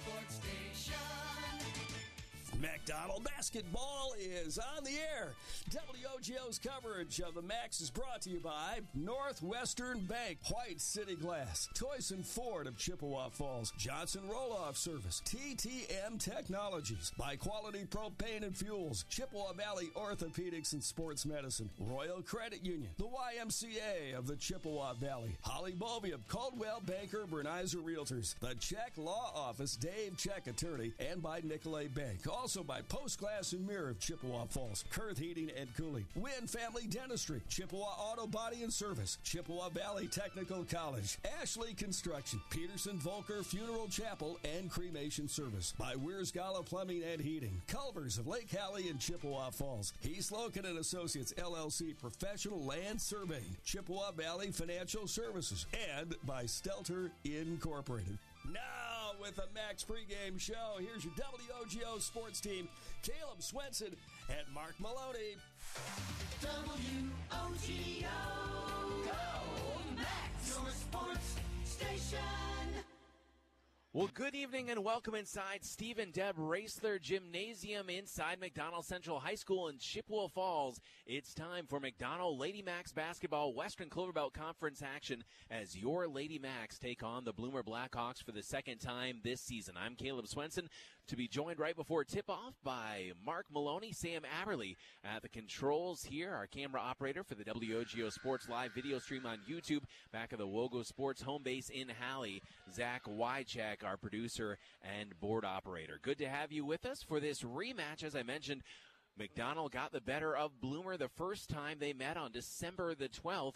Sports Station. McDonald basketball is on the air. WOGO's coverage of the Max is brought to you by Northwestern Bank, White City Glass, Toyson Ford of Chippewa Falls, Johnson Roll-Off Service, TTM Technologies, by Quality Propane and Fuels, Chippewa Valley Orthopedics and Sports Medicine, Royal Credit Union, the YMCA of the Chippewa Valley, Holly Bovey of Caldwell Banker Bernizer Realtors, the Check Law Office, Dave Check Attorney, and by Nicolay Bank. Also by Post Glass and Mirror of Chippewa Falls, Kurth Heating and Cooling, Wynn Family Dentistry, Chippewa Auto Body and Service, Chippewa Valley Technical College, Ashley Construction, Peterson Volker Funeral Chapel and Cremation Service, by Weir's Gala Plumbing and Heating, Culvers of Lake Hallie and Chippewa Falls, Heath Loken and Associates LLC Professional Land Surveying, Chippewa Valley Financial Services, and by Stelter Incorporated. Now, with the Max pregame show, here's your WOGO sports team, Caleb Swenson and Mark Maloney. WOGO, go Max, your sports station. Well, good evening and welcome inside Steve and Deb Raessler Gymnasium inside McDonald Central High School in Chippewa Falls. It's time for McDonald Lady Max basketball Western Clover Belt Conference action as your Lady Max take on the Bloomer Blackhawks for the second time this season. I'm Caleb Swenson, to be joined right before tip-off by Mark Maloney, Sam Aberly at the controls here, our camera operator for the WOGO Sports Live video stream on YouTube, back of the WOGO Sports home base in Hallie, Zach Wycheck, our producer and board operator. Good to have you with us for this rematch. As I mentioned, McDonald got the better of Bloomer the first time they met on December the 12th,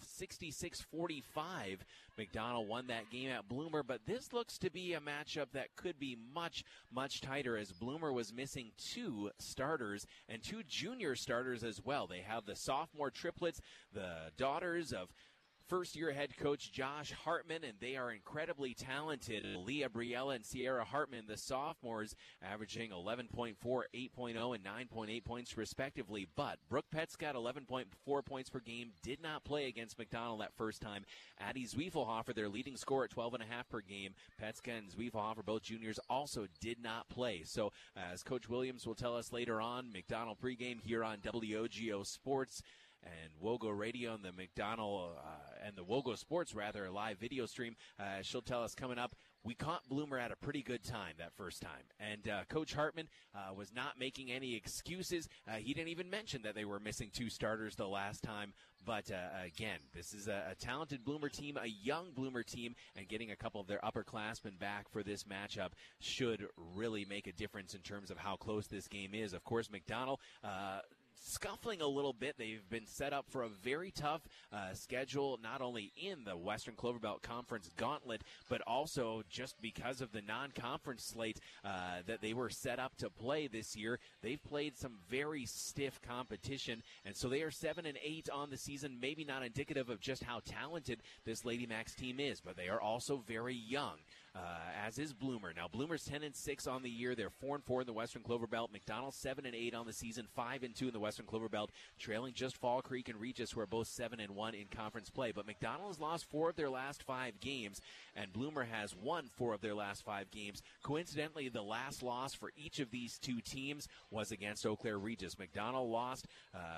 66-45. McDonald won that game at Bloomer, but this looks to be a matchup that could be much, much tighter as Bloomer was missing two starters and two junior starters as well. They have the sophomore triplets, the daughters of first-year head coach Josh Hartman, and they are incredibly talented. Leah Briella and Sierra Hartman, the sophomores, averaging 11.4, 8.0, and 9.8 points respectively. But Brooke Petzka at 11.4 points per game did not play against McDonald that first time. Addie Zwiefelhofer, their leading scorer at 12.5 per game. Petzka and Zwiefelhofer, both juniors, also did not play. So, as Coach Williams will tell us later on, McDonald pregame here on WOGO Sports and WOGO Radio and the McDonald and the WOGO Sports live video stream. She'll tell us coming up. We caught Bloomer at a pretty good time that first time, and Coach Hartman was not making any excuses. He didn't even mention that they were missing two starters the last time. But again, this is a talented Bloomer team, a young Bloomer team, and getting a couple of their upperclassmen back for this matchup should really make a difference in terms of how close this game is. Of course, McDonald scuffling a little bit. They've been set up for a very tough schedule, not only in the Western Clover Belt Conference gauntlet, but also just because of the non-conference slate that they were set up to play this year. They've played some very stiff competition, and so they are 7-8 on the season, maybe not indicative of just how talented this Lady Max team is, but they are also very young. As is Bloomer. Now, Bloomer's 10-6 on the year. They're 4-4 in the Western Clover Belt. McDonald 7-8 on the season, 5-2 in the Western Clover Belt, trailing just Fall Creek and Regis, who are both 7-1 in conference play. But McDonald has lost 4 of their last 5 games, and Bloomer has won 4 of their last 5 games. Coincidentally, the last loss for each of these two teams was against Eau Claire Regis. McDonald lost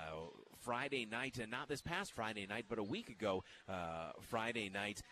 Friday night, and not this past Friday night, but a week ago Friday night,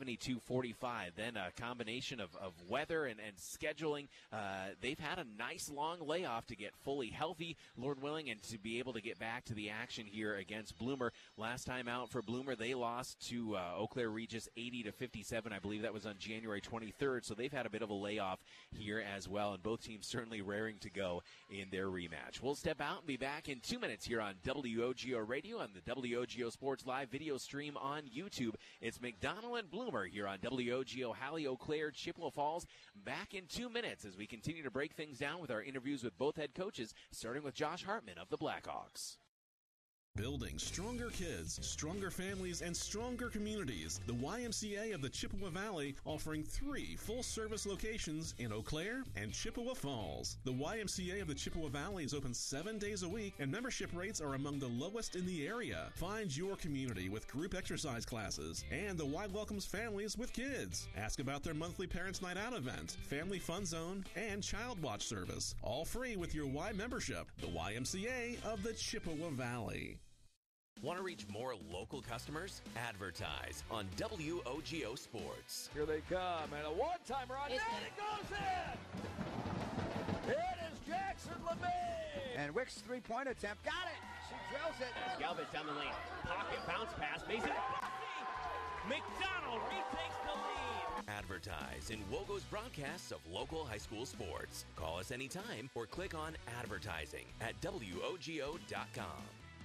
72-45. Then a combination of weather and scheduling. They've had a nice long layoff to get fully healthy, Lord willing, and to be able to get back to the action here against Bloomer. Last time out for Bloomer, they lost to Eau Claire Regis 80-57. I believe that was on January 23rd, so they've had a bit of a layoff here as well, and both teams certainly raring to go in their rematch. We'll step out and be back in 2 minutes here on WOGO Radio and the WOGO Sports Live video stream on YouTube. It's McDonald and Bloomer here on WOGO Hallie, Eau Claire, Chippewa Falls. Back in 2 minutes as we continue to break things down with our interviews with both head coaches, starting with Josh Hartman of the Blackhawks. Building stronger kids, stronger families, and stronger communities. The YMCA of the Chippewa Valley offering 3 full-service locations in Eau Claire and Chippewa Falls. The YMCA of the Chippewa Valley is open 7 days a week, and membership rates are among the lowest in the area. Find your community with group exercise classes, and the Y welcomes families with kids. Ask about their monthly Parents' Night Out event, Family Fun Zone, and Child Watch service. All free with your Y membership. The YMCA of the Chippewa Valley. Want to reach more local customers? Advertise on WOGO Sports. Here they come, and a one-timer on net. It goes in! It is Jackson LeMay! And Wick's three-point attempt. Got it! She drills it. Galvez down the lane. Pocket bounce pass. Mason. McDonald retakes the lead. Advertise in WOGO's broadcasts of local high school sports. Call us anytime or click on advertising at WOGO.com.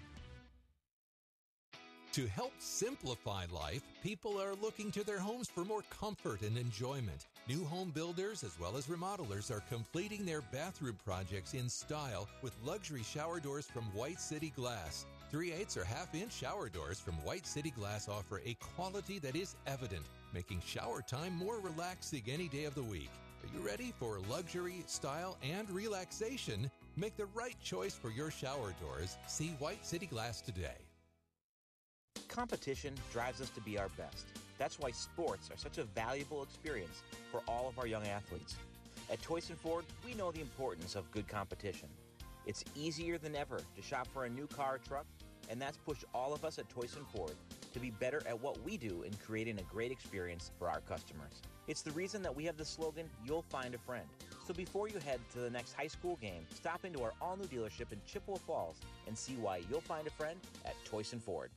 To help simplify life, people are looking to their homes for more comfort and enjoyment. New home builders as well as remodelers are completing their bathroom projects in style with luxury shower doors from White City Glass. 3/8 or half-inch shower doors from White City Glass offer a quality that is evident, making shower time more relaxing any day of the week. Are you ready for luxury, style, and relaxation? Make the right choice for your shower doors. See White City Glass today. Competition drives us to be our best. That's why sports are such a valuable experience for all of our young athletes. At Toyson Ford, we know the importance of good competition. It's easier than ever to shop for a new car or truck, and that's pushed all of us at Toyson Ford to be better at what we do in creating a great experience for our customers. It's the reason that we have the slogan, "You'll find a friend." So before you head to the next high school game, stop into our all-new dealership in Chippewa Falls and see why you'll find a friend at Toyson Ford.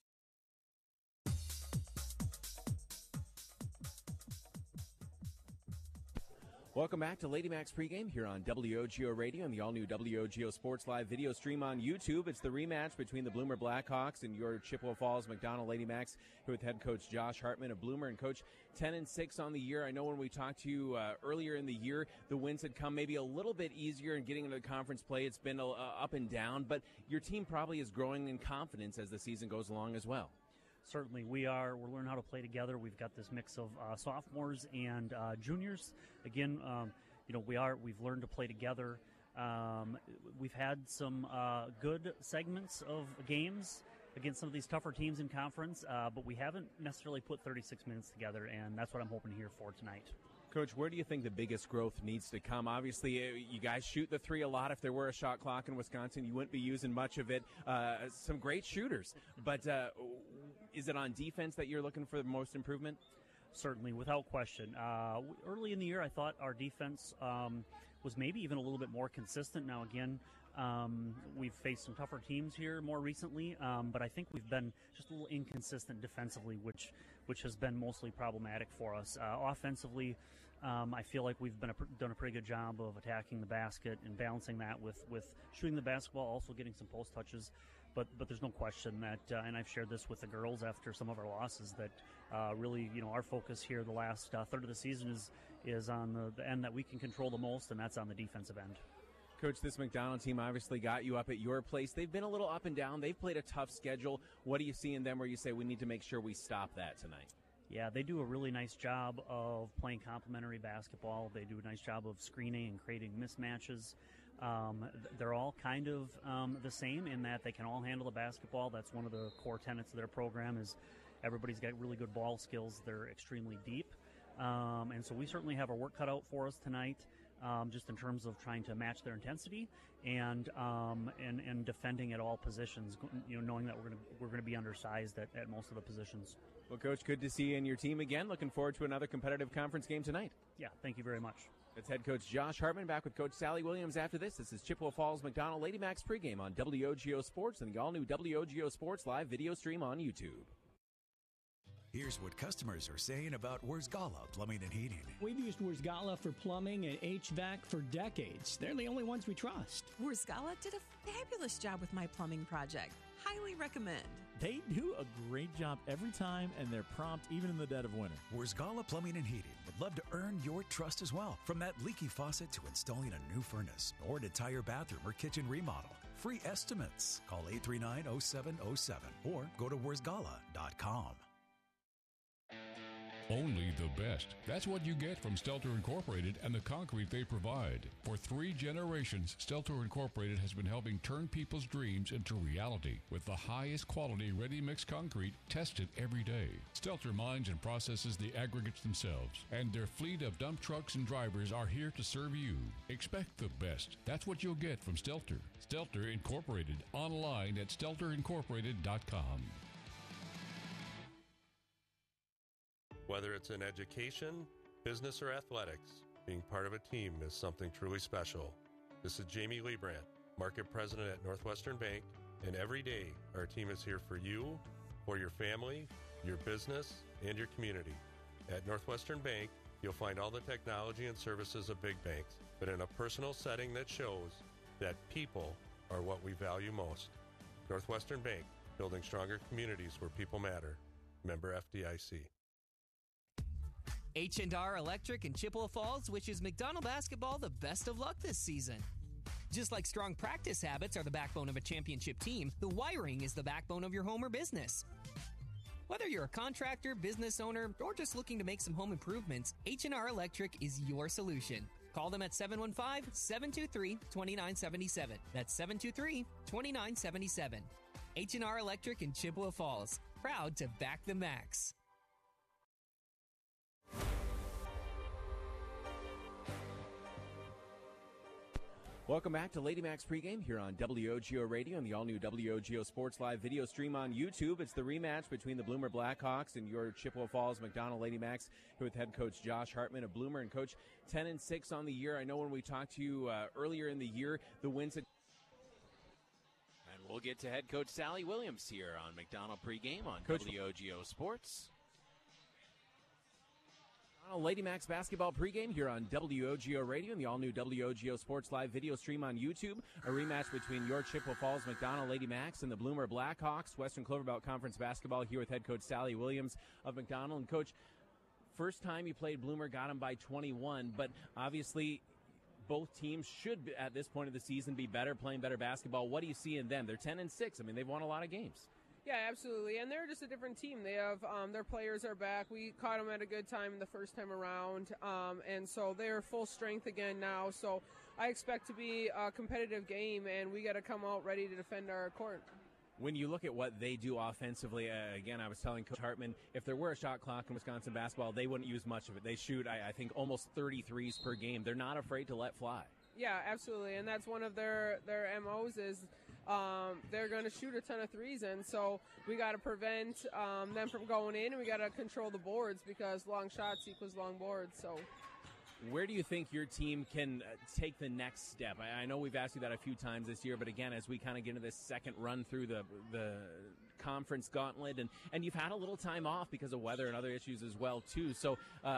Welcome back to Lady Max pregame here on WOGO Radio and the all-new WOGO Sports Live video stream on YouTube. It's the rematch between the Bloomer Blackhawks and your Chippewa Falls McDonald Lady Max, here with head coach Josh Hartman of Bloomer. And Coach, 10-6 on the year. I know when we talked to you earlier in the year, the wins had come maybe a little bit easier in getting into the conference play. It's been up and down, but your team probably is growing in confidence as the season goes along as well. Certainly, we're learning how to play together. We've got this mix of sophomores and juniors. Again, we've learned to play together. We've had some good segments of games against some of these tougher teams in conference, but we haven't necessarily put 36 minutes together, and that's what I'm hoping to hear for tonight. Coach, where do you think the biggest growth needs to come? Obviously, you guys shoot the three a lot. If there were a shot clock in Wisconsin, you wouldn't be using much of it. Some great shooters. But is it on defense that you're looking for the most improvement? Certainly, without question. Early in the year, I thought our defense was maybe even a little bit more consistent. Now, again, we've faced some tougher teams here more recently, but I think we've been just a little inconsistent defensively, which has been mostly problematic for us. Offensively, I feel like we've done a pretty good job of attacking the basket and balancing that with shooting the basketball, also getting some post touches. But there's no question that, and I've shared this with the girls after some of our losses, that really, our focus here the last third of the season is on the end that we can control the most, and that's on the defensive end. Coach, this McDonald team obviously got you up at your place. They've been a little up and down. They've played a tough schedule. What do you see in them where you say we need to make sure we stop that tonight? Yeah, they do a really nice job of playing complementary basketball. They do a nice job of screening and creating mismatches. They're all kind of the same in that they can all handle the basketball. That's one of the core tenets of their program is everybody's got really good ball skills. They're extremely deep. And so we certainly have our work cut out for us tonight, just in terms of trying to match their intensity and defending at all positions, knowing that we're going to be undersized at most of the positions. Well, Coach, good to see you and your team again. Looking forward to another competitive conference game tonight. Yeah, thank you very much. That's head coach Josh Hartman back with Coach Sally Williams after this. This is Chippewa Falls McDonald Lady Max pregame on WOGO Sports and the all-new WOGO Sports Live video stream on YouTube. Here's what customers are saying about Wurzgala Plumbing and Heating. We've used Wurzgala for plumbing and HVAC for decades. They're the only ones we trust. Wurzgala did a fabulous job with my plumbing project. highly recommend. They do a great job every time, and they're prompt even in the dead of winter. Wurzgala Plumbing and Heating would love to earn your trust as well. From that leaky faucet to installing a new furnace or an entire bathroom or kitchen remodel. Free estimates. Call 839-0707 or go to wurzgala.com. Only the best. That's what you get from Stelter Incorporated and the concrete they provide. For 3 generations, Stelter Incorporated has been helping turn people's dreams into reality with the highest quality ready-mix concrete tested every day. Stelter mines and processes the aggregates themselves, and their fleet of dump trucks and drivers are here to serve you. Expect the best. That's what you'll get from Stelter. Stelter Incorporated, online at stelterincorporated.com. Whether it's in education, business, or athletics, being part of a team is something truly special. This is Jamie Liebrandt, Market President at Northwestern Bank, and every day our team is here for you, for your family, your business, and your community. At Northwestern Bank, you'll find all the technology and services of big banks, but in a personal setting that shows that people are what we value most. Northwestern Bank, building stronger communities where people matter. Member FDIC. H&R Electric in Chippewa Falls wishes McDonald basketball the best of luck this season. Just like strong practice habits are the backbone of a championship team, the wiring is the backbone of your home or business. Whether you're a contractor, business owner, or just looking to make some home improvements, H&R Electric is your solution. Call them at 715-723-2977. That's 723-2977. H&R Electric in Chippewa Falls. Proud to back the Max. Welcome back to Lady Max pregame here on WOGO Radio and the all-new WOGO Sports Live video stream on YouTube. It's the rematch between the Bloomer Blackhawks and your Chippewa Falls McDonald Lady Max, here with head coach Josh Hartman of Bloomer. And coach, 10-6 on the year. I know when we talked to you earlier in the year, the wins. And we'll get to head coach Sally Williams here on McDonald pregame on Coach, WOGO Sports. Lady Max basketball pregame here on WOGO Radio and the all-new WOGO Sports Live video stream on YouTube. A rematch between your Chippewa Falls McDonald Lady Max and the Bloomer Blackhawks. Western Clover Belt Conference basketball here with head coach Sally Williams of McDonald. And coach, first time you played Bloomer, got them by 21, but obviously both teams should, at this point of the season, be better, playing better basketball. What do you see in them? They're 10-6. I mean, they've won a lot of games. Yeah, absolutely, and they're just a different team. They have their players are back. We caught them at a good time the first time around, and so they're full strength again now. So I expect to be a competitive game, and we got to come out ready to defend our court. When you look at what they do offensively, again, I was telling Coach Hartman, if there were a shot clock in Wisconsin basketball, they wouldn't use much of it. They shoot, I think, almost 33s per game. They're not afraid to let fly. Yeah, absolutely, and that's one of their MOs is they're going to shoot a ton of threes, and so we got to prevent them from going in, and we got to control the boards because long shots equals long boards. So, where do you think your team can take the next step? I know we've asked you that a few times this year, but again, as we kind of get into this second run through the conference gauntlet, and you've had a little time off because of weather and other issues as well too. So,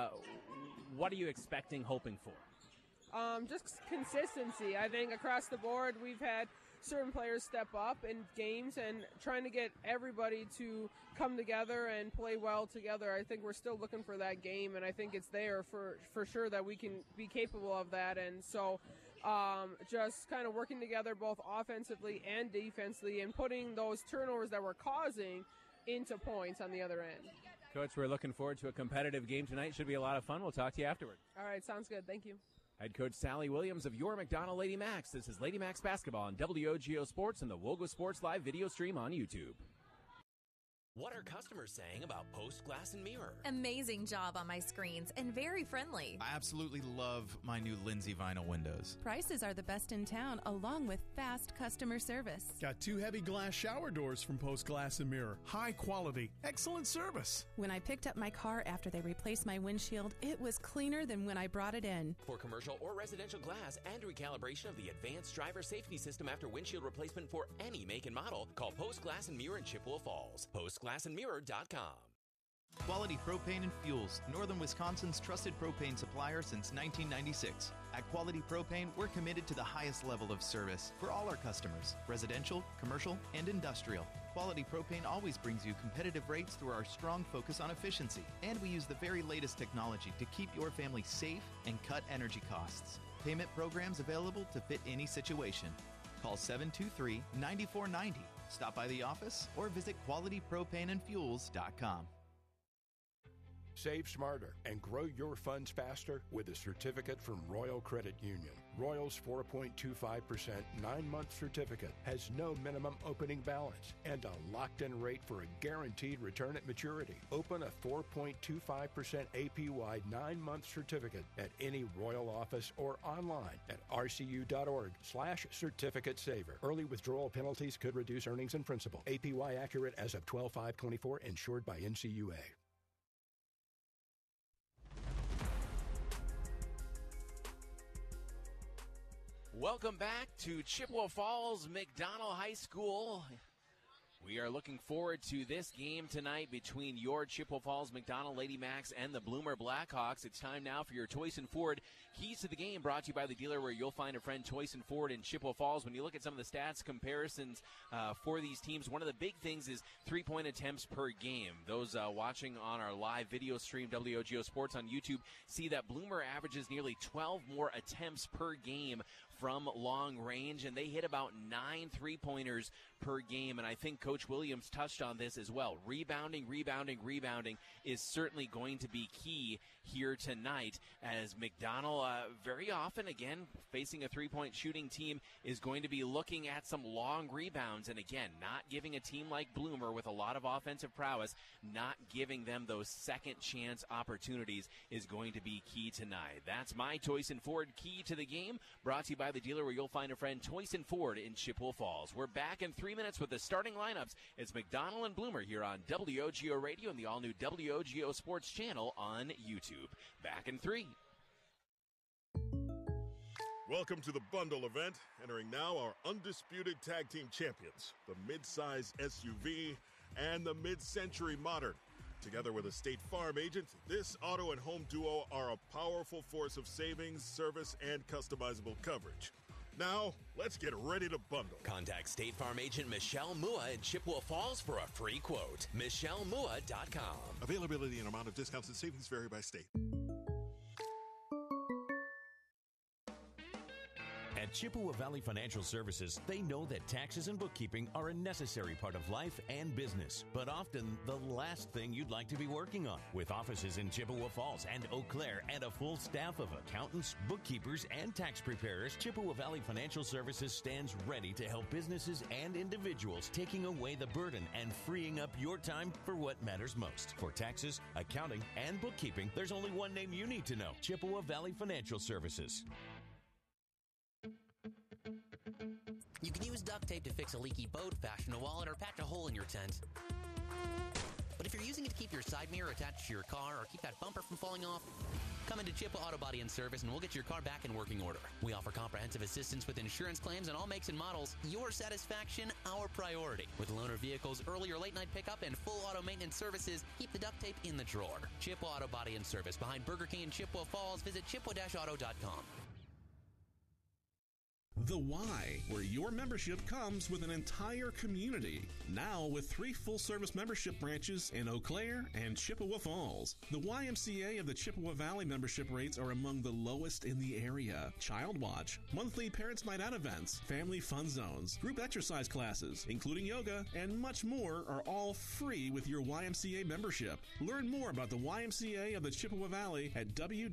what are you expecting, hoping for? Just consistency. I think across the board we've had certain players step up in games and trying to get everybody to come together and play well together. I think we're still looking for that game, and I think it's there for sure that we can be capable of that. And so just kind of working together both offensively and defensively and putting those turnovers that we're causing into points on the other end. Coach, we're looking forward to a competitive game tonight. Should be a lot of fun. We'll talk to you afterward. All right, sounds good. Thank you. Head coach Sally Williams of your McDonald Lady Max. This is Lady Max basketball on WOGO Sports and the WOGO Sports Live video stream on YouTube. What are customers saying about Post Glass and Mirror? Amazing job on my screens and very friendly. I absolutely love my new Lindsay vinyl windows. Prices are the best in town, along with fast customer service. Got 2 heavy glass shower doors from Post Glass and Mirror. High quality, excellent service. When I picked up my car after they replaced my windshield, it was cleaner than when I brought it in. For commercial or residential glass and recalibration of the advanced driver safety system after windshield replacement for any make and model, call Post Glass and Mirror in Chippewa Falls. PostGlassandMirror.com. Quality Propane and Fuels, Northern Wisconsin's trusted propane supplier since 1996. At Quality Propane, we're committed to the highest level of service for all our customers, residential, commercial, and industrial. Quality Propane always brings you competitive rates through our strong focus on efficiency, and we use the very latest technology to keep your family safe and cut energy costs. Payment programs available to fit any situation. Call 723-9490. Stop by the office or visit qualitypropaneandfuels.com. Save smarter and grow your funds faster with a certificate from Royal Credit Union. Royal's 4.25% 9-month certificate has no minimum opening balance and a locked-in rate for a guaranteed return at maturity. Open a 4.25% APY 9-month certificate at any Royal office or online at rcu.org/certificate saver. Early withdrawal penalties could reduce earnings and principal. APY accurate as of 12/5/24, insured by NCUA. Welcome back to Chippewa Falls McDonald High School. We are looking forward to this game tonight between your Chippewa Falls McDonald Lady Macs and the Bloomer Blackhawks. It's time now for your Toyson Ford Keys to the Game, brought to you by the dealer where you'll find a friend, Toyson Ford in Chippewa Falls. When you look at some of the stats comparisons for these teams, one of the big things is three-point attempts per game. Those watching on our live video stream, WOGO Sports on YouTube, see that Bloomer averages nearly 12 more attempts per game from long range, and they hit about 9 three-pointers per game, and I think Coach Williams touched on this as well. Rebounding is certainly going to be key here tonight, as McDonald very often, again, facing a three-point shooting team, is going to be looking at some long rebounds, and again, not giving a team like Bloomer with a lot of offensive prowess, not giving them those second chance opportunities is going to be key tonight. That's my Toyson Ford Key to the Game, brought to you by the dealer where you'll find a friend, Toyson Ford in Chippewa Falls. We're back in 3 minutes with the starting lineups. It's McDonald and Bloomer here on WOGO Radio and the all-new WOGO Sports channel on YouTube. Back in 3. Welcome to the bundle event. Entering now our undisputed tag team champions, the mid-size SUV and the mid-century modern. Together with a State Farm agent, this auto and home duo are a powerful force of savings, service, and customizable coverage. Now, let's get ready to bundle. Contact State Farm agent Michelle Mua in Chippewa Falls for a free quote. MichelleMua.com. Availability and amount of discounts and savings vary by state. At Chippewa Valley Financial Services, they know that taxes and bookkeeping are a necessary part of life and business, but often the last thing you'd like to be working on. With offices in Chippewa Falls and Eau Claire and a full staff of accountants, bookkeepers, and tax preparers, Chippewa Valley Financial Services stands ready to help businesses and individuals, taking away the burden and freeing up your time for what matters most. For taxes, accounting, and bookkeeping, there's only one name you need to know: Chippewa Valley Financial Services. You can use duct tape to fix a leaky boat, fashion a wallet, or patch a hole in your tent. But if you're using it to keep your side mirror attached to your car or keep that bumper from falling off, come into Chippewa Auto Body and Service and we'll get your car back in working order. We offer comprehensive assistance with insurance claims on all makes and models. Your satisfaction, our priority. With loaner vehicles, early or late night pickup, and full auto maintenance services, keep the duct tape in the drawer. Chippewa Auto Body and Service behind Burger King in Chippewa Falls. Visit chippewa-auto.com. The Y, where your membership comes with an entire community. Now with 3 full-service membership branches in Eau Claire and Chippewa Falls. The YMCA of the Chippewa Valley membership rates are among the lowest in the area. Child Watch, monthly Parents Night Out events, family fun zones, group exercise classes, including yoga, and much more are all free with your YMCA membership. Learn more about the YMCA of the Chippewa Valley at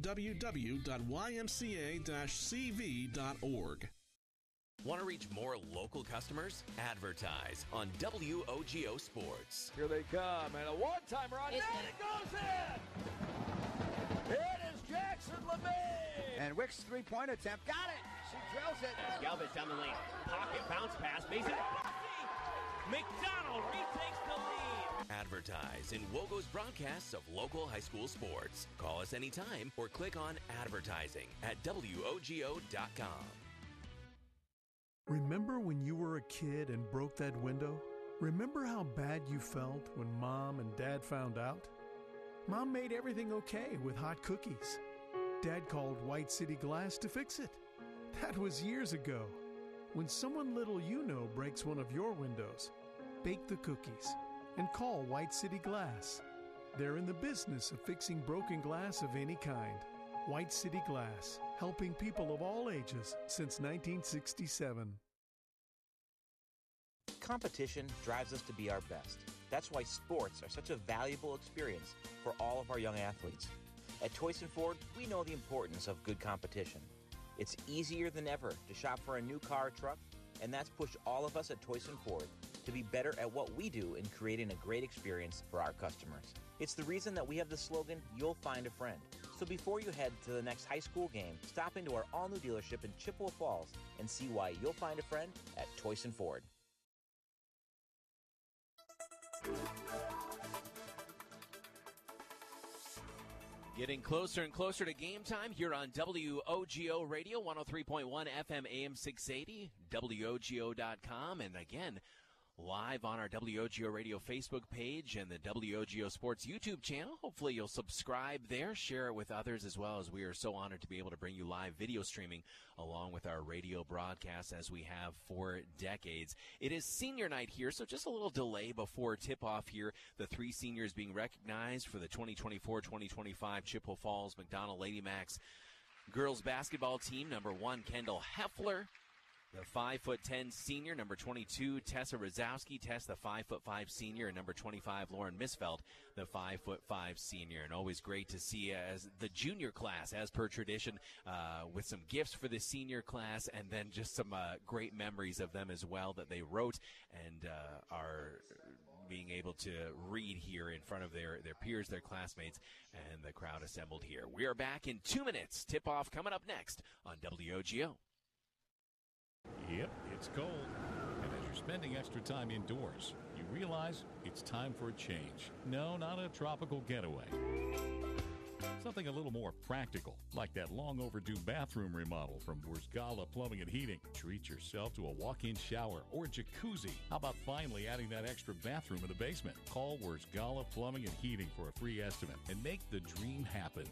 www.ymca-cv.org. Want to reach more local customers? Advertise on WOGO Sports. Here they come, and a one-timer on net, it goes in! It is Jackson LeMay! And Wick's three-point attempt, got it! She drills it! Galvez down the lane, pocket bounce pass, Mason. McDonald retakes the lead! Advertise in WOGO's broadcasts of local high school sports. Call us anytime or click on advertising at WOGO.com. Remember when you were a kid and broke that window? Remember how bad you felt when Mom and Dad found out? Mom made everything okay with hot cookies. Dad called White City Glass to fix it. That was years ago. When someone little you know breaks one of your windows, bake the cookies and call White City Glass. They're in the business of fixing broken glass of any kind. White City Glass, helping people of all ages since 1967. Competition drives us to be our best. That's why sports are such a valuable experience for all of our young athletes. At Toyson Ford, we know the importance of good competition. It's easier than ever to shop for a new car or truck, and that's pushed all of us at Toyson Ford to be better at what we do in creating a great experience for our customers. It's the reason that we have the slogan, "You'll find a friend." So before you head to the next high school game, stop into our all-new dealership in Chippewa Falls and see why you'll find a friend at Toyson Ford. Getting closer and closer to game time here on WOGO Radio, 103.1 FM AM 680, WOGO.com, and again, live on our WOGO Radio Facebook page and the WOGO Sports YouTube channel. Hopefully you'll subscribe there, share it with others as well, as we are so honored to be able to bring you live video streaming along with our radio broadcasts as we have for decades. It is senior night here, so just a little delay before tip-off here. The three seniors being recognized for the 2024-2025 Chippewa Falls McDonald Lady Macs girls basketball team. Number 1, Kendall Heffler. The 5'10" senior, number 22, Tessa Rozowski. Tess, the 5'5" senior, and number 25, Lauren Misfeld, the 5'5" senior. And always great to see as the junior class, as per tradition, with some gifts for the senior class, and then just some great memories of them as well that they wrote and are being able to read here in front of their peers, their classmates, and the crowd assembled here. We are back in 2 minutes. Tip-off coming up next on WOGO. Yep, it's cold. And as you're spending extra time indoors, you realize it's time for a change. No, not a tropical getaway. Something a little more practical, like that long overdue bathroom remodel from Wurzgala Plumbing and Heating. Treat yourself to a walk-in shower or jacuzzi. How about finally adding that extra bathroom in the basement? Call Wurzgala Plumbing and Heating for a free estimate and make the dream happen.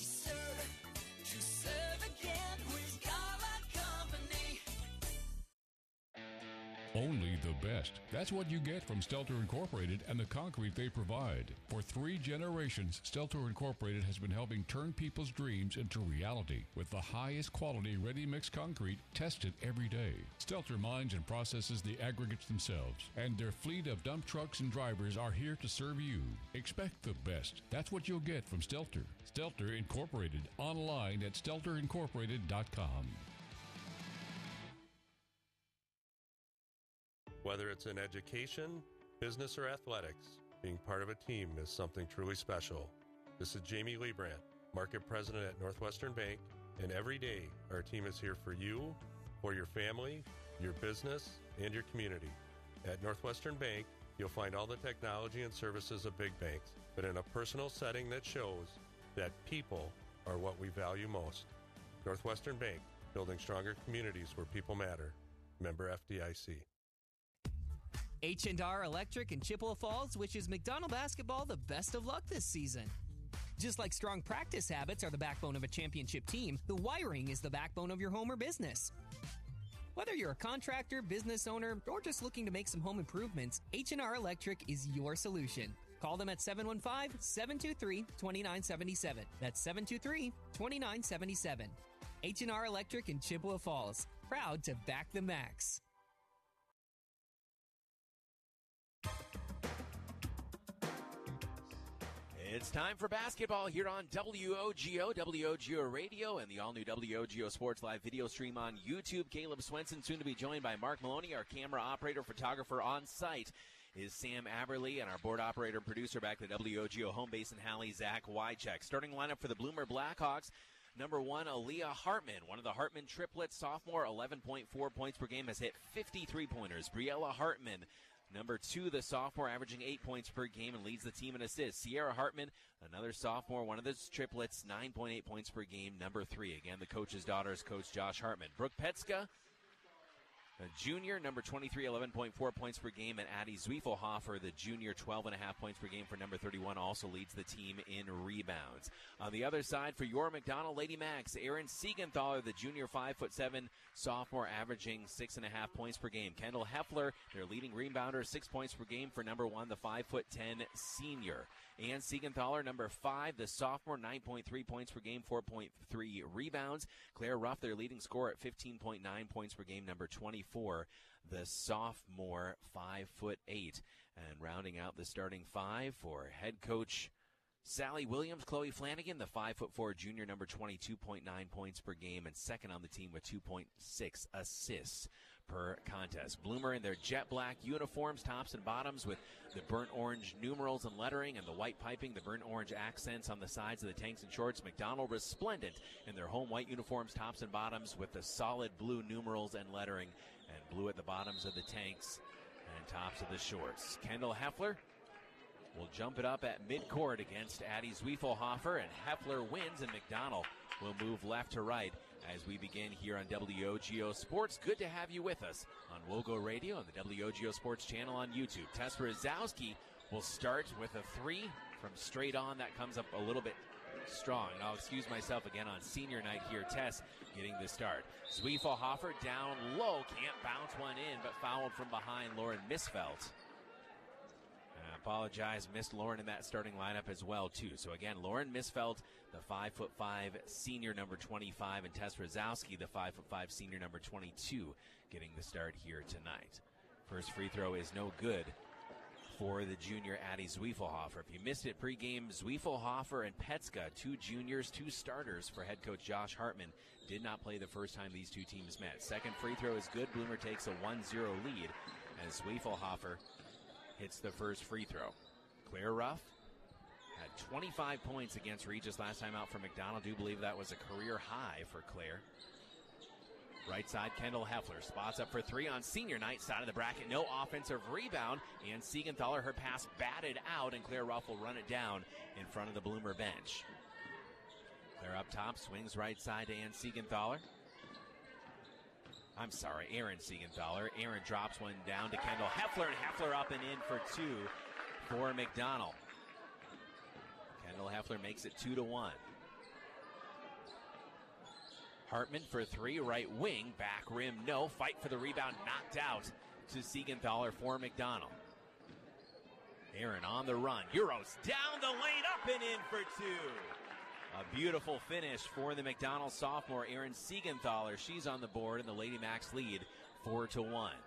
Only the best. That's what you get from Stelter Incorporated and the concrete they provide. For 3 generations, Stelter Incorporated has been helping turn people's dreams into reality with the highest quality ready-mix concrete tested every day. Stelter mines and processes the aggregates themselves, and their fleet of dump trucks and drivers are here to serve you. Expect the best. That's what you'll get from Stelter. Stelter Incorporated, online at stelterincorporated.com. Whether it's in education, business, or athletics, being part of a team is something truly special. This is Jamie Leibrandt, Market President at Northwestern Bank, and every day our team is here for you, for your family, your business, and your community. At Northwestern Bank, you'll find all the technology and services of big banks, but in a personal setting that shows that people are what we value most. Northwestern Bank, building stronger communities where people matter. Member FDIC. H&R Electric in Chippewa Falls wishes McDonald basketball the best of luck this season. Just like strong practice habits are the backbone of a championship team, the wiring is the backbone of your home or business. Whether you're a contractor, business owner, or just looking to make some home improvements, H&R Electric is your solution. Call them at 715-723-2977. That's 723-2977. H&R Electric in Chippewa Falls. Proud to back the Macs. It's time for basketball here on WOGO, WOGO Radio, and the all-new WOGO Sports Live video stream on YouTube. Caleb Swenson, soon to be joined by Mark Maloney, our camera operator, photographer on site is Sam Aberly, and our board operator and producer back at WOGO home base in Halle, Zach Wycheck. Starting lineup for the Bloomer Blackhawks. Number 1, Aaliyah Hartman, one of the Hartman triplets, sophomore, 11.4 points per game, has hit 50 pointers. Briella Hartman, number 2, the sophomore, averaging 8 points per game and leads the team in assists. Sierra Hartman, another sophomore, one of those triplets, 9.8 points per game, number 3. Again, the coach's daughter is Coach Josh Hartman. Brooke Petska, junior, number 23, 11.4 points per game, and Addie Zwiefelhofer, the junior, 12.5 points per game for number 31, also leads the team in rebounds. On the other side, for your McDonald Lady Macs, Aaron Siegenthaler, the junior, 5'7", sophomore, averaging 6.5 points per game. Kendall Heffler, their leading rebounder, 6 points per game for number 1, the 5'10" senior. Ann Siegenthaler, number 5, the sophomore, 9.3 points per game, 4.3 rebounds. Claire Ruff, their leading scorer at 15.9 points per game, number 24, the sophomore, 5'8". And rounding out the starting five for head coach Sally Williams, Chloe Flanagan, the 5'4" junior, number 22.9 points per game, and second on the team with 2.6 assists per contest. Bloomer in their jet black uniforms, tops and bottoms, with the burnt orange numerals and lettering, and the white piping, the burnt orange accents on the sides of the tanks and shorts. McDonald resplendent in their home white uniforms, tops and bottoms, with the solid blue numerals and lettering, and blue at the bottoms of the tanks and tops of the shorts. Kendall Heffler will jump it up at midcourt against Addie Zwiefelhofer, and Heffler wins, and McDonald will move left to right as we begin here on WOGO Sports. Good to have you with us on WOGO Radio and the WOGO Sports channel on YouTube. Tess Brzezowski will start with a three from straight on. That comes up a little bit strong, and I'll excuse myself again on senior night here. Tess getting the start. Zwiefelhofer down low, can't bounce one in, but fouled from behind Lauren Misfelt. I apologize, missed Lauren in that starting lineup as well, too. So again, Lauren Misfelt, the 5'5" senior, number 25, and Tess Brzezowski, the 5'5" senior, number 22, getting the start here tonight. First free throw is no good for the junior Addie Zwiefelhofer. If you missed it pregame, Zwiefelhofer and Petska, two juniors, two starters for head coach Josh Hartman, did not play the first time these two teams met. Second free throw is good. Bloomer takes a 1-0 lead as Zwiefelhofer hits the first free throw. Claire Ruff had 25 points against Regis last time out for McDonald. Do believe that was a career high for Claire. Right side, Kendall Heffler spots up for three on senior night. Side of the bracket, no offensive rebound. And Siegenthaler, her pass batted out, and Claire Ruff will run it down in front of the Bloomer bench. Claire up top, swings right side to Ann Siegenthaler. Aaron Siegenthaler. Aaron drops one down to Kendall Heffler, and Heffler up and in for two for McDonald. Kendall Heffler makes it 2-1. Hartman for three, right wing, back rim, no. Fight for the rebound, knocked out to Siegenthaler for McDonald. Aaron on the run. Euros down the lane, up and in for two. A beautiful finish for the McDonald sophomore, Aaron Siegenthaler. She's on the board, and the Lady Macs lead 4-1.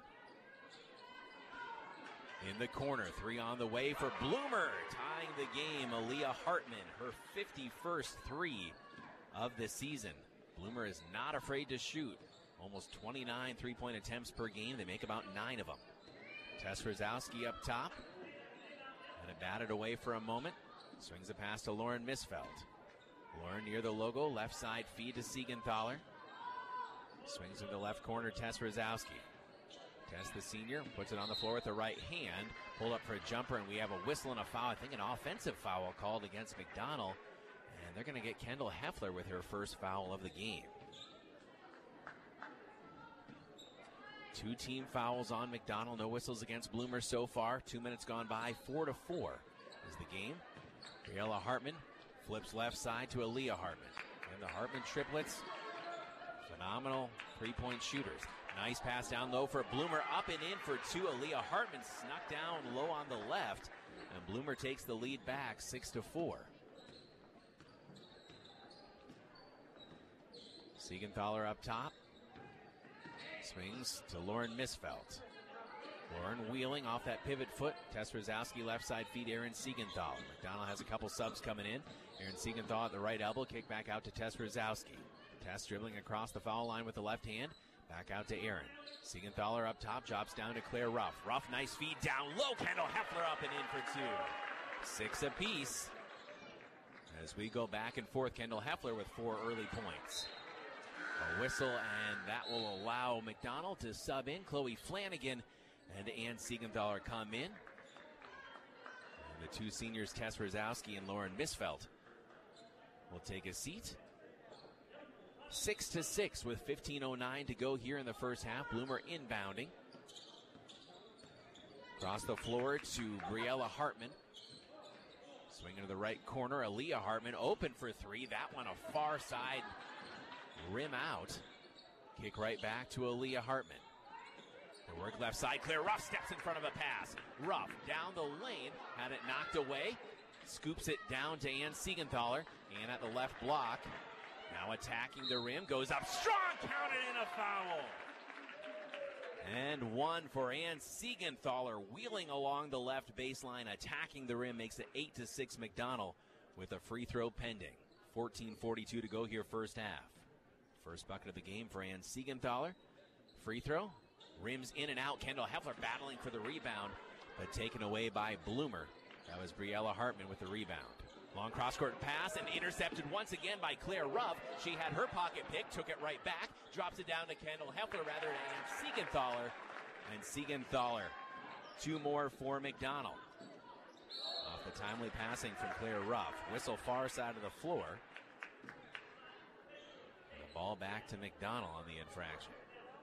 In the corner, three on the way for Bloomer. Tying the game, Aaliyah Hartman, her 51st three of the season. Bloomer is not afraid to shoot. Almost 29 three-point attempts per game. They make about 9 of them. Tess Brzezowski up top. And it batted away for a moment. Swings a pass to Lauren Misfelt. Lauren near the logo, left side feed to Siegenthaler. Swings in the left corner, Tess Brzezowski. Tess, the senior, puts it on the floor with the right hand. Pull up for a jumper, and we have a whistle and a foul. I think an offensive foul called against McDonald. And they're going to get Kendall Heffler with her first foul of the game. 2 team fouls on McDonald. No whistles against Bloomer so far. 2 minutes gone by. 4-4 is the game. Briella Hartman flips left side to Aaliyah Hartman. And the Hartman triplets, phenomenal three-point shooters. Nice pass down low for Bloomer, up and in for two. Aaliyah Hartman snuck down low on the left, and Bloomer takes the lead back 6-4. Siegenthaler up top. Swings to Lauren Misfelt. Lauren wheeling off that pivot foot. Tess Brzezowski left side feed Aaron Siegenthaler. McDonald has a couple subs coming in. Aaron Siegenthaler at the right elbow. Kick back out to Tess Brzezowski. Tess dribbling across the foul line with the left hand. Back out to Aaron. Siegenthaler up top. Drops down to Claire Ruff. Ruff, nice feed down low. Kendall Heffler up and in for two. 6 apiece. As we go back and forth, Kendall Heffler with 4 early points. A whistle, and that will allow McDonald to sub in. Chloe Flanagan and Ann Siegenthaler come in. And the 2 seniors, Tess Brzezowski and Lauren Misfelt, will take a seat. 6-6 with 15:09 to go here in the first half. Bloomer inbounding. Across the floor to Briella Hartman. Swinging to the right corner. Aaliyah Hartman open for three. That one a far side rim out. Kick right back to Aaliyah Hartman. The work left side clear. Ruff steps in front of a pass. Ruff down the lane. Had it knocked away. Scoops it down to Ann Siegenthaler. Ann at the left block. Now attacking the rim. Goes up strong. Counted in a foul. And one for Ann Siegenthaler, wheeling along the left baseline, attacking the rim, makes it 8-6 McDonell with a free throw pending. 14:42 to go here first half. First bucket of the game for Ann Siegenthaler. Free throw, rims in and out. Kendall Heffler battling for the rebound, but taken away by Bloomer. That was Briella Hartman with the rebound. Long cross-court pass and intercepted once again by Claire Ruff. She had her pocket pick, took it right back, drops it down to Kendall Heffler rather than Ann Siegenthaler. And Siegenthaler, two more for McDonell. Off the timely passing from Claire Ruff. Whistle far side of the floor. And the ball back to McDonell on the infraction.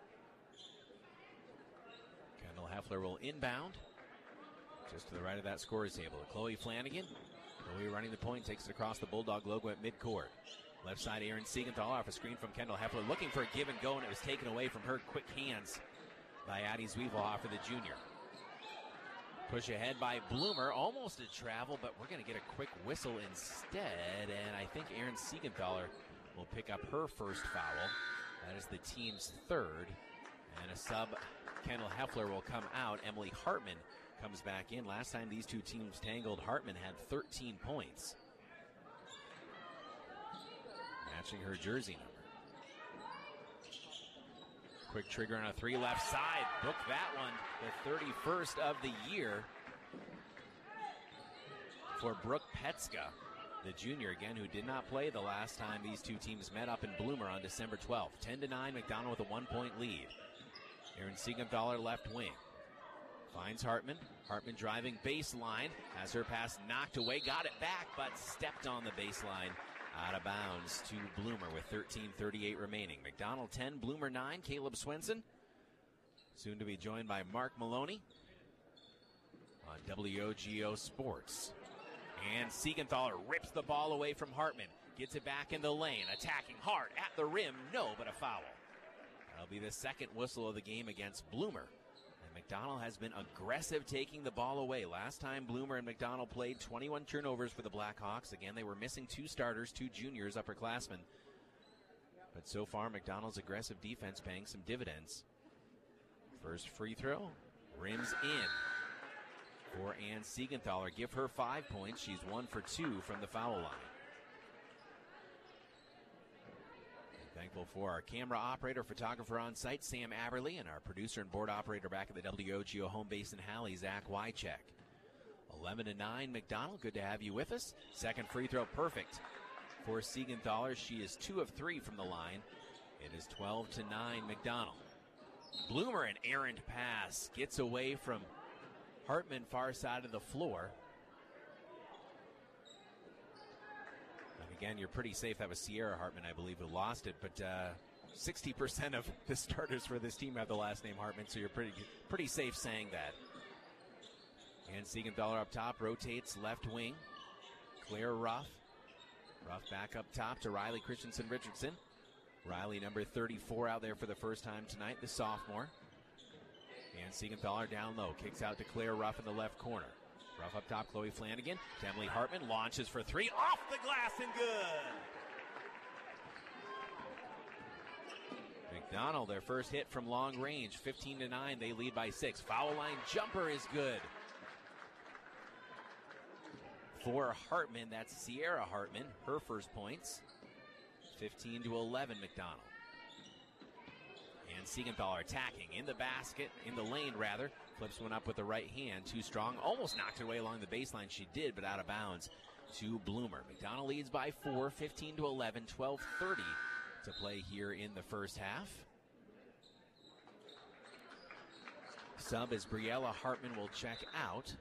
Kendall Heffler will inbound. Just to the right of that scorer's table. Chloe Flanagan. Chloe running the point, takes it across the Bulldog logo at midcourt. Left side, Aaron Siegenthaler off a screen from Kendall Heffler, looking for a give and go, and it was taken away from her quick hands by Addie Zwievelhofer, the junior. Push ahead by Bloomer, almost a travel, but we're going to get a quick whistle instead, and I think Aaron Siegenthaler will pick up her first foul. That is the team's third, and a sub, Kendall Heffler, will come out. Emily Hartman comes back in. Last time these two teams tangled, Hartman had 13 points. Matching her jersey number. Quick trigger on a three left side. Book that one. The 31st of the year for Brooke Petska, the junior, again, who did not play the last time these two teams met up in Bloomer on December 12th. 10-9, McDonell with a 1-point lead. Aaron Siegenthaler left wing. Finds Hartman. Hartman driving baseline. Has her pass knocked away. Got it back, but stepped on the baseline. Out of bounds to Bloomer with 13:38 remaining. McDonell 10, Bloomer 9. Caleb Swenson. Soon to be joined by Mark Maloney on WOGO Sports. And Siegenthaler rips the ball away from Hartman. Gets it back in the lane. Attacking hard at the rim. No, but a foul. That'll be the second whistle of the game against Bloomer. McDonell has been aggressive taking the ball away. Last time Bloomer and McDonell played, 21 turnovers for the Blackhawks. Again, they were missing two starters, two juniors, upperclassmen. But so far, McDonell's aggressive defense paying some dividends. First free throw, rims in for Ann Siegenthaler. Give her 5 points. She's 1 for 2 from the foul line. Thankful for our camera operator, photographer on site, Sam Aberley, and our producer and board operator back at the WOGO home base in Halley, Zach Wycheck. 11-9, McDonell, good to have you with us. Second free throw, perfect for Siegenthaler. She is 2 of 3 from the line. It is 12-9, McDonell. Bloomer, an errant pass, gets away from Hartman, far side of the floor. Again, you're pretty safe. That was Sierra Hartman, I believe, who lost it. But 60% of the starters for this team have the last name Hartman, so you're pretty safe saying that. And Siegenthaler up top, rotates left wing. Claire Ruff. Ruff back up top to Riley Christensen-Richardson. Riley, number 34, out there for the first time tonight, the sophomore. And Siegenthaler down low. Kicks out to Claire Ruff in the left corner. Ruff up top, Chloe Flanagan. To Emily Hartman, launches for three. Off the glass and good! McDonell, their first hit from long range. 15-9, they lead by 6. Foul line jumper is good. For Hartman, that's Sierra Hartman, her first points. 15-11, McDonell. And Siegenthaler attacking in the basket, in the lane rather. Flips one up with the right hand, too strong. Almost knocked it away along the baseline. She did, but out of bounds to Bloomer. McDonell leads by 4, 15-11, 12:30 to play here in the first half. Sub as Briella Hartman will check out.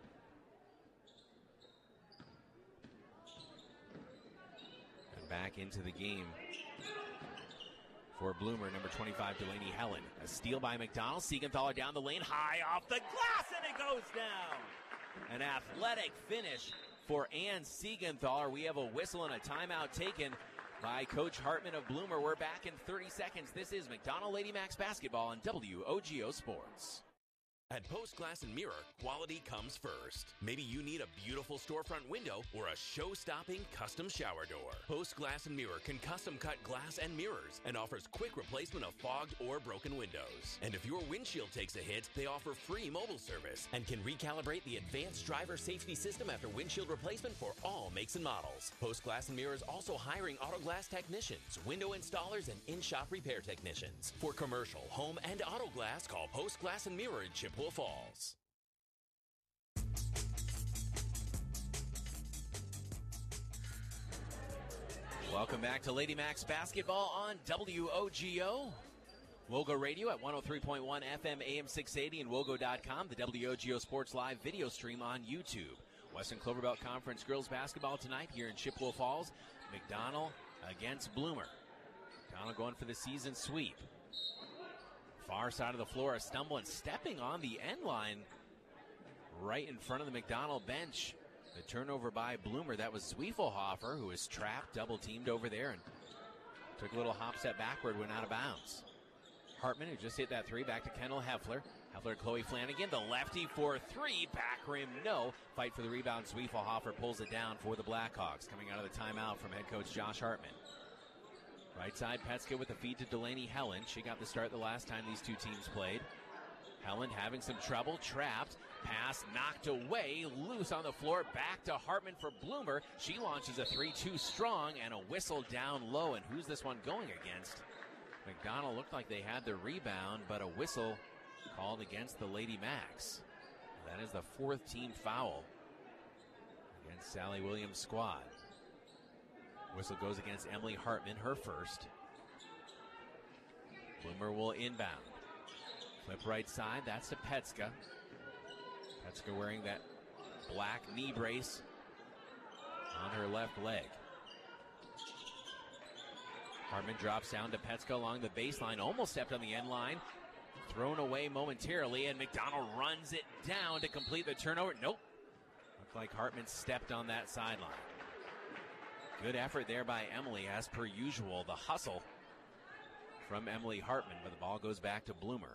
And back into the game For Bloomer, number 25, Delaney Helen. A steal by McDonald. Siegenthaler down the lane, high off the glass, and it goes down. An athletic finish for Ann Siegenthaler. We have a whistle and a timeout taken by Coach Hartman of Bloomer. We're back in 30 seconds. This is McDonald Lady Max basketball on WOGO Sports. At Post Glass and Mirror, quality comes first. Maybe you need a beautiful storefront window or a show-stopping custom shower door. Post Glass and Mirror can custom cut glass and mirrors and offers quick replacement of fogged or broken windows. And if your windshield takes a hit, they offer free mobile service and can recalibrate the advanced driver safety system after windshield replacement for all makes and models. Post Glass and Mirror is also hiring auto glass technicians, window installers, and in-shop repair technicians. For commercial, home, and auto glass, call Post Glass and Mirror in Chippewa Falls. Welcome back to Lady Max basketball on WOGO. WOGO Radio at 103.1 FM AM 680 and WOGO.com, the WOGO Sports Live video stream on YouTube. Western Clover Belt Conference girls basketball tonight here in Chippewa Falls. McDonald against Bloomer. McDonald going for the season sweep. Far side of the floor, a stumble and stepping on the end line right in front of the McDonald bench. The turnover by Bloomer. That was Zwiefelhofer, who was trapped, double-teamed over there, and took a little hop step backward, went out of bounds. Hartman, who just hit that three, back to Kendall Heffler. Heffler, Chloe Flanagan, the lefty for three, back rim, no. Fight for the rebound, Zwiefelhofer pulls it down for the Blackhawks, coming out of the timeout from head coach Josh Hartman. Right side, Petska with a feed to Delaney Helen. She got the start the last time these two teams played. Helen having some trouble, trapped. Pass knocked away, loose on the floor. Back to Hartman for Bloomer. She launches a 3-2 strong and a whistle down low. And who's this one going against? McDonald looked like they had the rebound, but a whistle called against the Lady Max. That is the fourth team foul against Sally Williams' squad. Whistle goes against Emily Hartman, her first. Bloomer will inbound. Flip right side, that's to Petska. Petska wearing that black knee brace on her left leg. Hartman drops down to Petska along the baseline, almost stepped on the end line. Thrown away momentarily, and McDonald runs it down to complete the turnover. Nope. Looked like Hartman stepped on that sideline. Good effort there by Emily, as per usual. The hustle from Emily Hartman, but the ball goes back to Bloomer.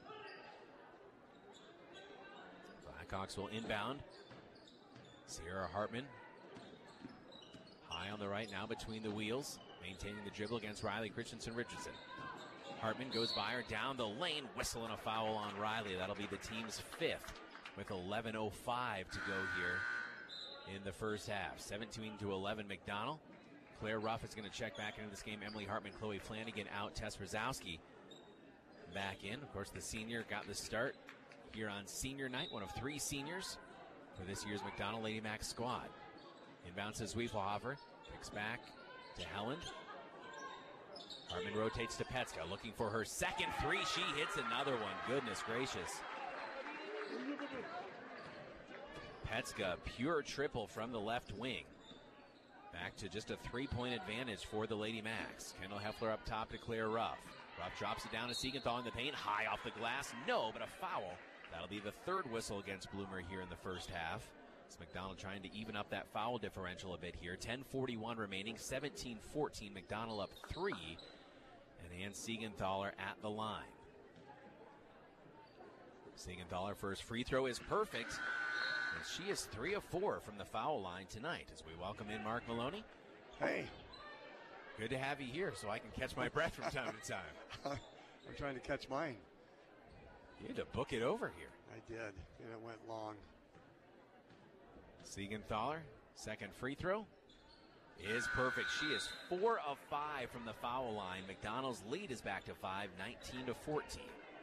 Blackhawks will inbound. Sierra Hartman high on the right now between the wheels, maintaining the dribble against Riley Christensen-Richardson. Hartman goes by her down the lane, whistle and a foul on Riley. That'll be the team's fifth with 11:05 to go here in the first half. 17-11 McDonald. Claire Ruff is going to check back into this game. Emily Hartman, Chloe Flanagan out. Tess Rosowski back in. Of course, the senior got the start here on senior night, one of three seniors for this year's McDonald Lady Max squad. Inbounds to Zwiefelhofer, picks back to Helland. Hartman rotates to Petska, looking for her second three. She hits another one. Goodness gracious. Petska, pure triple from the left wing. Back to just a three-point advantage for the Lady Max. Kendall Heffler up top to Claire Ruff. Ruff drops it down to Siegenthaler in the paint. High off the glass. No, but a foul. That'll be the third whistle against Bloomer here in the first half. It's McDonald trying to even up that foul differential a bit here. 10:41 remaining. 17-14. McDonald up 3. And Ann Siegenthaler at the line. Siegenthaler first free throw is perfect. And she is 3 of 4 from the foul line tonight as we welcome in Mark Maloney. Hey. Good to have you here so I can catch my breath from time to time. I'm trying to catch mine. You had to book it over here. I did, and it went long. Siegenthaler, second free throw is perfect. She is 4 of 5 from the foul line. McDonald's lead is back to 5, 19-14.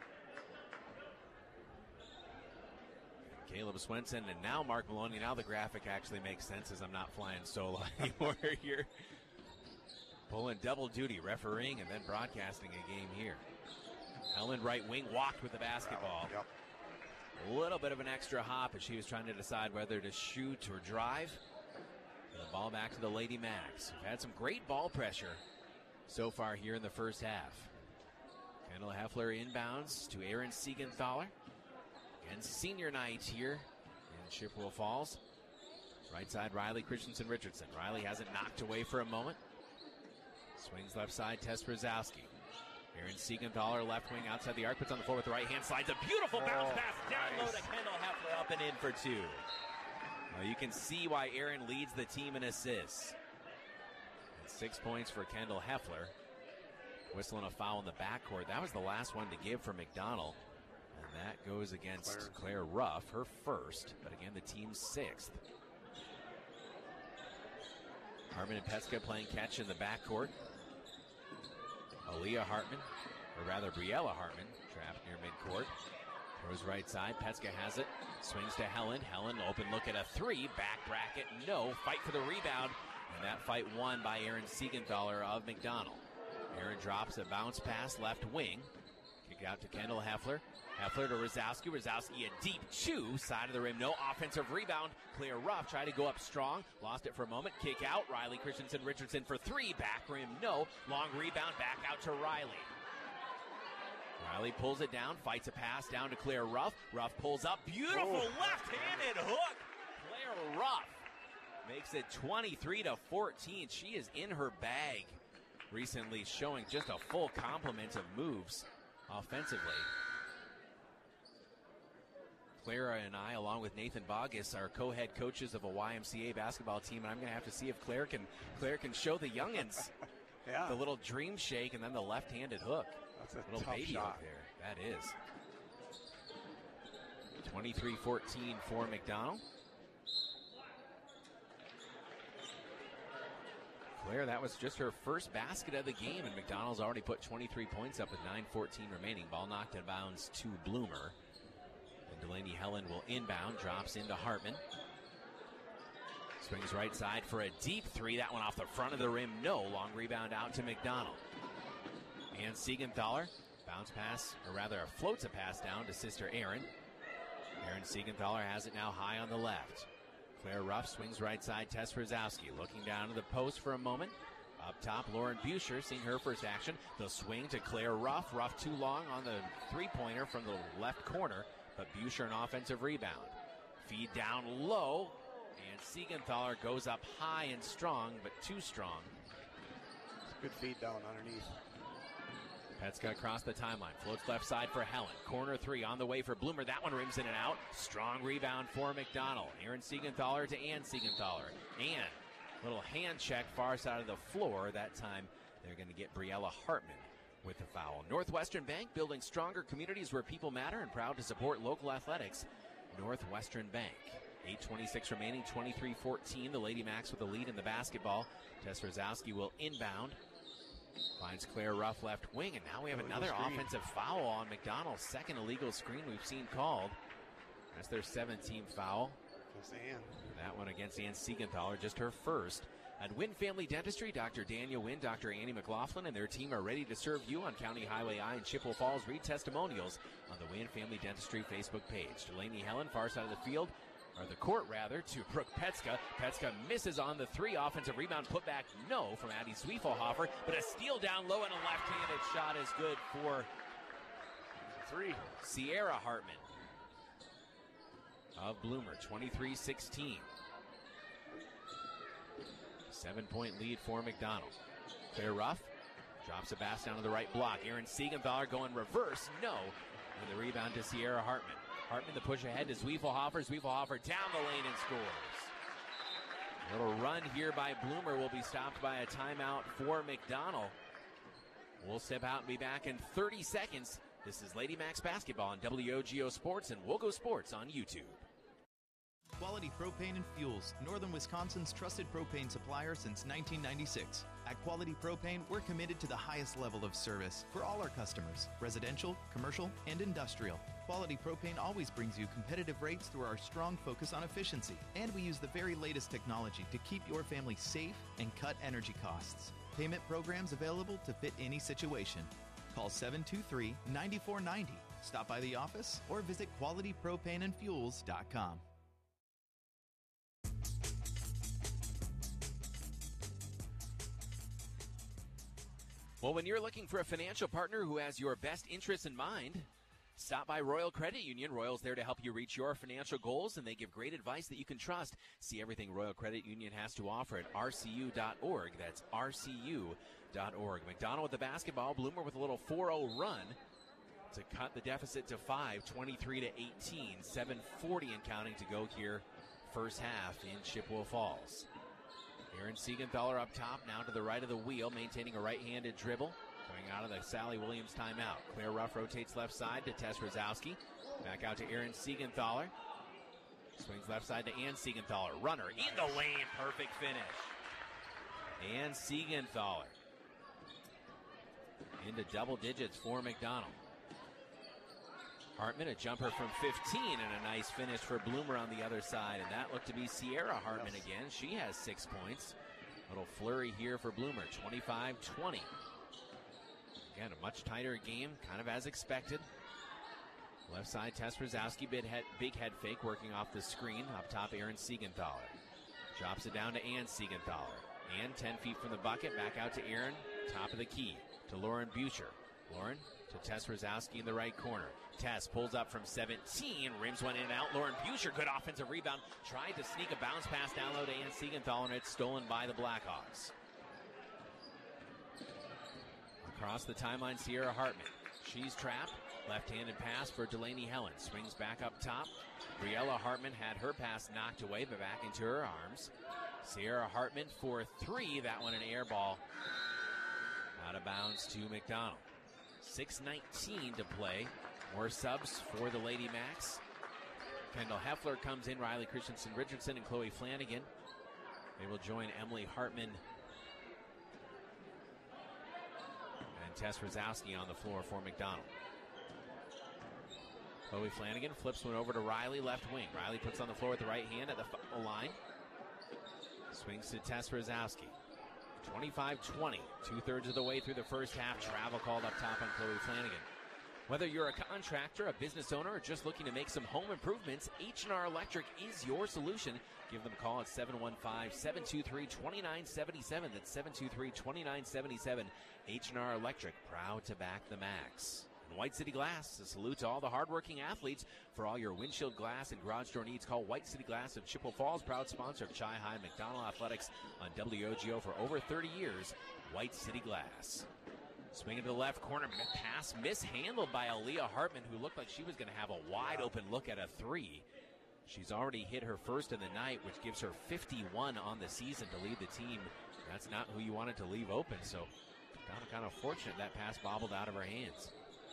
Caleb Swenson and now Mark Maloney. Now the graphic actually makes sense as I'm not flying solo anymore here. Pulling double duty, refereeing and then broadcasting a game here. Helen right wing walked with the basketball. Yep. A little bit of an extra hop as she was trying to decide whether to shoot or drive. And the ball back to the Lady Max. We've had some great ball pressure so far here in the first half. Kendall Heffler inbounds to Aaron Siegenthaler. Again, senior night here in Chippewa Falls. Right side, Riley Christensen-Richardson. Riley has it knocked away for a moment. Swings left side, Tess Brzezowski. Aaron Siegenthaler, left wing outside the arc, puts on the floor with the right hand, slides a beautiful bounce pass down low to Kendall Heffler, up and in for two. Well, you can see why Aaron leads the team in assists. And 6 points for Kendall Heffler. Whistling a foul in the backcourt. That was the last one to give for McDonald. And that goes against Claire Ruff, her first, but again, the team's sixth. Hartman and Petska playing catch in the backcourt. Aaliyah Hartman, or rather Briella Hartman, trapped near midcourt. Throws right side, Petska has it, swings to Helen. Helen, open look at a three, back bracket, no. Fight for the rebound, and that fight won by Aaron Siegenthaler of McDonald. Aaron drops a bounce pass left wing. Kick out to Kendall Heffler. Heffler to Brzezowski. Brzezowski a deep chew. Side of the rim. No offensive rebound. Claire Ruff tried to go up strong. Lost it for a moment. Kick out. Riley Christensen-Richardson for three. Back rim. No. Long rebound. Back out to Riley. Riley pulls it down. Fights a pass down to Claire Ruff. Ruff pulls up. Beautiful left-handed hook. Claire Ruff makes it 23-14. She is in her bag recently, showing just a full complement of moves offensively. Clara and I, along with Nathan Bogus, are co-head coaches of a YMCA basketball team, and I'm going to have to see if Claire can show the youngins the little dream shake and then the left-handed hook. That's a little tough baby shot hook there. That is 23-14 for McDonald. Claire, that was just her first basket of the game, and McDonald's already put 23 points up with 9:14 remaining. Ball knocked in bounds to Bloomer. And Delaney Helen will inbound, drops into Hartman. Swings right side for a deep three. That one off the front of the rim. No. Long rebound out to McDonald. And Siegenthaler, bounce pass, or rather floats a pass down to sister Aaron. Aaron Siegenthaler has it now high on the left. Claire Ruff swings right side, Tess Brzezowski looking down to the post for a moment. Up top, Lauren Buescher seeing her first action. The swing to Claire Ruff. Ruff too long on the three-pointer from the left corner, but Buescher an offensive rebound. Feed down low, and Siegenthaler goes up high and strong, but too strong. It's a good feed down underneath. Petska across the timeline. Floats left side for Helen. Corner three on the way for Bloomer. That one rims in and out. Strong rebound for McDonald. Aaron Siegenthaler to Ann Siegenthaler. Ann, little hand check far side of the floor. That time they're going to get Briella Hartman with the foul. Northwestern Bank, building stronger communities where people matter, and proud to support local athletics. Northwestern Bank. 8:26 remaining, 23-14. The Lady Macs with the lead in the basketball. Tess Brzezowski will inbound. Finds Claire Ruff left wing, and now we have another offensive foul on McDonald's. Second illegal screen we've seen called. That's their 17th foul. That one against Ann Siegenthaler, just her first. At Wynn Family Dentistry, Dr. Daniel Wynn, Dr. Annie McLaughlin, and their team are ready to serve you on County Highway I in Chippewa Falls. Read testimonials on the Wynn Family Dentistry Facebook page. Delaney Helen, far side of the field, or the court rather, to Brooke Petska. Petska misses on the three. Offensive rebound put back, no, from Addie Zwiefelhofer, but a steal down low and a left-handed shot is good for three. Sierra Hartman of Bloomer, 23-16. 7-point lead for McDonald. Claire Ruff drops a pass down to the right block. Aaron Siegenthaler going reverse, no, and the rebound to Sierra Hartman. Hartman the push ahead to Zwiefelhofer. Zwiefelhofer down the lane and scores. A little run here by Bloomer will be stopped by a timeout for McDonald. We'll step out and be back in 30 seconds. This is Lady Macs basketball on WOGO Sports and Wogo Sports on YouTube. Quality Propane and Fuels, Northern Wisconsin's trusted propane supplier since 1996. At Quality Propane, we're committed to the highest level of service for all our customers, residential, commercial, and industrial. Quality Propane always brings you competitive rates through our strong focus on efficiency, and we use the very latest technology to keep your family safe and cut energy costs. Payment programs available to fit any situation. Call 723-9490. Stop by the office or visit qualitypropaneandfuels.com. Well, when you're looking for a financial partner who has your best interests in mind, stop by Royal Credit Union. Royal's there to help you reach your financial goals, and they give great advice that you can trust. See everything Royal Credit Union has to offer at rcu.org. That's rcu.org. McDonald with the basketball. Bloomer with a little 4-0 run to cut the deficit to 5, 23 to 18. 7:40 and counting to go here, first half in Chippewa Falls. Aaron Siegenthaler up top, now to the right of the wheel, maintaining a right-handed dribble. Coming out of the Sally Williams timeout. Claire Ruff rotates left side to Tess Rosowski. Back out to Aaron Siegenthaler. Swings left side to Ann Siegenthaler. Runner in the lane. Perfect finish. Ann Siegenthaler into double digits for McDonald. Hartman, a jumper from 15, and a nice finish for Bloomer on the other side. And that looked to be Sierra Hartman again. She has 6 points. Little flurry here for Bloomer, 25-20. Again, a much tighter game, kind of as expected. Left side, Tess Rosowski, big head fake, working off the screen. Up top, Aaron Siegenthaler. Drops it down to Ann Siegenthaler. Ann, 10 feet from the bucket, back out to Aaron, top of the key, to Lauren Buescher. Lauren to Tess Rosowski in the right corner. Tess pulls up from 17, rims one in and out. Lauren Buescher, good offensive rebound. Tried to sneak a bounce pass down low to Ann Siegenthaler, and it's stolen by the Blackhawks. Across the timeline, Sierra Hartman. She's trapped. Left-handed pass for Delaney Helen. Swings back up top. Briella Hartman had her pass knocked away, but back into her arms. Sierra Hartman for 3. That one an air ball. Out of bounds to McDonald. 6:19 to play. More subs for the Lady Macs. Kendall Heffler comes in. Riley Christensen-Richardson and Chloe Flanagan. They will join Emily Hartman and Tess Rosowski on the floor for McDonald. Chloe Flanagan flips one over to Riley, left wing. Riley puts on the floor with the right hand at the foul line. Swings to Tess Rosowski. 25-20, 2/3 of the way through the first half. Travel called up top on Chloe Flanagan. Whether you're a contractor, a business owner, or just looking to make some home improvements, H&R Electric is your solution. Give them a call at 715-723-2977. That's 723-2977. H&R Electric, proud to back the Macs. And White City Glass, a salute to all the hardworking athletes. For all your windshield glass and garage door needs, call White City Glass of Chippewa Falls, proud sponsor of Chi-High McDonald Athletics on WOGO for over 30 years. White City Glass. Swinging to the left corner, pass mishandled by Aaliyah Hartman, who looked like she was going to have a wide open look at a 3. She's already hit her first of the night, which gives her 51 on the season to lead the team. That's not who you wanted to leave open, so kind of fortunate that pass bobbled out of her hands.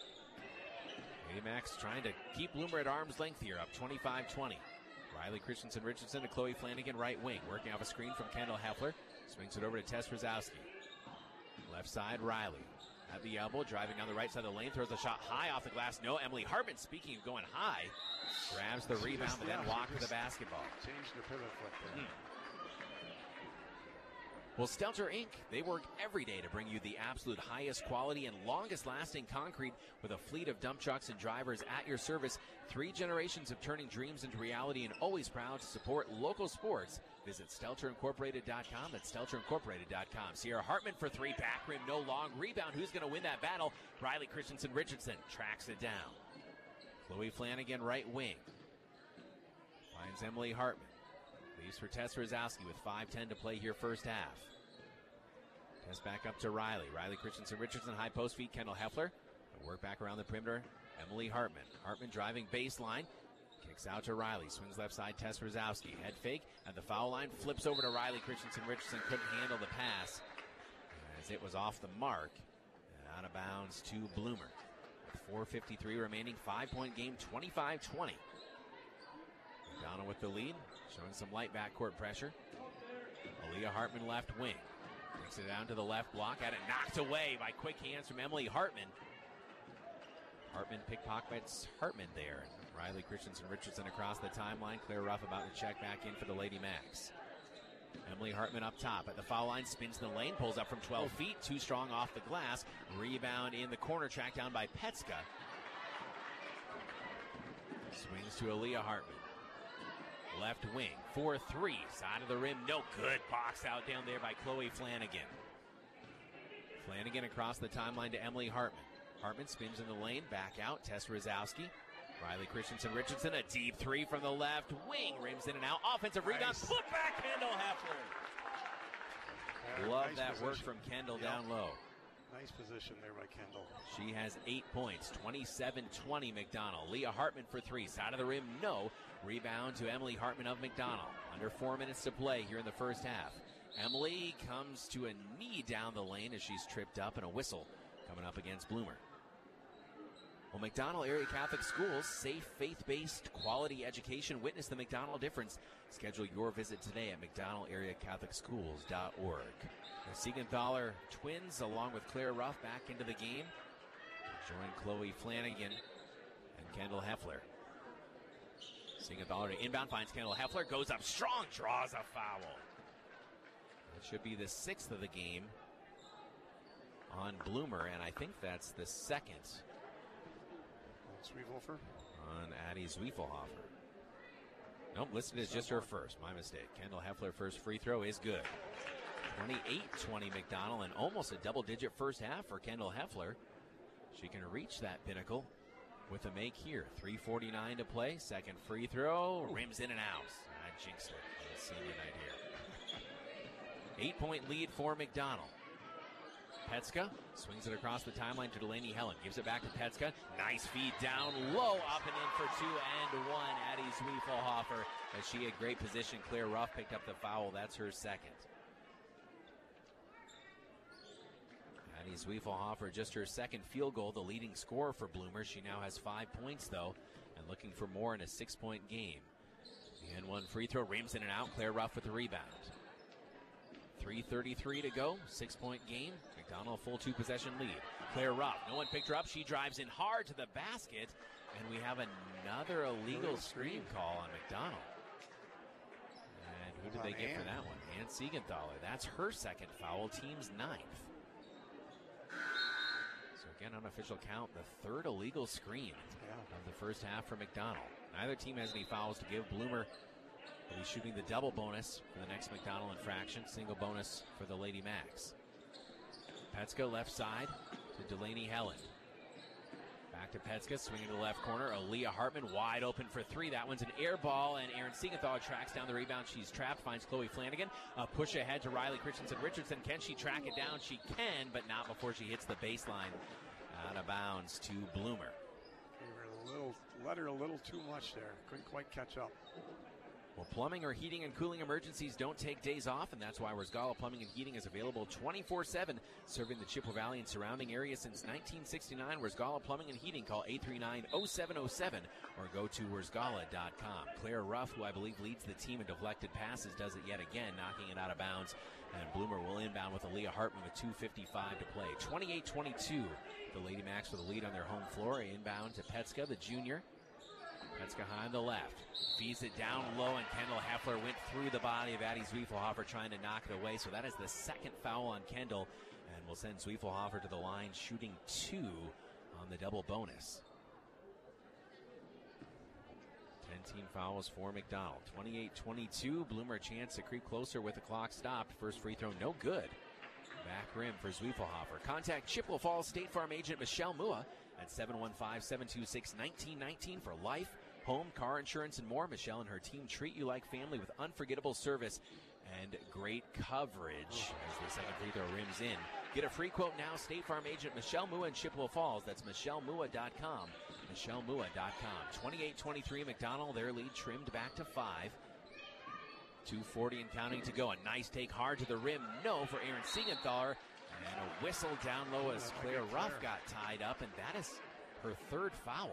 Max trying to keep Bloomer at arm's length here, up 25-20. Riley Christensen-Richardson to Chloe Flanagan, right wing, working off a screen from Kendall Heffler. Swings it over to Tess Rosowski. Left side, Riley. At the elbow, driving down the right side of the lane, throws a shot high off the glass. No, Emily Hartman, speaking of going high, grabs the rebound, but then walks with the basketball. Change the pivot foot there. Well, Stelter Inc., they work every day to bring you the absolute highest quality and longest-lasting concrete with a fleet of dump trucks and drivers at your service. 3 generations of turning dreams into reality, and always proud to support local sports. Visit StelterIncorporated.com. That's StelterIncorporated.com. Sierra Hartman for 3. Back rim, no long rebound. Who's going to win that battle? Riley Christensen-Richardson tracks it down. Chloe Flanagan, right wing. Finds Emily Hartman. Leaves for Tess Rosowski with 5:10 to play here first half. Tess back up to Riley. Riley Christensen-Richardson, high post feed, Kendall Heffler. Work back around the perimeter, Emily Hartman. Hartman driving baseline. Kicks out to Riley. Swings left side, Tess Rosowski. Head fake at the foul line. Flips over to Riley Christensen-Richardson. Couldn't handle the pass as it was off the mark. And out of bounds to Bloomer. With 4:53 remaining. 5-point game, 25-20. McDonald with the lead. Showing some light backcourt pressure. Aaliyah Hartman left wing. Takes it down to the left block. Had it knocked away by quick hands from Emily Hartman. Hartman pickpockets Hartman there. Riley Christensen-Richardson across the timeline. Claire Ruff about to check back in for the Lady Macs. Emily Hartman up top at the foul line. Spins the lane. Pulls up from 12 feet. Too strong off the glass. Rebound in the corner. Tracked down by Petska. Swings to Aaliyah Hartman. Left wing, 4-3, side of the rim, no good. Box out down there by Chloe Flanagan. Flanagan across the timeline to Emily Hartman. Hartman spins in the lane, back out. Tess Rosowski. Riley Richardson, a deep three from the left wing, rims in and out. Offensive rebound, put back Kendall Heffler. Love that work from Kendall down low. Nice position there by Kendall. She has 8 points, 27-20 McDonald. Leah Hartman for three, side of the rim, no. Rebound to Emily Hartman of McDonald. Under 4 minutes to play here in the first half. Emily comes to a knee down the lane as she's tripped up, and a whistle coming up against Bloomer. Well, McDonald Area Catholic Schools, safe, faith-based, quality education. Witness the McDonald difference. Schedule your visit today at mcdonaldareacatholicschools.org. The Siegenthaler twins, along with Claire Ruff, back into the game. Join Chloe Flanagan and Kendall Heffler. Siegenthaler to inbound, finds Kendall Heffler, goes up strong, draws a foul. That should be the 6th of the game on Bloomer, and I think that's the 2nd. Zwiefelhofer? On Addie Zwiefelhofer. Nope, listed as just her first. My mistake. Kendall Heffler first free throw is good. 28-20 McDonald, and almost a double-digit first half for Kendall Heffler. She can reach that pinnacle with a make here. 3:49 to play. Second free throw. Rims in and out. I jinxed it on the senior night here. 8-point lead for McDonald. Petska swings it across the timeline to Delaney Helen. Gives it back to Petska. Nice feed down low, up and in for 2 and 1. Addie Zwiefelhofer, as she had great position. Claire Ruff picked up the foul. That's her second. Addie Zwiefelhofer, just her second field goal, the leading scorer for Bloomer. She now has 5 points, though, and looking for more in a 6-point game. The N1 free throw, rims in and out. Claire Ruff with the rebound. 3:33 to go, 6-point game. McDonald full 2-possession lead. Claire Ruff, no one picked her up. She drives in hard to the basket, and we have another illegal screen call on McDonald. And who did they get for that one? Ann Siegenthaler. That's her second foul, team's 9th. So again, unofficial count, the 3rd illegal screen of the first half for McDonald. Neither team has any fouls to give. Bloomer will be shooting the double bonus for the next McDonald infraction. Single bonus for the Lady Macs. Petska left side to Delaney Helen. Back to Petska, swinging to the left corner. Aaliyah Hartman wide open for 3. That one's an air ball, and Erin Siegenthaler tracks down the rebound. She's trapped, finds Chloe Flanagan. A push ahead to Riley Richardson. Can she track it down? She can, but not before she hits the baseline. Out of bounds to Bloomer. Let her a little too much there. Couldn't quite catch up. Well, plumbing or heating and cooling emergencies don't take days off, and that's why Rosgala Plumbing and Heating is available 24/7, serving the Chippewa Valley and surrounding areas since 1969. Rosgala Plumbing and Heating. Call 839-0707 or go to Rosgala.com. Claire Ruff, who I believe leads the team in deflected passes, does it yet again, knocking it out of bounds. And Bloomer will inbound with Aaliyah Hartman with 2:55 to play. 28-22, the Lady Macs with a lead on their home floor. Inbound to Petska, the junior. Petska high on the left. Feeds it down low, and Kendall Heffler went through the body of Addie Zwiefelhofer trying to knock it away. So that is the second foul on Kendall, and will send Zwiefelhofer to the line, shooting 2 on the double bonus. 10-team fouls for McDonald. 28-22. Bloomer a chance to creep closer with the clock stopped. First free throw, no good. Back rim for Zwiefelhofer. Contact Chippewa Falls State Farm agent Michelle Mua at 715-726-1919 for life, home, car insurance, and more. Michelle and her team treat you like family with unforgettable service and great coverage as the second free throw rims in. Get a free quote now. State Farm agent Michelle Mua in Chippewa Falls. That's MichelleMua.com. MichelleMua.com. 28-23 McDonald. Their lead trimmed back to 5. 2:40 and counting to go. A nice take hard to the rim. No for Erin Siegenthaler. And a whistle down low as Claire Ruff got tied up, and that is her 3rd foul.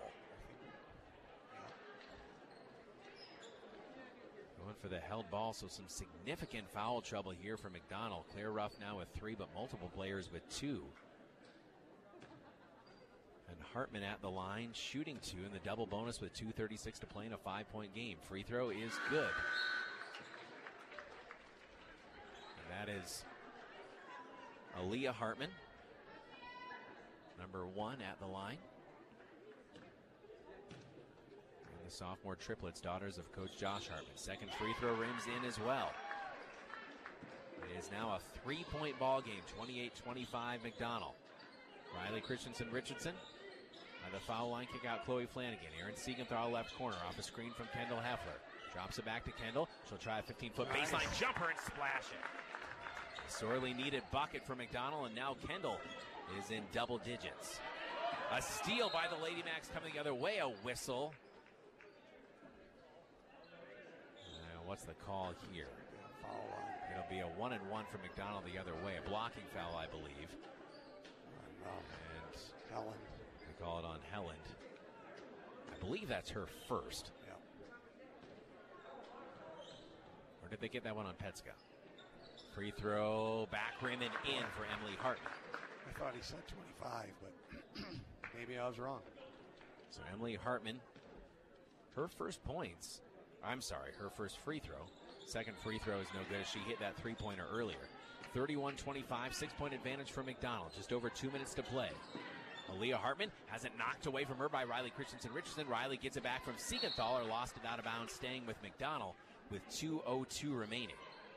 Going for the held ball, so some significant foul trouble here for McDonald. Claire Ruff now with 3, but multiple players with 2. And Hartman at the line, shooting 2 in the double bonus with 2:36 to play in a 5-point game. Free throw is good. And that is Aaliyah Hartman, number 1 at the line. And the sophomore triplets, daughters of Coach Josh Hartman. Second free throw rims in as well. is now a 3-point ball game, 28-25 McDonald. Riley Christensen-Richardson by the foul line, kick out Chloe Flanagan. Erin Siegenthal left corner off a screen from Kendall Heffler. Drops it back to Kendall. She'll try a 15-foot baseline jumper and splash it. Sorely needed bucket for McDonald, and now Kendall is in double digits. A steal by the Lady Macs coming the other way, a whistle. What's the call here? It'll be a 1-1 for McDonald the other way. A blocking foul, I believe. And Helen. They call it on Helland. I believe that's her first. Yeah. Or did they get that one on Petska? Free throw, back rim and in for Emily Hartman. I thought he said 25, but maybe I was wrong. So Emily Hartman, her first points. Her first free throw. Second free throw is no good. She hit that three-pointer earlier. 31-25, 6-point advantage for McDonald. Just over 2 minutes to play. Aaliyah Hartman has it knocked away from her by Riley Christensen-Richardson. Riley gets it back from Siegenthal, or lost it out of bounds, staying with McDonald with 2:02 remaining.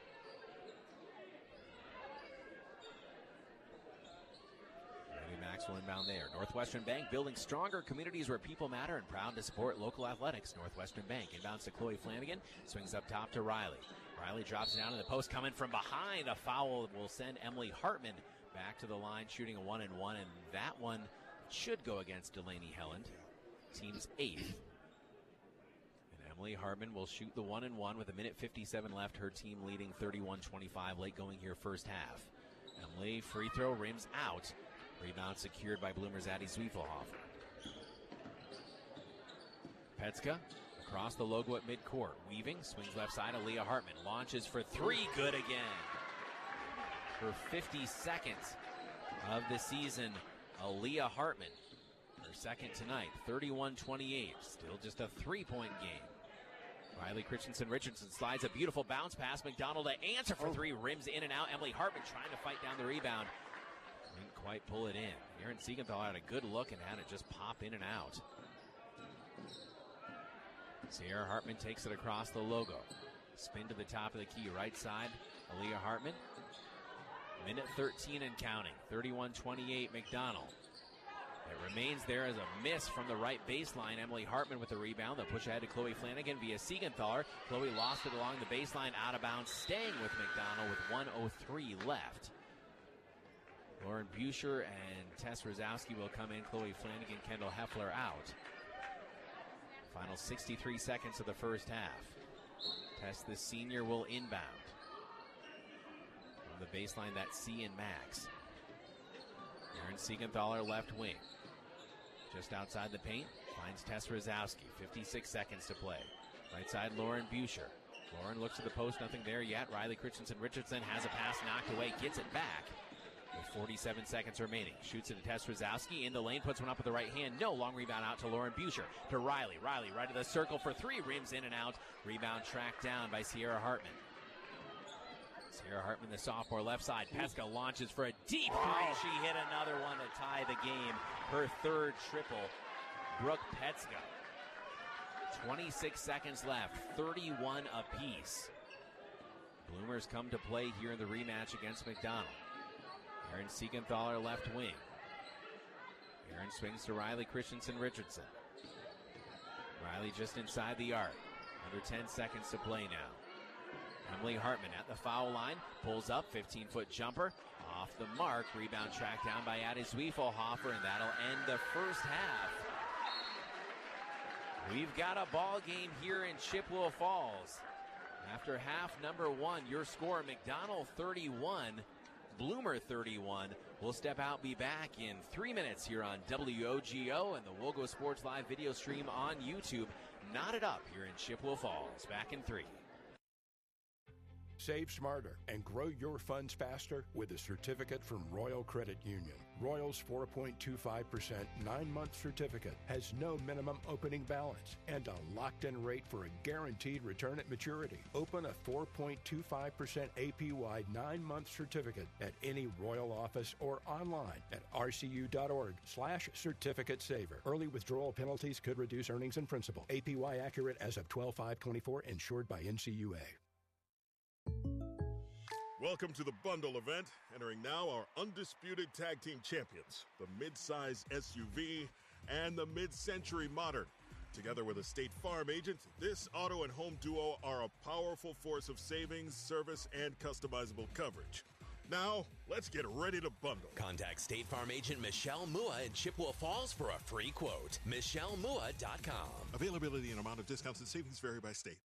Max will inbound there. Northwestern Bank, building stronger communities where people matter, and proud to support local athletics. Northwestern Bank inbounds to Chloe Flanagan, swings up top to Riley. Riley drops it down to the post, coming from behind. A foul will send Emily Hartman back to the line, shooting a 1-1, and that one should go against Delaney Helland, team's 8th. And Emily Hartman will shoot the 1-1 with 1:57 left. Her team leading 31-25, late going here first half. Emily, free throw, rims out. Rebound secured by Bloomer's Addie Zwiefelhofer. Petska across the logo at midcourt. Weaving, swings left side. Aaliyah Hartman launches for three. Good again. For 52nd of the season, Aaliyah Hartman. Her second tonight, 31-28. Still just a 3-point game. Riley Christensen-Richardson slides a beautiful bounce pass. McDonald to answer for three. Rims in and out. Emily Hartman trying to fight down the rebound. Didn't quite pull it in. Erin Siegenthal had a good look and had it just pop in and out. Sierra Hartman takes it across the logo. Spin to the top of the key, right side. Aaliyah Hartman. Minute 13 and counting. 31-28 McDonald. It remains there as a miss from the right baseline. Emily Hartman with the rebound. The push ahead to Chloe Flanagan via Siegenthaler. Chloe lost it along the baseline, out of bounds, staying with McDonald with 1:03 left. Lauren Buescher and Tess Rosowski will come in. Chloe Flanagan, Kendall Heffler out. Final 63 seconds of the first half. Tess, the senior, will inbound. From the baseline, that's C and Max. Erin Siegenthaler, left wing. Just outside the paint, finds Tess Rosowski. 56 seconds to play. Right side, Lauren Buescher. Lauren looks to the post, nothing there yet. Riley Christensen-Richardson has a pass knocked away, gets it back. With 47 seconds remaining. Shoots it to Tess Rosowski. In the lane, puts one up with the right hand. No, long rebound out to Lauren Buescher. To Riley. Riley right to the circle for three. Rims in and out. Rebound tracked down by Sierra Hartman. Sierra Hartman, the sophomore, left side. Petska launches for a deep three. She hit another one to tie the game. Her third triple. Brooke Petska. 26 seconds left. 31 apiece. Bloomers come to play here in the rematch against McDonald. Erin Siegenthaler, left wing. Erin swings to Riley Christensen-Richardson. Riley just inside the arc. Under 10 seconds to play now. Emily Hartman at the foul line. Pulls up, 15-foot jumper. Off the mark. Rebound tracked down by Addie Zwiefelhofer, and that'll end the first half. We've got a ball game here in Chippewa Falls. After half number one, your score, McDonald 31. Bloomer 31. We'll step out, be back in 3 minutes here on WOGO and the Wogo Sports Live video stream on YouTube. Knotted up here in Chippewa Falls. Back in 3. Save smarter and grow your funds faster with a certificate from Royal Credit Union. Royal's 4.25% 9-month certificate has no minimum opening balance and a locked-in rate for a guaranteed return at maturity. Open a 4.25% APY 9-month certificate at any Royal office or online at rcu.org/certificate saver. Early withdrawal penalties could reduce earnings and principal. APY accurate as of 12/5/24, insured by NCUA. Welcome to the bundle event. Entering now our undisputed tag team champions, the midsize SUV and the mid-century modern. Together with a State Farm agent, this auto and home duo are a powerful force of savings, service, and customizable coverage. Now, let's get ready to bundle. Contact State Farm agent Michelle Mua in Chippewa Falls for a free quote. MichelleMua.com. Availability and amount of discounts and savings vary by state.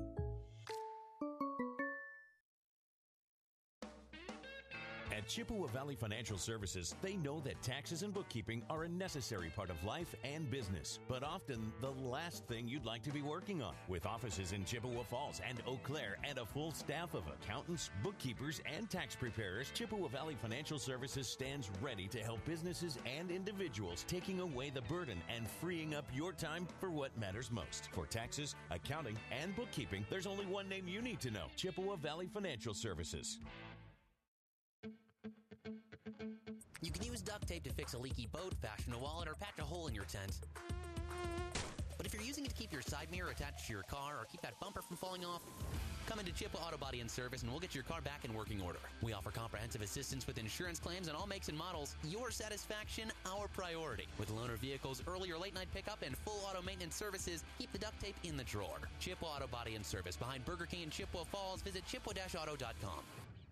At Chippewa Valley Financial Services, they know that taxes and bookkeeping are a necessary part of life and business, but often the last thing you'd like to be working on. With offices in Chippewa Falls and Eau Claire and a full staff of accountants, bookkeepers, and tax preparers, Chippewa Valley Financial Services stands ready to help businesses and individuals, taking away the burden and freeing up your time for what matters most. For taxes, accounting, and bookkeeping, there's only one name you need to know: Chippewa Valley Financial Services. You can use duct tape to fix a leaky boat, fashion a wallet, or patch a hole in your tent. But if you're using it to keep your side mirror attached to your car or keep that bumper from falling off, come into Chippewa Auto Body and Service and we'll get your car back in working order. We offer comprehensive assistance with insurance claims on all makes and models. Your satisfaction, our priority. With loaner vehicles, early or late night pickup, and full auto maintenance services, keep the duct tape in the drawer. Chippewa Auto Body and Service behind Burger King in Chippewa Falls. Visit chippewa-auto.com.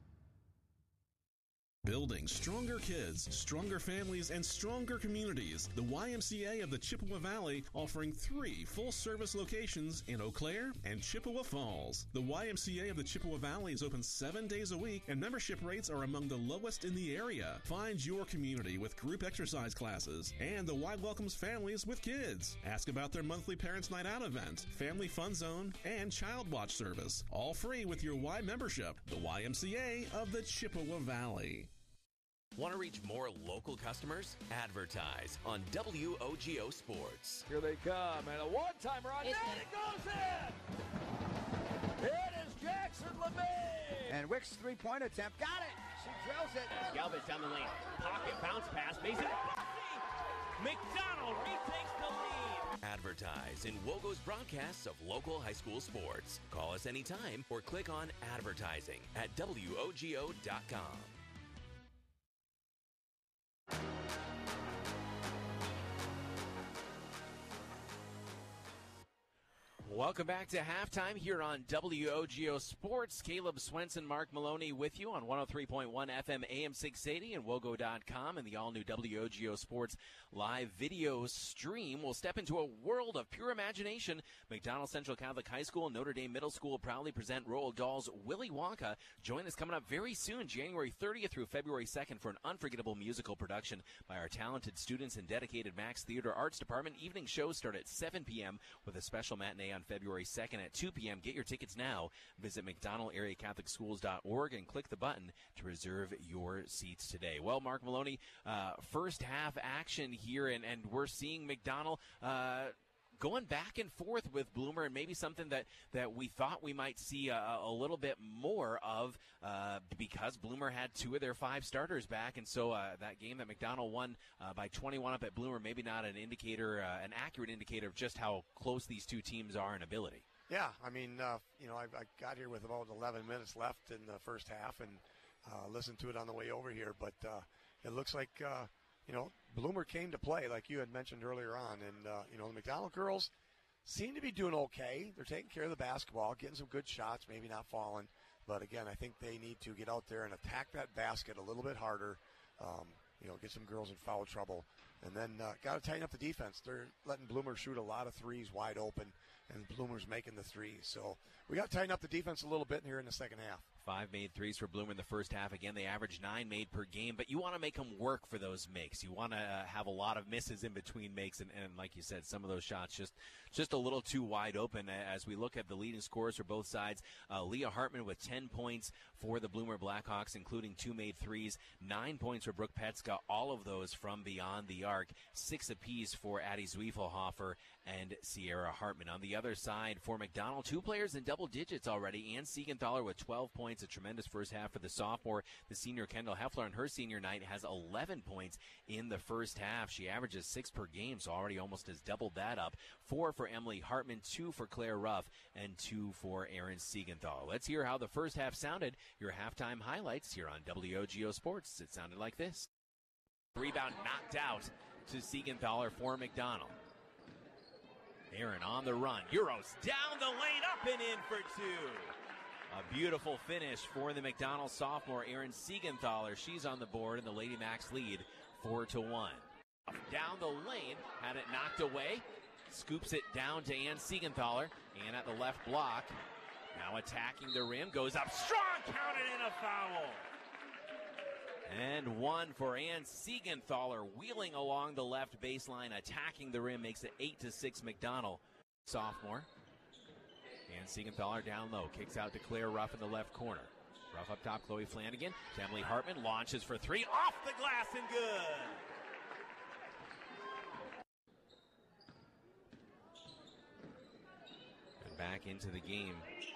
Building stronger kids, stronger families, and stronger communities. The YMCA of the Chippewa Valley offering 3 full-service locations in Eau Claire and Chippewa Falls. The YMCA of the Chippewa Valley is open 7 days a week, and membership rates are among the lowest in the area. Find your community with group exercise classes, and the Y welcomes families with kids. Ask about their monthly Parents' Night Out event, Family Fun Zone, and Child Watch service. All free with your Y membership. The YMCA of the Chippewa Valley. Want to reach more local customers? Advertise on WOGO Sports. Here they come, and a one-timer on net. It goes in! It is Jackson LeMay! And Wick's three-point attempt. Got it! She drills it. Galvez down the lane. Pocket bounce pass. Mason. McDonald retakes the lead. Advertise in WOGO's broadcasts of local high school sports. Call us anytime or click on advertising at WOGO.com. Welcome back to halftime here on WOGO Sports. Caleb Swenson, Mark Maloney with you on 103.1 FM AM 680 and WOGO.com and the all-new WOGO Sports live video stream. We'll step into a world of pure imagination. McDonald Central Catholic High School and Notre Dame Middle School proudly present Roald Dahl's Willy Wonka. Join us coming up very soon, January 30th through February 2nd, for an unforgettable musical production by our talented students and dedicated Max Theater Arts Department. Evening shows start at 7 p.m. with a special matinee on February 2nd at 2 p.m. Get your tickets now. Visit McDonaldAreaCatholicSchools.org and click the button to reserve your seats today. Well, Mark Maloney, first half action here, and we're seeing McDonald going back and forth with Bloomer, and maybe something that we thought we might see a little bit more of because Bloomer had 2 of their 5 starters back, and so that game that McDonald won by 21 up at Bloomer, maybe not an indicator, an accurate indicator of just how close these two teams are in ability. Yeah, I mean, I got here with about 11 minutes left in the first half and listened to it on the way over here, but it looks like Bloomer came to play, like you had mentioned earlier on. And, the McDonald girls seem to be doing okay. They're taking care of the basketball, getting some good shots, maybe not falling. But, again, I think they need to get out there and attack that basket a little bit harder, get some girls in foul trouble. And then got to tighten up the defense. They're letting Bloomer shoot a lot of threes wide open, and Bloomer's making the threes. So we got to tighten up the defense a little bit here in the second half. 5 made threes for Bloomer in the first half. Again, they averaged 9 made per game, but you want to make them work for those makes. You want to have a lot of misses in between makes, and like you said, some of those shots just a little too wide open. As we look at the leading scorers for both sides, Leah Hartman with 10 points for the Bloomer Blackhawks, including 2 made threes, 9 points for Brooke Petska, all of those from beyond the arc, 6 apiece for Addie Zwiefelhofer and Sierra Hartman. On the other side, for McDonald, 2 players in double digits already, Ann Siegenthaler with 12 points, points. A tremendous first half for the sophomore. The senior Kendall Heffler on her senior night has 11 points in the first half. She averages 6 per game, so already almost has doubled that up. 4 for Emily Hartman, 2 for Claire Ruff, and 2 for Erin Siegenthaler. Let's hear how the first half sounded. Your halftime highlights here on WOGO Sports. It sounded like this. Rebound knocked out to Siegenthaler for McDonald. Erin on the run. Euros down the lane, up and in for 2. A beautiful finish for the McDonald sophomore, Erin Siegenthaler. She's on the board, and the Lady Macs lead 4-1. Down the lane, had it knocked away. Scoops it down to Ann Siegenthaler. And at the left block, now attacking the rim, goes up strong, counted in, a foul. And 1 for Ann Siegenthaler, wheeling along the left baseline, attacking the rim, makes it 8-6 McDonald. Sophomore. Ann Siegenthaler down low, kicks out to Claire Ruff in the left corner. Ruff up top, Chloe Flanagan. To Emily Hartman, launches for 3, off the glass and good. And back into the game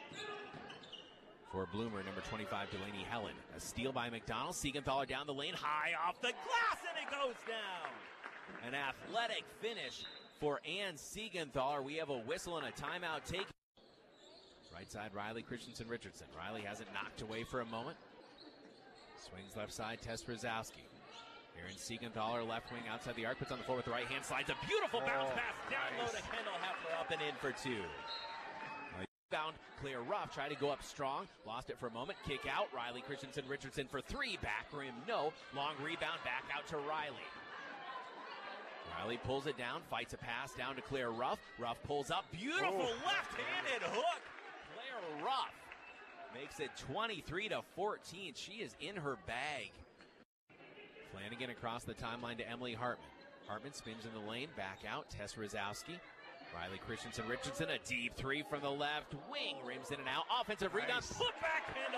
for Bloomer, number 25, Delaney Helen. A steal by McDonald. Siegenthaler down the lane, high off the glass, and it goes down. An athletic finish for Ann Siegenthaler. We have a whistle and a timeout taken. Right side, Riley Christensen Richardson. Riley has it knocked away for a moment. Swings left side, Tess Brzezowski. Erin Siegenthaler, left wing outside the arc, puts on the floor with the right hand, slides a beautiful bounce pass down low to Kendall Heffler, up and in for 2. Bound Claire Ruff, tried to go up strong, lost it for a moment, kick out, Riley Christensen Richardson for 3, back rim, no, long rebound, back out to Riley. Riley pulls it down, fights a pass down to Claire Ruff. Ruff pulls up, beautiful left-handed hook. Claire Ruff makes it 23-14. She is in her bag. Flanagan across the timeline to Emily Hartman. Hartman spins in the lane, back out, Tess Brzezowski. Riley Christensen Richardson, a deep 3 from the left wing, rims in and out, offensive rebound, put back Kendall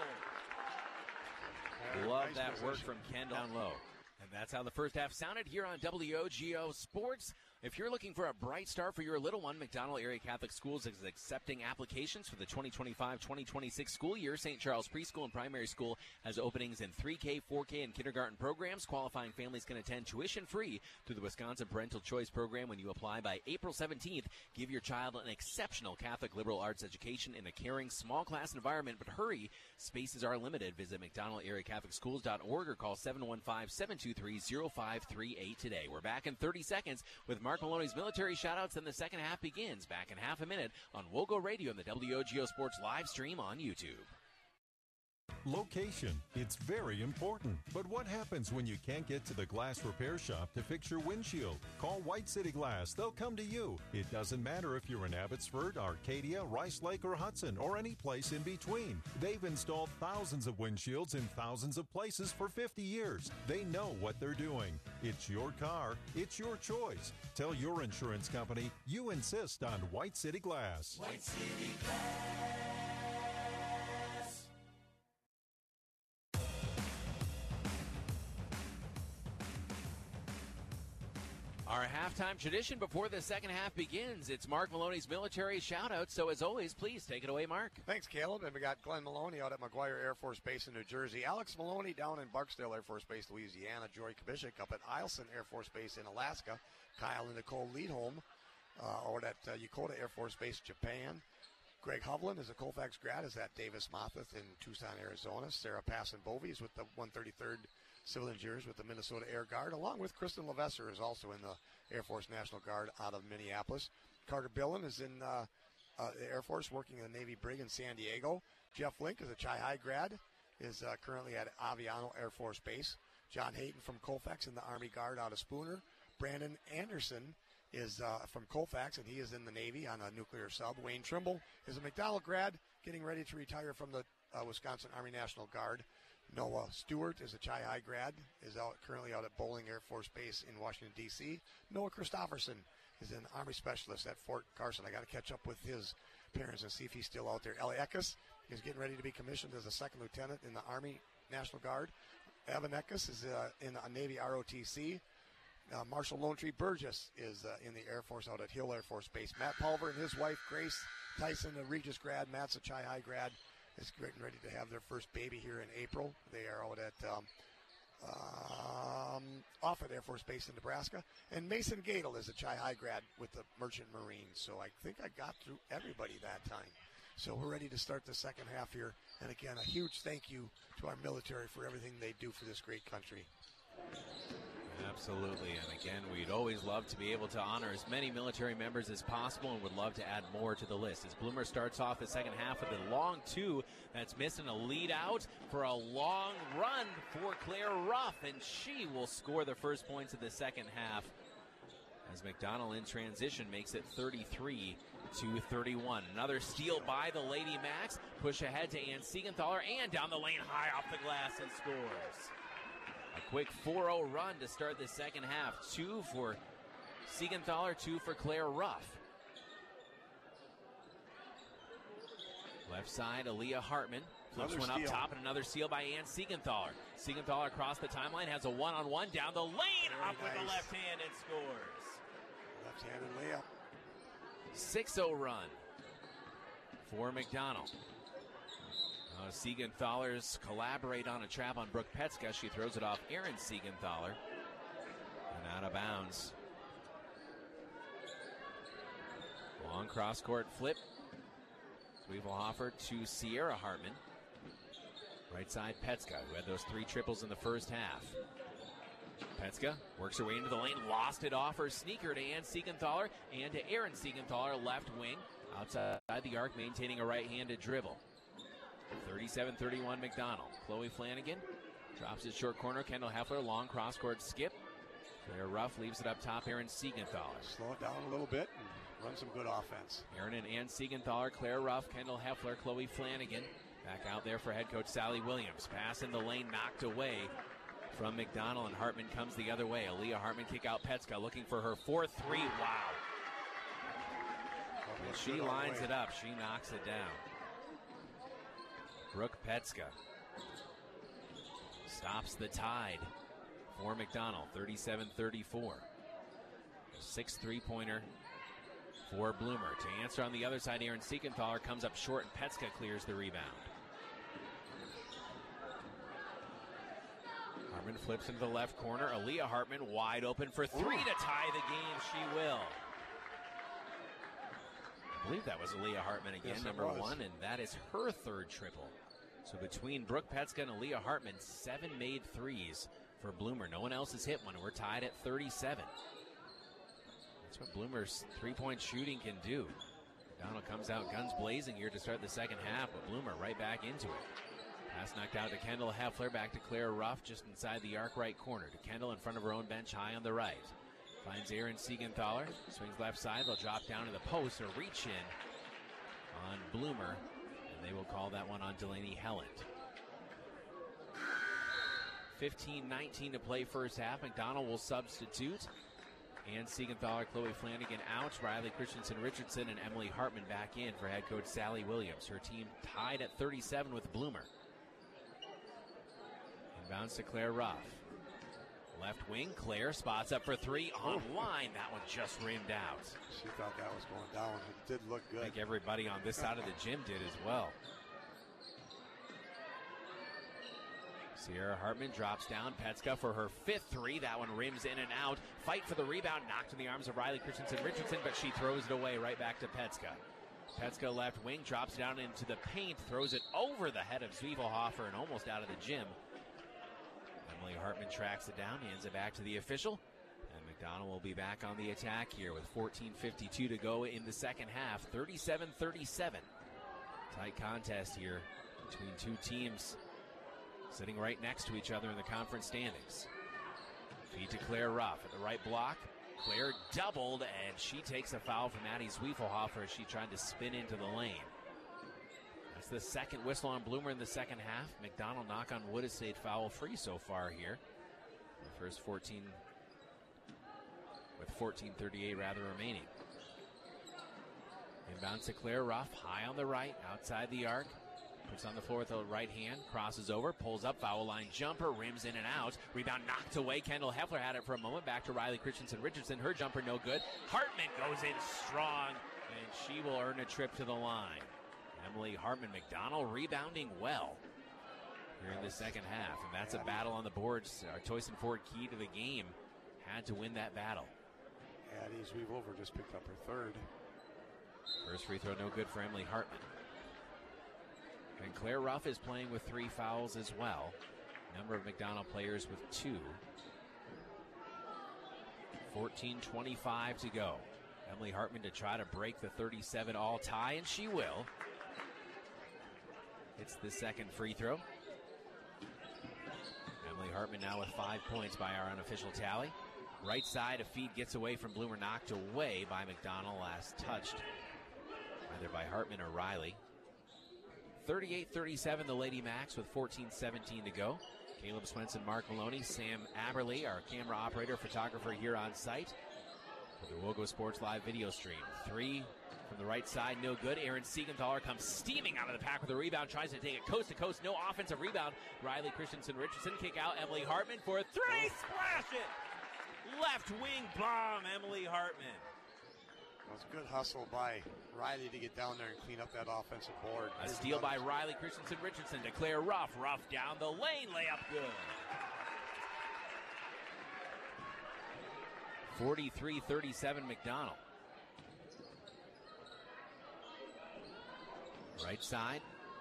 Heffler. Love that work from Kendall down low. And that's how the first half sounded here on WOGO Sports. If you're looking for a bright start for your little one, McDonald Area Catholic Schools is accepting applications for the 2025-2026 school year. St. Charles Preschool and Primary School has openings in 3K, 4K, and kindergarten programs. Qualifying families can attend tuition-free through the Wisconsin Parental Choice Program when you apply by April 17th. Give your child an exceptional Catholic liberal arts education in a caring, small-class environment, but hurry. Spaces are limited. Visit McDonaldAreaCatholicSchools.org or call 715-723-0538 today. We're back in 30 seconds with Mark Maloney's military shoutouts, and the second half begins. Back in half a minute on WOGO Radio and the WOGO Sports live stream on YouTube. Location. It's very important. But what happens when you can't get to the glass repair shop to fix your windshield? Call White City Glass. They'll come to you. It doesn't matter if you're in Abbotsford, Arcadia, Rice Lake, or Hudson, or any place in between. They've installed thousands of windshields in thousands of places for 50 years. They know what they're doing. It's your car. It's your choice. Tell your insurance company you insist on White City Glass. White City Glass. Our halftime tradition before the second half begins. It's Mark Maloney's military shoutout. So as always, please take it away, Mark. Thanks, Caleb. And we got Glenn Maloney out at McGuire Air Force Base in New Jersey. Alex Maloney down in Barksdale Air Force Base, Louisiana. Joy Kubishik up at Eielson Air Force Base in Alaska. Kyle and Nicole Liedholm out at Yokota Air Force Base, Japan. Greg Hovland is a Colfax grad, is at Davis Moffett in Tucson, Arizona. Sarah Passon-Bovey is with the 133rd Civil Engineers with the Minnesota Air Guard, along with Kristen Levesser is also in the Air Force National Guard out of Minneapolis. Carter Billen is in the Air Force working in the Navy Brig in San Diego. Jeff Link is a Chi-High grad, is currently at Aviano Air Force Base. John Hayton from Colfax in the Army Guard out of Spooner. Brandon Anderson is from Colfax, and he is in the Navy on a nuclear sub. Wayne Trimble is a McDonald grad, getting ready to retire from the Wisconsin Army National Guard. Noah Stewart is a Chi-High grad, is currently out at Bowling Air Force Base in Washington, D.C. Noah Christofferson is an Army specialist at Fort Carson. I got to catch up with his parents and see if he's still out there. Ellie Eckes is getting ready to be commissioned as a second lieutenant in the Army National Guard. Evan Eckes is in a Navy ROTC. Marshal Lone Tree Burgess is in the Air Force out at Hill Air Force Base. Matt Pulver and his wife, Grace Tyson, a Regis grad. Matt's a Chi-High grad. is getting ready to have their first baby here in April. They are out at off at Air Force Base in Nebraska. And Mason Gadel is a Chi-High grad with the Merchant Marines. So I think I got through everybody that time. So we're ready to start the second half here. And again, a huge thank you to our military for everything they do for this great country. Absolutely, and again, we'd always love to be able to honor as many military members as possible and would love to add more to the list. As Bloomer starts off the second half with a long two that's missing a lead out for a long run for Claire Ruff, and she will score the first points of the second half as McDonald in transition makes it 33-31. Another steal by the Lady Macs, push ahead to Ann Siegenthaler, and down the lane high off the glass and scores. A quick 4-0 run to start the second half. 2 for Siegenthaler, 2 for Claire Ruff. Left side, Aaliyah Hartman. Flips one up top, and another steal by Ann Siegenthaler. Siegenthaler across the timeline, has a one-on-one down the lane, up with the left hand and scores. Left-handed layup. 6-0 run for McDonald. Siegenthalers collaborate on a trap on Brooke Petska. She throws it off Erin Siegenthaler and out of bounds. Long cross-court flip. Zwiefelhofer to Sierra Hartman. Right side, Petska, who had those 3 triples in the first half. Petska works her way into the lane, lost it off her sneaker to Ann Siegenthaler and to Erin Siegenthaler, left wing, outside the arc, maintaining a right-handed dribble. 37-31 McDonald. Chloe Flanagan drops it short corner. Kendall Heffler, long cross-court skip. Claire Ruff leaves it up top. Erin Siegenthaler. Slow it down a little bit and run some good offense. Erin and Ann Siegenthaler, Claire Ruff, Kendall Heffler, Chloe Flanagan. Back out there for head coach Sally Williams. Pass in the lane, knocked away from McDonald, and Hartman comes the other way. Aaliyah Hartman kick out Petska, looking for her 4th 3. Wow. And she lines it up. She knocks it down. Brooke Petska stops the tide for McDonald, 37-34. 6 3-pointer for Bloomer. To answer on the other side, Erin Siegenthaler comes up short, and Petska clears the rebound. Hartman flips into the left corner. Aaliyah Hartman wide open for 3 to tie the game. She will. I believe that was Aaliyah Hartman again, yes, number 1, and that is her 3rd triple. So between Brooke Petska and Aaliyah Hartman, 7 made threes for Bloomer. No one else has hit one. We're tied at 37. That's what Bloomer's 3-point shooting can do. McDonald comes out guns blazing here to start the second half, but Bloomer right back into it. Pass knocked out to Kendall Heffler, back to Claire Ruff, just inside the arc right corner. To Kendall in front of her own bench, high on the right. Finds Erin Siegenthaler, swings left side. They'll drop down to the post or reach in on Bloomer. They will call that one on Delaney Helland. 15-19 to play first half. McDonald will substitute. Ann Siegenthaler, Chloe Flanagan out. Riley Christensen-Richardson and Emily Hartman back in for head coach Sally Williams. Her team tied at 37 with Bloomer. Inbounds to Claire Ruff. Left wing, Claire spots up for 3 on line. That one just rimmed out. She thought that was going down. It did look good. I think everybody on this side of the gym did as well. Sierra Hartman drops down. Petska for her 5th 3. That one rims in and out. Fight for the rebound. Knocked in the arms of Riley Christensen-Richardson, but she throws it away right back to Petska. Petska left wing, drops down into the paint, throws it over the head of Zwiefelhofer and almost out of the gym. Emily Hartman tracks it down, hands it back to the official. And McDonald will be back on the attack here with 14:52 to go in the second half. 37-37. Tight contest here between 2 teams sitting right next to each other in the conference standings. Feed to Claire Ruff at the right block. Claire doubled, and she takes a foul from Addie Zwiefelhofer as she tried to spin into the lane. That's the second whistle on Bloomer in the second half. McDonald, knock on wood, has stayed foul free so far here. The first 14, with 14:38 remaining. Inbounds to Claire Ruff, high on the right, outside the arc. Puts on the floor with the right hand, crosses over, pulls up, foul line jumper, rims in and out. Rebound knocked away. Kendall Heffler had it for a moment. Back to Riley Christensen-Richardson. Her jumper no good. Hartman goes in strong, and she will earn a trip to the line. Emily Hartman McDonald rebounding well here in the second half. And that's a battle on the boards. Our Toyson Ford key to the game had to win that battle. Addie Zwivover just picked up her third. First free throw no good for Emily Hartman. And Claire Ruff is playing with 3 fouls as well. Number of McDonald players with 2. 14:25 to go. Emily Hartman to try to break the 37 all tie, and she will. It's the second free throw. Emily Hartman now with 5 points by our unofficial tally. Right side, a feed gets away from Bloomer, knocked away by McDonald, last touched either by Hartman or Riley. 38-37 the Lady Macs with 14:17 to go. Caleb Swenson, Mark Maloney, Sam Aberly, our camera operator, photographer here on site for the Wogo Sports Live video stream. 3 from the right side, no good. Aaron Siegenthaler comes steaming out of the pack with a rebound, tries to take it coast to coast, no offensive rebound. Riley Christensen-Richardson kick out, Emily Hartman for a 3, splash it! Left wing bomb, Emily Hartman. It was a good hustle by Riley to get down there and clean up that offensive board. A steal by Riley Christensen-Richardson to Claire Ruff. Ruff down the lane, layup good. 43-37 McDonald. Right side.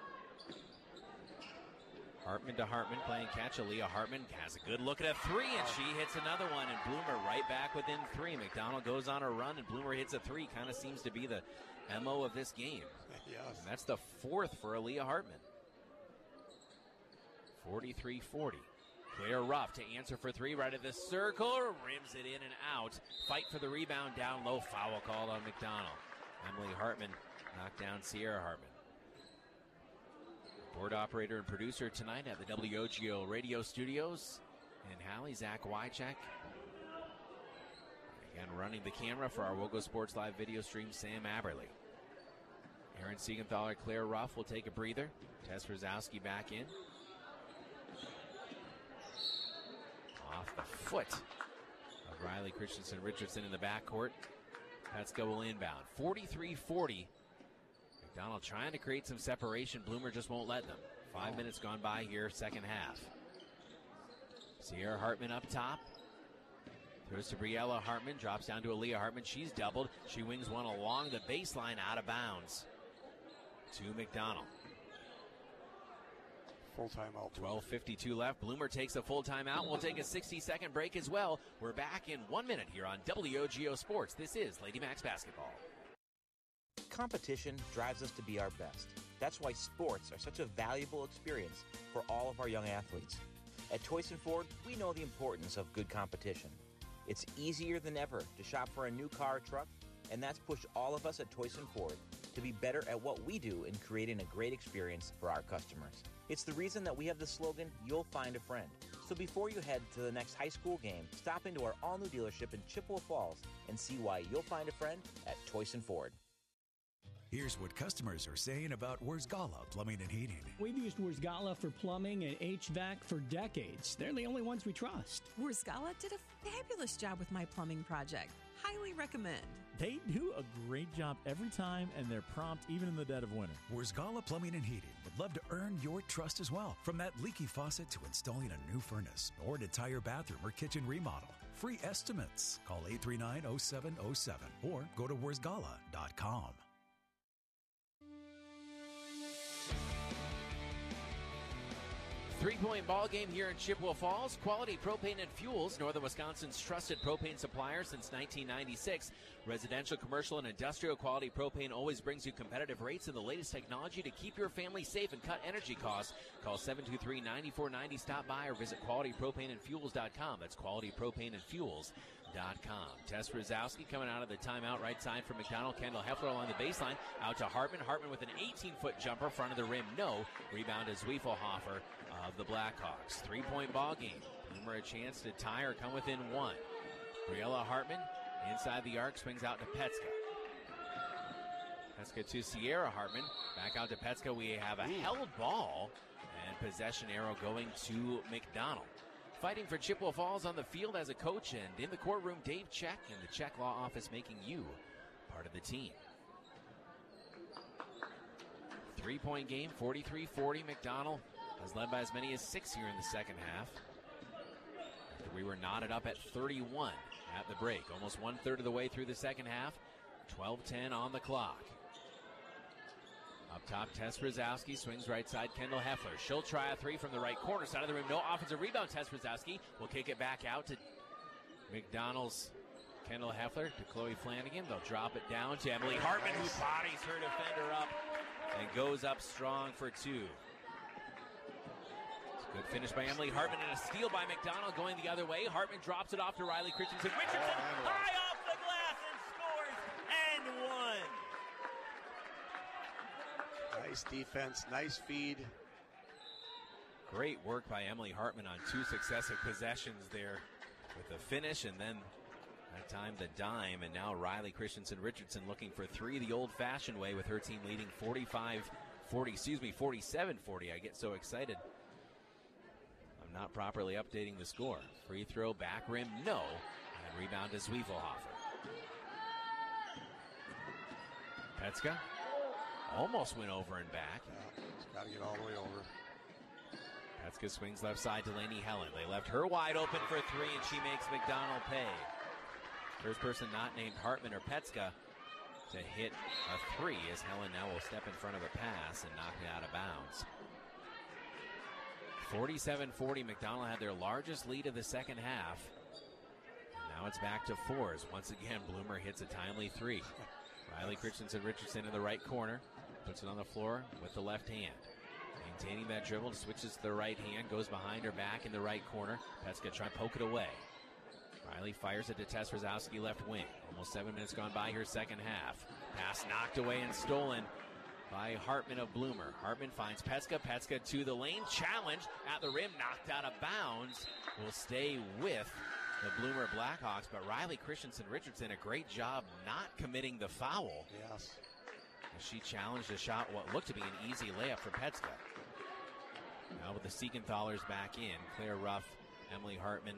Hartman to Hartman playing catch. Aaliyah Hartman has a good look at a 3, and she hits another one, and Bloomer right back within 3. McDonald goes on a run, and Bloomer hits a 3. Kind of seems to be the MO of this game. Yes. And that's the 4th for Aaliyah Hartman. 43-40. Claire Ruff to answer for 3 right at the circle. Rims it in and out. Fight for the rebound down low. Foul called on McDonald. Emily Hartman knocked down Sierra Hartman. Board operator and producer tonight at the WOGO radio studios. And Hallie, Zach Wycheck. Again, running the camera for our Wogo Sports Live video stream, Sam Aberly. Aaron Siegenthaler, Claire Ruff will take a breather. Tess Rosowski back in. Off the foot of Riley Christensen-Richardson in the backcourt. Petska will inbound. 43-40. McDonald trying to create some separation. Bloomer just won't let them. 5 minutes gone by here, second half. Sierra Hartman up top. Throws to Briella Hartman. Drops down to Aaliyah Hartman. She's doubled. She wings one along the baseline, out of bounds to McDonald. Full timeout. 12:52 left. Bloomer takes a full timeout. We'll take a 60-second break as well. We're back in 1 minute here on WOGO Sports. This is Lady Macs Basketball. Competition drives us to be our best. That's why sports are such a valuable experience for all of our young athletes. At Toyson Ford, we know the importance of good competition. It's easier than ever to shop for a new car or truck, and that's pushed all of us at Toyson Ford to be better at what we do in creating a great experience for our customers. It's the reason that we have the slogan, "You'll find a friend." So before you head to the next high school game, stop into our all-new dealership in Chippewa Falls and see why you'll find a friend at Toyson Ford. Here's what customers are saying about Wurzgala Plumbing and Heating. We've used Wurzgala for plumbing and HVAC for decades. They're the only ones we trust. Wurzgala did a fabulous job with my plumbing project. Highly recommend. They do a great job every time, and they're prompt even in the dead of winter. Wurzgala Plumbing and Heating would love to earn your trust as well. From that leaky faucet to installing a new furnace or an entire bathroom or kitchen remodel. Free estimates. Call 839-0707 or go to wurzgala.com. Three-point ball game here in Chippewa Falls. Quality Propane and Fuels, Northern Wisconsin's trusted propane supplier since 1996. Residential, commercial, and industrial quality propane always brings you competitive rates and the latest technology to keep your family safe and cut energy costs. Call 723-9490, stop by, or visit qualitypropaneandfuels.com. That's qualitypropaneandfuels.com. Tess Rosowski coming out of the timeout, right side for McDonald. Kendall Heffler along the baseline. Out to Hartman. Hartman with an 18-foot jumper. Front of the rim, no. Rebound is Zwiefelhofer of the Blackhawks. Three-point ball game. Bloomer a chance to tie or come within one. Briella Hartman inside the arc, swings out to Petska. Petska to Sierra Hartman. Back out to Petska. We have a held ball and possession arrow going to McDonald. Fighting for Chippewa Falls on the field as a coach, and in the courtroom, Dave Check in the Check Law Office, making you part of the team. 3-point game, 43-40. McDonald has led by as many as 6 here in the second half. We were knotted up at 31 at the break. Almost 1/3 of the way through the second half. 12:10 on the clock. Up top, Tess Brzezowski swings right side, Kendall Heffler. She'll try a three from the right corner side of the rim. No offensive rebound. Tess Brzezowski will kick it back out to McDonald's Kendall Heffler to Chloe Flanagan. They'll drop it down to Emily Hartman, who bodies her defender up and goes up strong for two. Good finish by Emily Hartman and a steal by McDonald going the other way. Hartman drops it off to Riley Christensen. Richardson high off the glass and scores and one. Nice defense, nice feed. Great work by Emily Hartman on 2 successive possessions there with the finish and then that time the dime. And now Riley Christensen Richardson looking for three the old-fashioned way with her team leading 47-40. I get so excited. Not properly updating the score. Free throw, back rim, no. And rebound to Zwiefelhofer. Petska almost went over and back. He's got to get all the way over. Petska swings left side to Lainey Helen. They left her wide open for three, and she makes McDonald pay. First person not named Hartman or Petska to hit a three as Helen now will step in front of a pass and knock it out of bounds. 47-40, McDonald had their largest lead of the second half. Now it's back to fours. Once again, Bloomer hits a timely three. Riley Christensen Richardson in the right corner. Puts it on the floor with the left hand. Maintaining that dribble, switches to the right hand, goes behind her back in the right corner. Petska trying to poke it away. Riley fires it to Tess Brzezowski left wing. Almost 7 minutes gone by here, second half. Pass knocked away and stolen by Hartman of Bloomer. Hartman finds Petska. Petska to the lane. Challenge at the rim. Knocked out of bounds. Will stay with the Bloomer Blackhawks. But Riley Christensen Richardson, a great job not committing the foul. Yes. As she challenged a shot, what looked to be an easy layup for Petska. Now with the Siegenthalers back in. Claire Ruff, Emily Hartman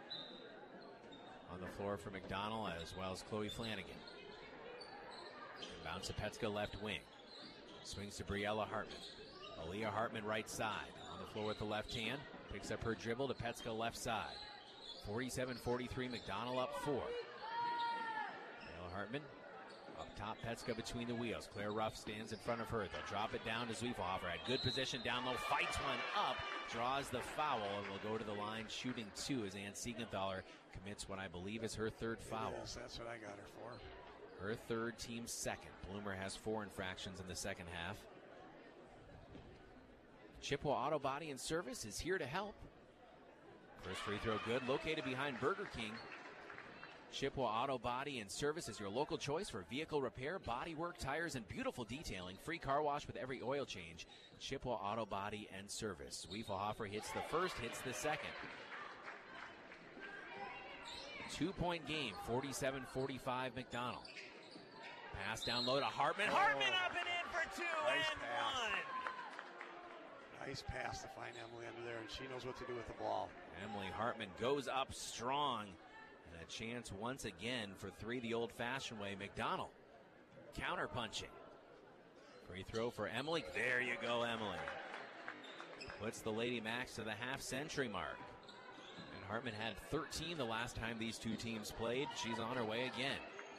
on the floor for McDonald, as well as Chloe Flanagan. Bounce to Petska left wing. Swings to Briella Hartman. Aaliyah Hartman right side. On the floor with the left hand. Picks up her dribble to Petska left side. 47-43, McDonald up 4. Briella Hartman up top, Petska between the wheels. Claire Ruff stands in front of her. They'll drop it down to Zwiefelhofer. Had good position down low. Fights one up. Draws the foul and will go to the line shooting two as Ann Siegenthaler commits what I believe is her third foul. Yes, that's what I got her for. Her third, team second. Bloomer has 4 infractions in the second half. Chippewa Auto Body and Service is here to help. First free throw good, located behind Burger King. Chippewa Auto Body and Service is your local choice for vehicle repair, body work, tires, and beautiful detailing. Free car wash with every oil change. Chippewa Auto Body and Service. Zwiefelhofer hits the first, hits the second. 2-point game, 47-45 McDonald. Pass down low to Hartman. Hartman up and in for two nice and pass. one. Nice pass to find Emily under there, and she knows what to do with the ball. Emily Hartman goes up strong. And a chance once again for three the old-fashioned way. McDonald counter-punching. Free throw for Emily. There you go, Emily. Puts the Lady Max to the half-century mark. And Hartman had 13 the last time these two teams played. She's on her way again.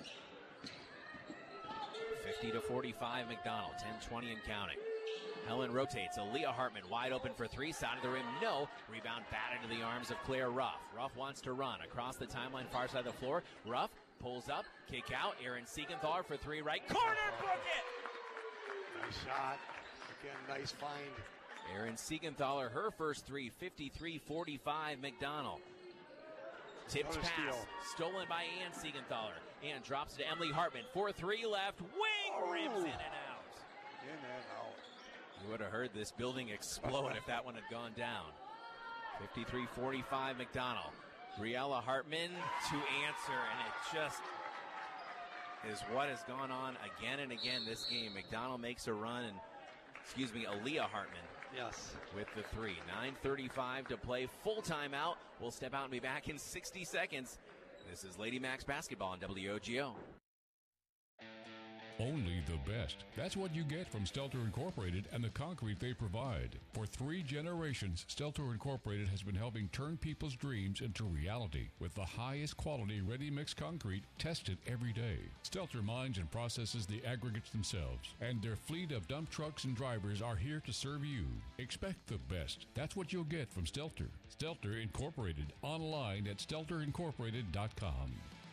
50-45 McDonald. 10-20 and counting. Helen rotates. Aaliyah Hartman wide open for three. Side of the rim, no. Rebound batted into the arms of Claire Ruff. Ruff wants to run across the timeline, far side of the floor. Ruff pulls up, kick out. Erin Siegenthaler for three, right corner, book it! Nice shot. Again, nice find. Erin Siegenthaler, her first three, 53-45 McDonald. Tipped pass, steal. stolen by Ann Siegenthaler. Ann drops it to Emily Hartman. 4-3 left, wing, rips in and out. In and out. You would have heard this building explode if that one had gone down. 53-45 McDonald. Briella Hartman to answer, and it just is what has gone on again and again this game. McDonald makes a run, and Aaliyah Hartman. Yes. With the three. 9:35 to play. Full timeout. We'll step out and be back in 60 seconds. This is Lady Max Basketball on WOGO. Only the best. That's what you get from Stelter Incorporated and the concrete they provide. For 3 generations, Stelter Incorporated has been helping turn people's dreams into reality with the highest quality ready-mix concrete tested every day. Stelter mines and processes the aggregates themselves, and their fleet of dump trucks and drivers are here to serve you. Expect the best. That's what you'll get from Stelter. Stelter Incorporated, online at stelterincorporated.com.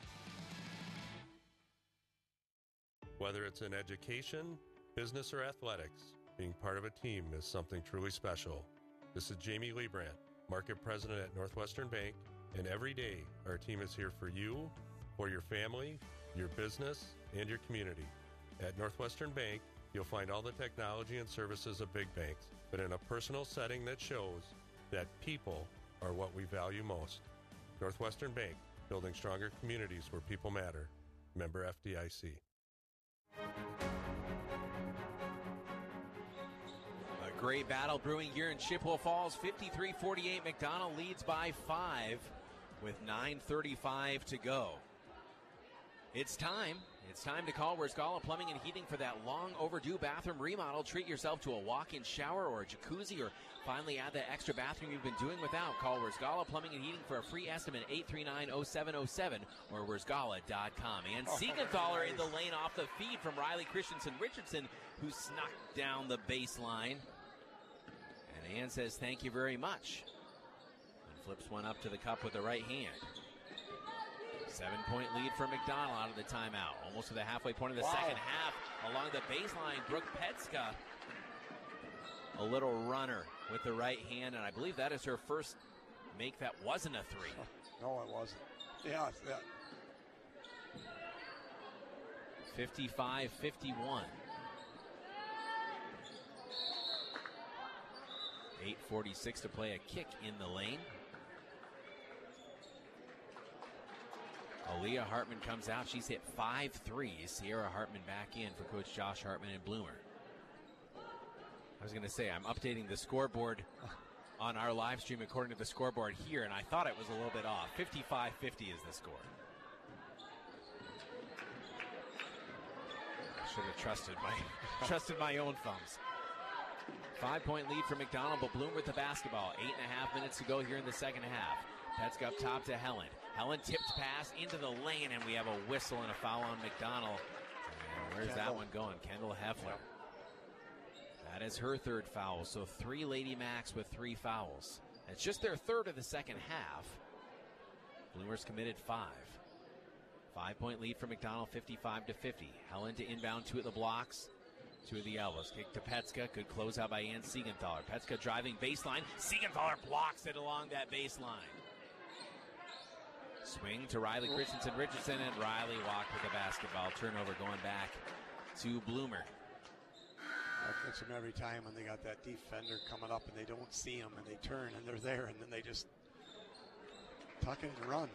Whether it's in education, business, or athletics, being part of a team is something truly special. This is Jamie Leibrandt, Market President at Northwestern Bank, and every day our team is here for you, for your family, your business, and your community. At Northwestern Bank, you'll find all the technology and services of big banks, but in a personal setting that shows that people are what we value most. Northwestern Bank, building stronger communities where people matter. Member FDIC. A great battle brewing here in Chippewa Falls. 53-48. McDonald leads by 5 with 9:35 to go. It's time. It's time to call Wersgala Plumbing and Heating for that long overdue bathroom remodel. Treat yourself to a walk-in shower or a jacuzzi, or finally add that extra bathroom you've been doing without. Call Wersgala Plumbing and Heating for a free estimate, 839-0707 or wersgala.com. And Siegenthaler in the lane off the feed from Riley Richardson, who snuck down the baseline. And Ann says thank you very much. And flips one up to the cup with the right hand. 7-point lead for McDonald out of the timeout. Almost to the halfway point of the second half. Along the baseline, Brooke Petska. A little runner with the right hand, and I believe that is her first make that wasn't a three. No, it wasn't. Yeah, it's that. 55-51. 8:46 to play, a kick in the lane. Aaliyah Hartman comes out. She's hit 5 threes. Sierra Hartman back in for Coach Josh Hartman and Bloomer. I was going to say, I'm updating the scoreboard on our live stream according to the scoreboard here, and I thought it was a little bit off. 55-50 is the score. I should have trusted my own thumbs. 5-point lead for McDonald, but Bloomer with the basketball. 8.5 minutes to go here in the second half. Petska up top to Helen. Helen tipped pass into the lane, and we have a whistle and a foul on McDonald. And where's that one going? Kendall Heffler. That is her third foul, so 3 Lady Macs with 3 fouls. It's just their third of the second half. Bloomers committed 5. 5-point lead for McDonald, 55-50. Helen to inbound, 2 at the blocks, 2 at the elbows. Kick to Petska, good closeout by Ann Siegenthaler. Petska driving baseline. Siegenthaler blocks it along that baseline. Swing to Riley Richardson, and Riley walked with the basketball. Turnover going back to Bloomer. I fix them every time when they got that defender coming up and they don't see them and they turn and they're there and then they just tuck it and run.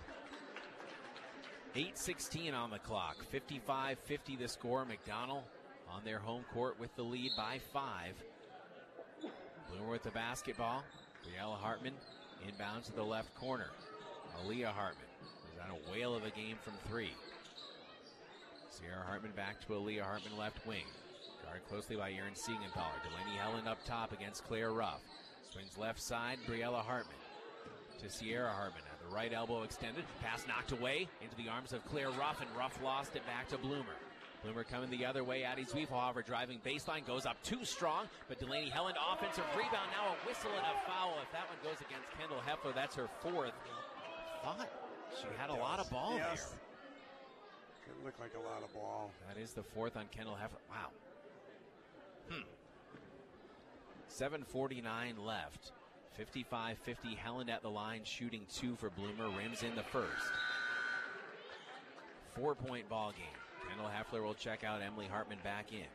8:16 on the clock. 55-50 the score. McDonald on their home court with the lead by 5. Bloomer with the basketball. Briella Hartman inbounds to the left corner. Aaliyah Hartman is on a whale of a game from 3. Sierra Hartman back to Aaliyah Hartman left wing. Guarded closely by Erin Siegenthaler. Delaney Helen up top against Claire Ruff. Swings left side, Briella Hartman to Sierra Hartman. At the right elbow extended. Pass knocked away into the arms of Claire Ruff, and Ruff lost it back to Bloomer. Bloomer coming the other way. Addie Zwiefelhofer driving baseline. Goes up too strong, but Delaney Helen offensive rebound. Now a whistle and a foul. If that one goes against Kendall Heffler, that's her 4th. Thought she had a lot of ball there. It looked like a lot of ball. That is the 4th on Kendall Heffler. Wow. 7:49 left. 55-50. Helen at the line, shooting 2 for Bloomer. Rims in the first. 4-point ball game. Kendall Heffler will check out. Emily Hartman back in.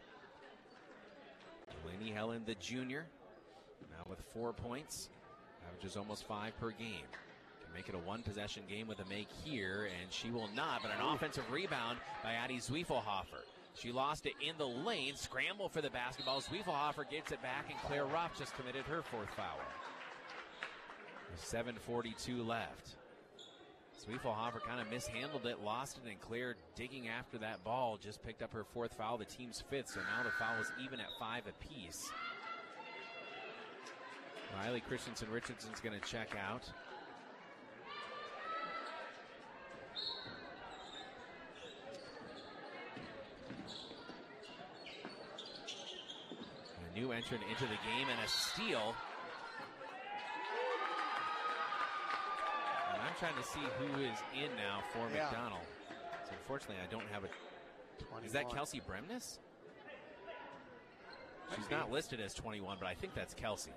Delaney Helen, the junior, now with 4 points. Averages almost 5 per game. Can make it a 1-possession game with a make here, and she will not. But an offensive rebound by Addie Zwiefelhofer. She lost it in the lane. Scramble for the basketball. Zwiefelhofer gets it back, and Claire Ruff just committed her 4th foul. 7:42 left. Zwiefelhofer kind of mishandled it, lost it, and Claire digging after that ball just picked up her 4th foul, the team's 5th, so now the foul is even at 5 apiece. Riley Richardson's going to check out. A new entrant into the game and a steal. And I'm trying to see who is in now for McDonald. So unfortunately, I don't have it. 21. Is that Kelsey Bremnes? She's not listed as 21, but I think that's Kelsey.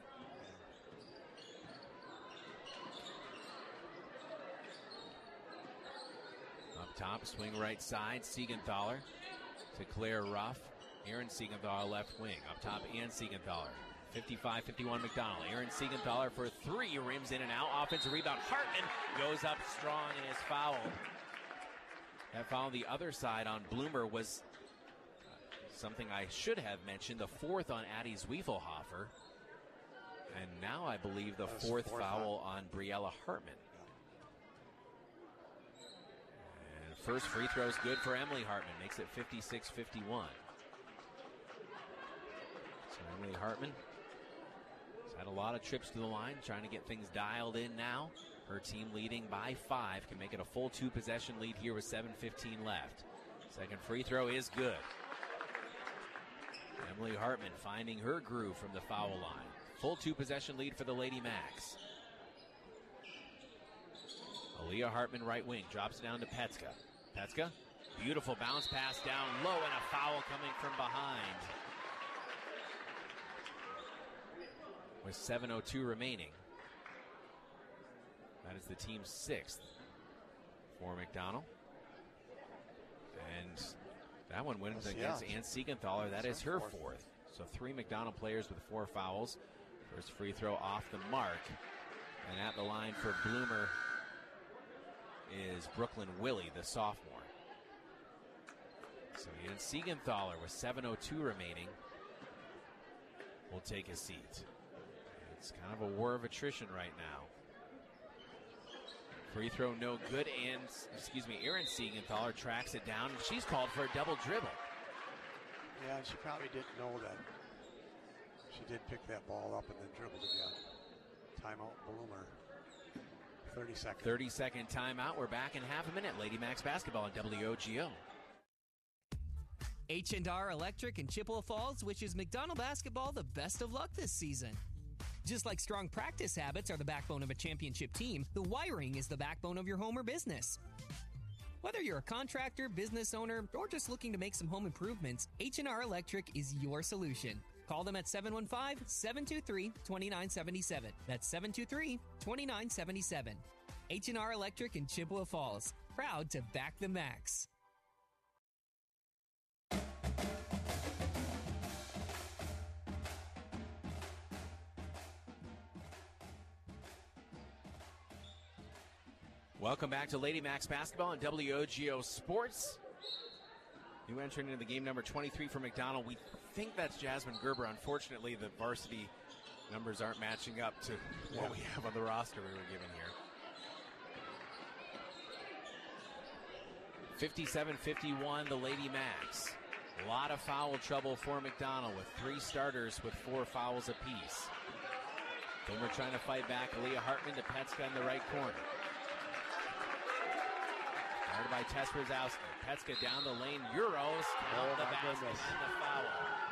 Up top, swing right side, Siegenthaler to Claire Ruff. Aaron Siegenthaler left wing. Up top, Ann Siegenthaler. 55-51 McDonald. Aaron Siegenthaler for 3, rims in and out. Offensive rebound. Hartman goes up strong and is fouled. That foul on the other side on Bloomer was something I should have mentioned. The 4th on Addie Zwiefelhofer. And now I believe the 4th foul on Briella Hartman. And first free throw is good for Emily Hartman. Makes it 56-51. So Emily Hartman has had a lot of trips to the line, trying to get things dialed in now. Her team leading by 5, can make it a full 2-possession lead here with 7:15 left. Second free throw is good. Emily Hartman finding her groove from the foul line. Full 2-possession lead for the Lady Macs. Aaliyah Hartman right wing, drops down to Petska. Petska, beautiful bounce pass down low and a foul coming from behind. With 7:02 remaining. That is the team's 6th for McDonald. And that one wins against Ann Siegenthaler. That is her 4th. So 3 McDonald players with 4 fouls. First free throw off the mark. And at the line for Bloomer is Brooklyn Willie, the sophomore. So Ann Siegenthaler with 7:02 remaining will take a seat. It's kind of a war of attrition right now. Free throw no good, and Erin Siegenthaler tracks it down, and she's called for a double dribble. Yeah, and she probably didn't know that. She did pick that ball up and then dribbled again. Timeout, Bloomer. 30-second. 30-second timeout. We're back in half a minute. Lady Macs basketball on WOGO. H&R Electric in Chippewa Falls wishes McDonald basketball the best of luck this season. Just like strong practice habits are the backbone of a championship team, the wiring is the backbone of your home or business. Whether you're a contractor, business owner, or just looking to make some home improvements, H&R Electric is your solution. Call them at 715-723-2977. That's 723-2977. H&R Electric in Chippewa Falls. Proud to back the Macs. Welcome back to Lady Macs basketball on WOGO Sports. New entrant into the game, number 23 for McDonald. We think that's Jasmine Gerber. Unfortunately, the varsity numbers aren't matching up to what we have on the roster we were given here. 57-51, the Lady Macs. A lot of foul trouble for McDonald with 3 starters with 4 fouls apiece. Then we're trying to fight back. Aaliyah Hartman to Petska in the right corner. Guarded by Tess Rosowski. Petska down the lane. Euros down the basket and the foul.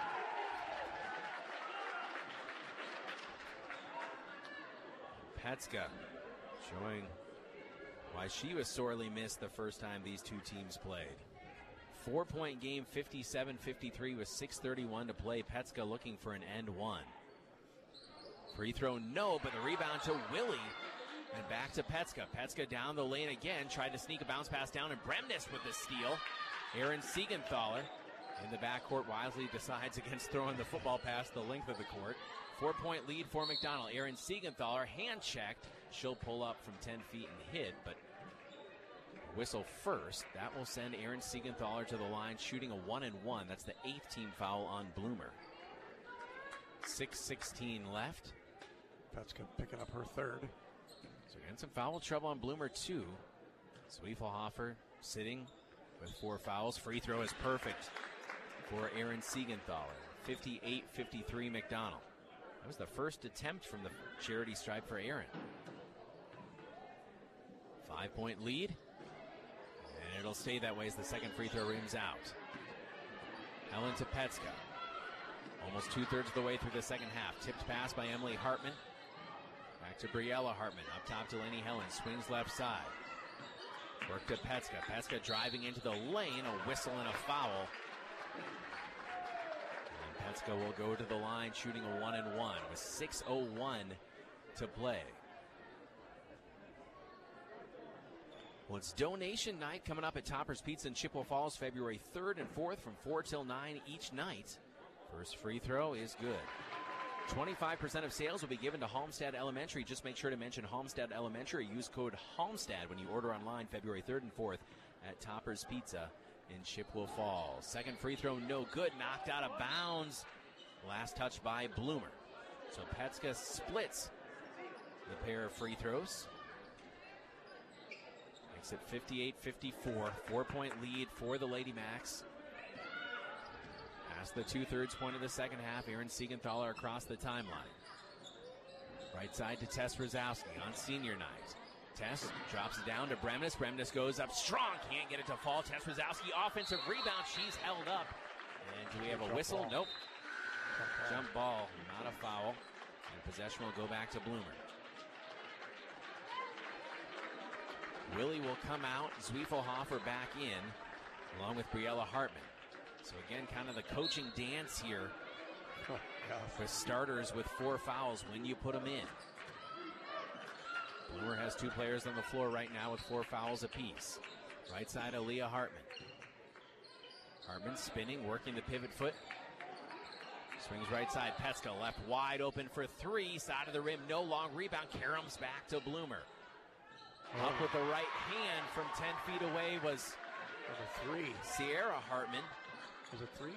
Petska showing why she was sorely missed the first time these two teams played. 4-point game, 57-53 with 6:31 to play. Petska looking for an end one. Free throw, no, but the rebound to Willie. And back to Petska. Petska down the lane again. Tried to sneak a bounce pass down, and Bremnes with the steal. Aaron Siegenthaler in the backcourt wisely decides against throwing the football past the length of the court. 4-point lead for McDonald. Aaron Siegenthaler hand-checked. She'll pull up from 10 feet and hit, but whistle first. That will send Aaron Siegenthaler to the line, shooting a 1-and-1. That's the 8th team foul on Bloomer. 6:16 left. Petska picking up her 3rd. So again, some foul trouble on Bloomer, too. Zwiefelhofer sitting with 4 fouls. Free throw is perfect for Aaron Siegenthaler. 58-53 McDonald. That was the first attempt from the charity stripe for Aaron. 5-point lead. And it'll stay that way as the second free throw rims out. Helen Tepetska. Almost 2/3 of the way through the second half. Tipped pass by Emily Hartman. Back to Briella Hartman. Up top to Lainey Helen. Swings left side. Work to Petska. Petska driving into the lane. A whistle and a foul. And Petska will go to the line shooting a 1-and-1 with 6:01 to play. Well, it's donation night coming up at Topper's Pizza in Chippewa Falls, February 3rd and 4th from 4 till 9 each night. First free throw is good. 25% of sales will be given to Halmstad Elementary. Just make sure to mention Halmstad Elementary. Use code Halmstad when you order online February 3rd and 4th at Topper's Pizza in Chippewa Falls. Second free throw, no good. Knocked out of bounds. Last touch by Bloomer. So Petska splits the pair of free throws. Makes it 58-54. 4-point lead for the Lady Macs. Past the 2/3 point of the second half, Aaron Siegenthaler across the timeline. Right side to Tess Rosowski on senior night. Tess drops it down to Bremnes. Bremnes goes up strong. Can't get it to fall. Tess Rosowski, offensive rebound. She's held up. And do we have a whistle? Nope. Jump ball, not a foul. And possession will go back to Bloomer. Willie will come out. Zwiefelhofer back in, along with Briella Hartman. So again, kind of the coaching dance here for starters with 4 fouls when you put them in. Bloomer has 2 players on the floor right now with 4 fouls apiece. Right side, Aaliyah Hartman. Hartman spinning, working the pivot foot. Swings right side, Petska left wide open for 3. Side of the rim, no long rebound. Karams back to Bloomer. Up with the right hand from 10 feet away was a 3. Sierra Hartman. Was it 3?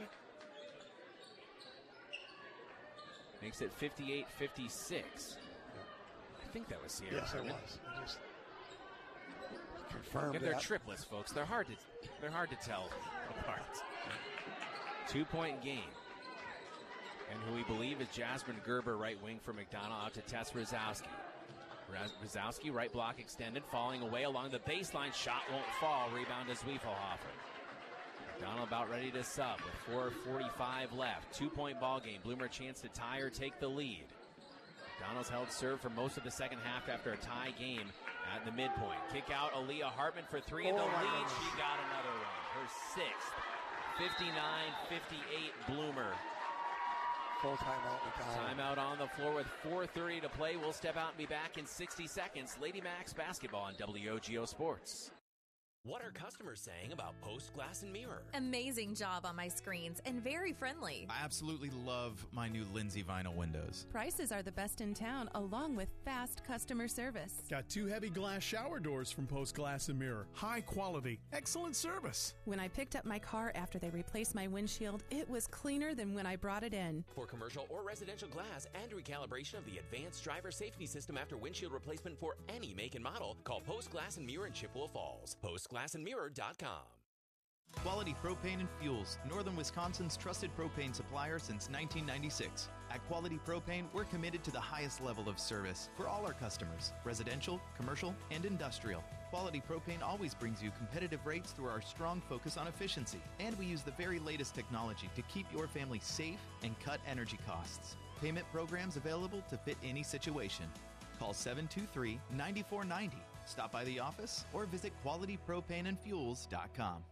Makes it 58-56. I think that was Sierra Hartman. Yes, it was. I just confirmed they're that. triplets, folks. They're hard to tell apart. 2-point game. And who we believe is Jasmine Gerber, right wing for McDonald, out to Tess Rosowski. Rosowski, right block extended, falling away along the baseline. Shot won't fall. Rebound to Zwiefelhofer. McDonald about ready to sub with 4:45 left. 2-point ball game. Bloomer chance to tie or take the lead. McDonald's held serve for most of the second half after a tie game at the midpoint. Kick out Aaliyah Hartman for 3 in the lead. She got another one. Her 6th. 59-58 Bloomer. Full timeout. Timeout on the floor with 4:30 to play. We'll step out and be back in 60 seconds. Lady Macs basketball on WOGO Sports. What are customers saying about Post Glass and Mirror? Amazing job on my screens and very friendly. I absolutely love my new Lindsay vinyl windows. Prices are the best in town, along with fast customer service. Got 2 heavy glass shower doors from Post Glass and Mirror. High quality, excellent service. When I picked up my car after they replaced my windshield, it was cleaner than when I brought it in. For commercial or residential glass and recalibration of the advanced driver safety system after windshield replacement for any make and model, call Post Glass and Mirror in Chippewa Falls. PostGlassandMirror.com. Quality Propane and Fuels, Northern Wisconsin's trusted propane supplier since 1996. At Quality Propane, we're committed to the highest level of service for all our customers, residential, commercial, and industrial. Quality Propane always brings you competitive rates through our strong focus on efficiency, and we use the very latest technology to keep your family safe and cut energy costs. Payment programs available to fit any situation. Call 723-9490. Stop by the office or visit qualitypropaneandfuels.com.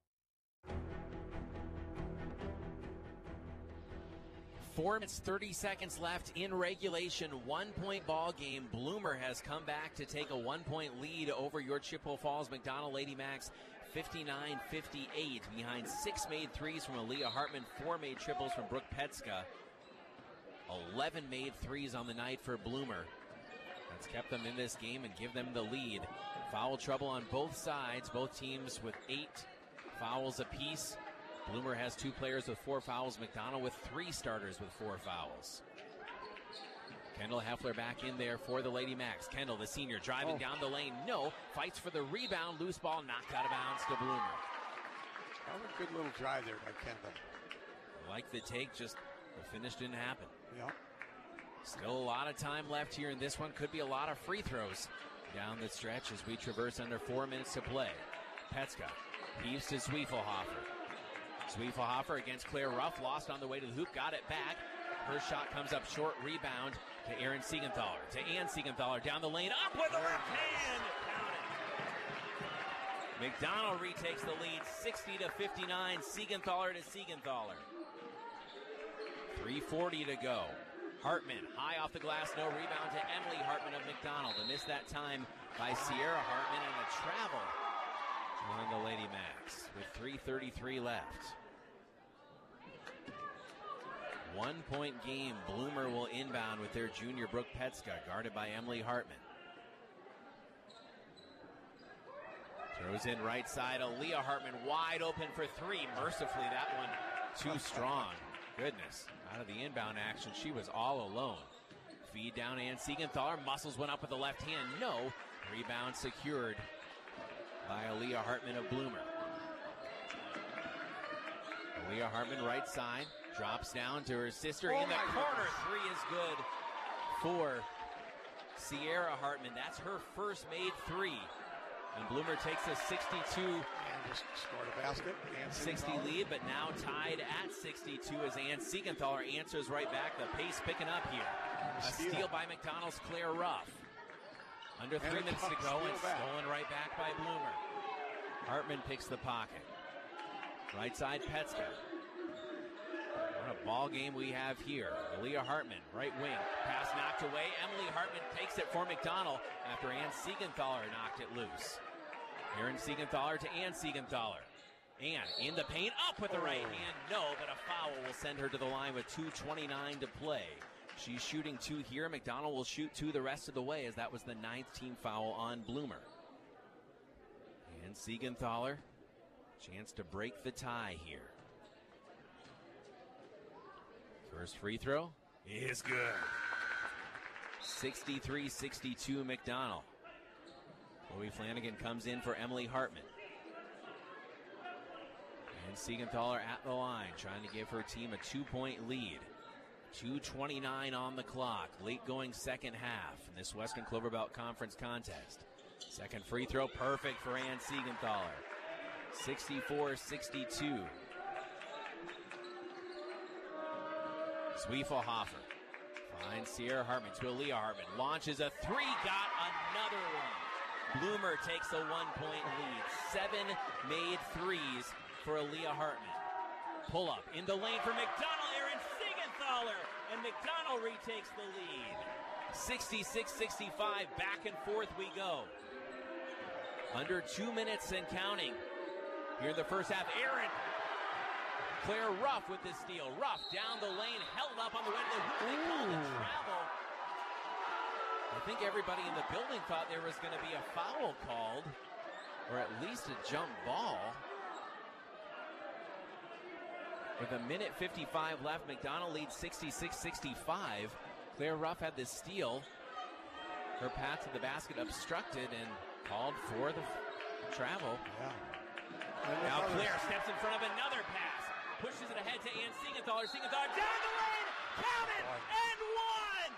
4 minutes, 30 seconds left in regulation. 1-point ball game. Bloomer has come back to take a 1-point lead over your Chippewa Falls McDonald Lady Macs. 59-58 behind 6 made threes from Aaliyah Hartman, 4 made triples from Brooke Petska. 11 made threes on the night for Bloomer. That's kept them in this game and give them the lead. Foul trouble on both sides. Both teams with 8 fouls apiece. Bloomer has 2 players with 4 fouls. McDonald with 3 starters with 4 fouls. Kendall Heffler back in there for the Lady Macs. Kendall, the senior, driving down the lane. No. Fights for the rebound. Loose ball knocked out of bounds to Bloomer. That was a good little drive there by Kendall. Like the take, just the finish didn't happen. Yep. Still a lot of time left here in this one. Could be a lot of free throws down the stretch as we traverse under 4 minutes to play. Petska heaves to Zwiefelhofer. Zwiefelhofer against Claire Ruff. Lost on the way to the hoop. Got it back. Her shot comes up short. Rebound to Erin Siegenthaler. To Ann Siegenthaler down the lane. Up with the left hand. McDonald retakes the lead, 60-59. Siegenthaler to Siegenthaler. 3:40 to go. Hartman, high off the glass, no rebound to Emily Hartman of McDonald. A miss that time by Sierra Hartman, and a travel on the Lady Macs with 3:33 left. 1 point game. Bloomer will inbound with their junior Brooke Petska, guarded by Emily Hartman. Throws in right side. Aaliyah Hartman wide open for three. Mercifully, that one too strong. Goodness. Out of the inbound action, she was all alone. Feed down Ann Siegenthaler. Muscles went up with the left hand. No. Rebound secured by Aaliyah Hartman of Bloomer. Aaliyah Hartman right side. Drops down to her sister in the corner. Three is good for Sierra Hartman. That's her first made three. And Bloomer takes a 62 and just scored a basket. 60 lead, but now tied at 62 as Ann Siegenthaler answers right back. The pace picking up here. A steal by McDonald's Claire Ruff. Under 3 minutes to go, and stolen right back by Bloomer. Hartman picks the pocket. Right side Petska. What a ball game we have here. Aaliyah Hartman, right wing. Pass knocked away. Emily Hartman takes it for McDonald after Ann Siegenthaler knocked it loose. Erin Siegenthaler to Ann Siegenthaler. Ann in the paint, up with the right hand. No, but a foul will send her to the line with 2:29 to play. She's shooting 2 here. McDonald will shoot 2 the rest of the way, as that was the 9th team foul on Bloomer. Ann Siegenthaler, chance to break the tie here. First free throw is good. 63-62 McDonald. Chloe Flanagan comes in for Emily Hartman. And Siegenthaler at the line, trying to give her team a 2-point lead. 2:29 on the clock. Late going second half in this Western Clover Belt Conference contest. Second free throw, perfect for Ann Siegenthaler. 64-62. Zwiefelhofer finds Sierra Hartman to Aaliyah Hartman. Launches a three, got another one. Bloomer takes a 1-point lead. 7 made threes for Aaliyah Hartman. Pull up in the lane for McDonald. Erin Siegenthaler, and McDonald retakes the lead. 66-65, back and forth we go. Under 2 minutes and counting here in the first half. Claire Ruff with the steal. Ruff down the lane, held up on the way to the hoop. They called it travel. I think everybody in the building thought there was going to be a foul called, or at least a jump ball. With 1:55 left, McDonald leads 66-65. Claire Ruff had the steal. Her path to the basket obstructed and called for the travel. Yeah. Now Claire steps in front of another pass. Pushes it ahead to Ann Siegenthaler. Siegenthaler down the lane. Count it and one.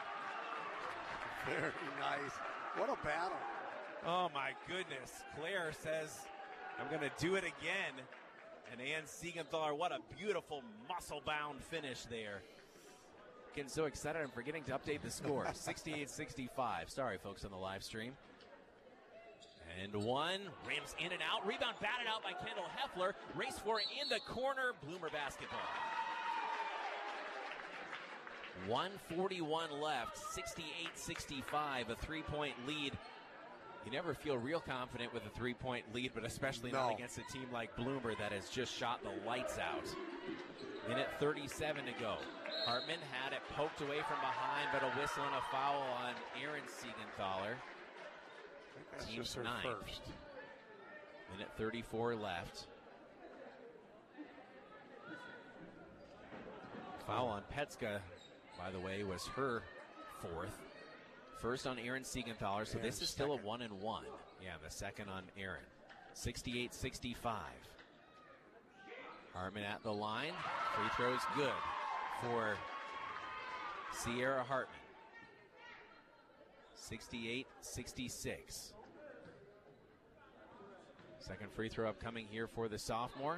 Very nice. What a battle. Oh my goodness. Claire says, I'm going to do it again. And Ann Siegenthaler, what a beautiful muscle-bound finish there. Getting so excited, I'm forgetting to update the score. 68-65. Sorry, folks, on the live stream. And one, rims in and out. Rebound batted out by Kendall Heffler. Race for it in the corner. Bloomer basketball. 1:41 left. 68-65, a 3-point lead. You never feel real confident with a 3-point lead, but especially not against a team like Bloomer that has just shot the lights out. Minute 37 to go. Hartman had it poked away from behind, but a whistle and a foul on Erin Siegenthaler. Team's ninth. First. Minute 34 left. Foul on Petska, by the way, was her fourth. First on Aaron Siegenthaler, so this is still a 1-1. Yeah, the second on Aaron. 68-65. Hartman at the line. Free throw's good for Sierra Hartman. 68-66. Second free throw upcoming here for the sophomore.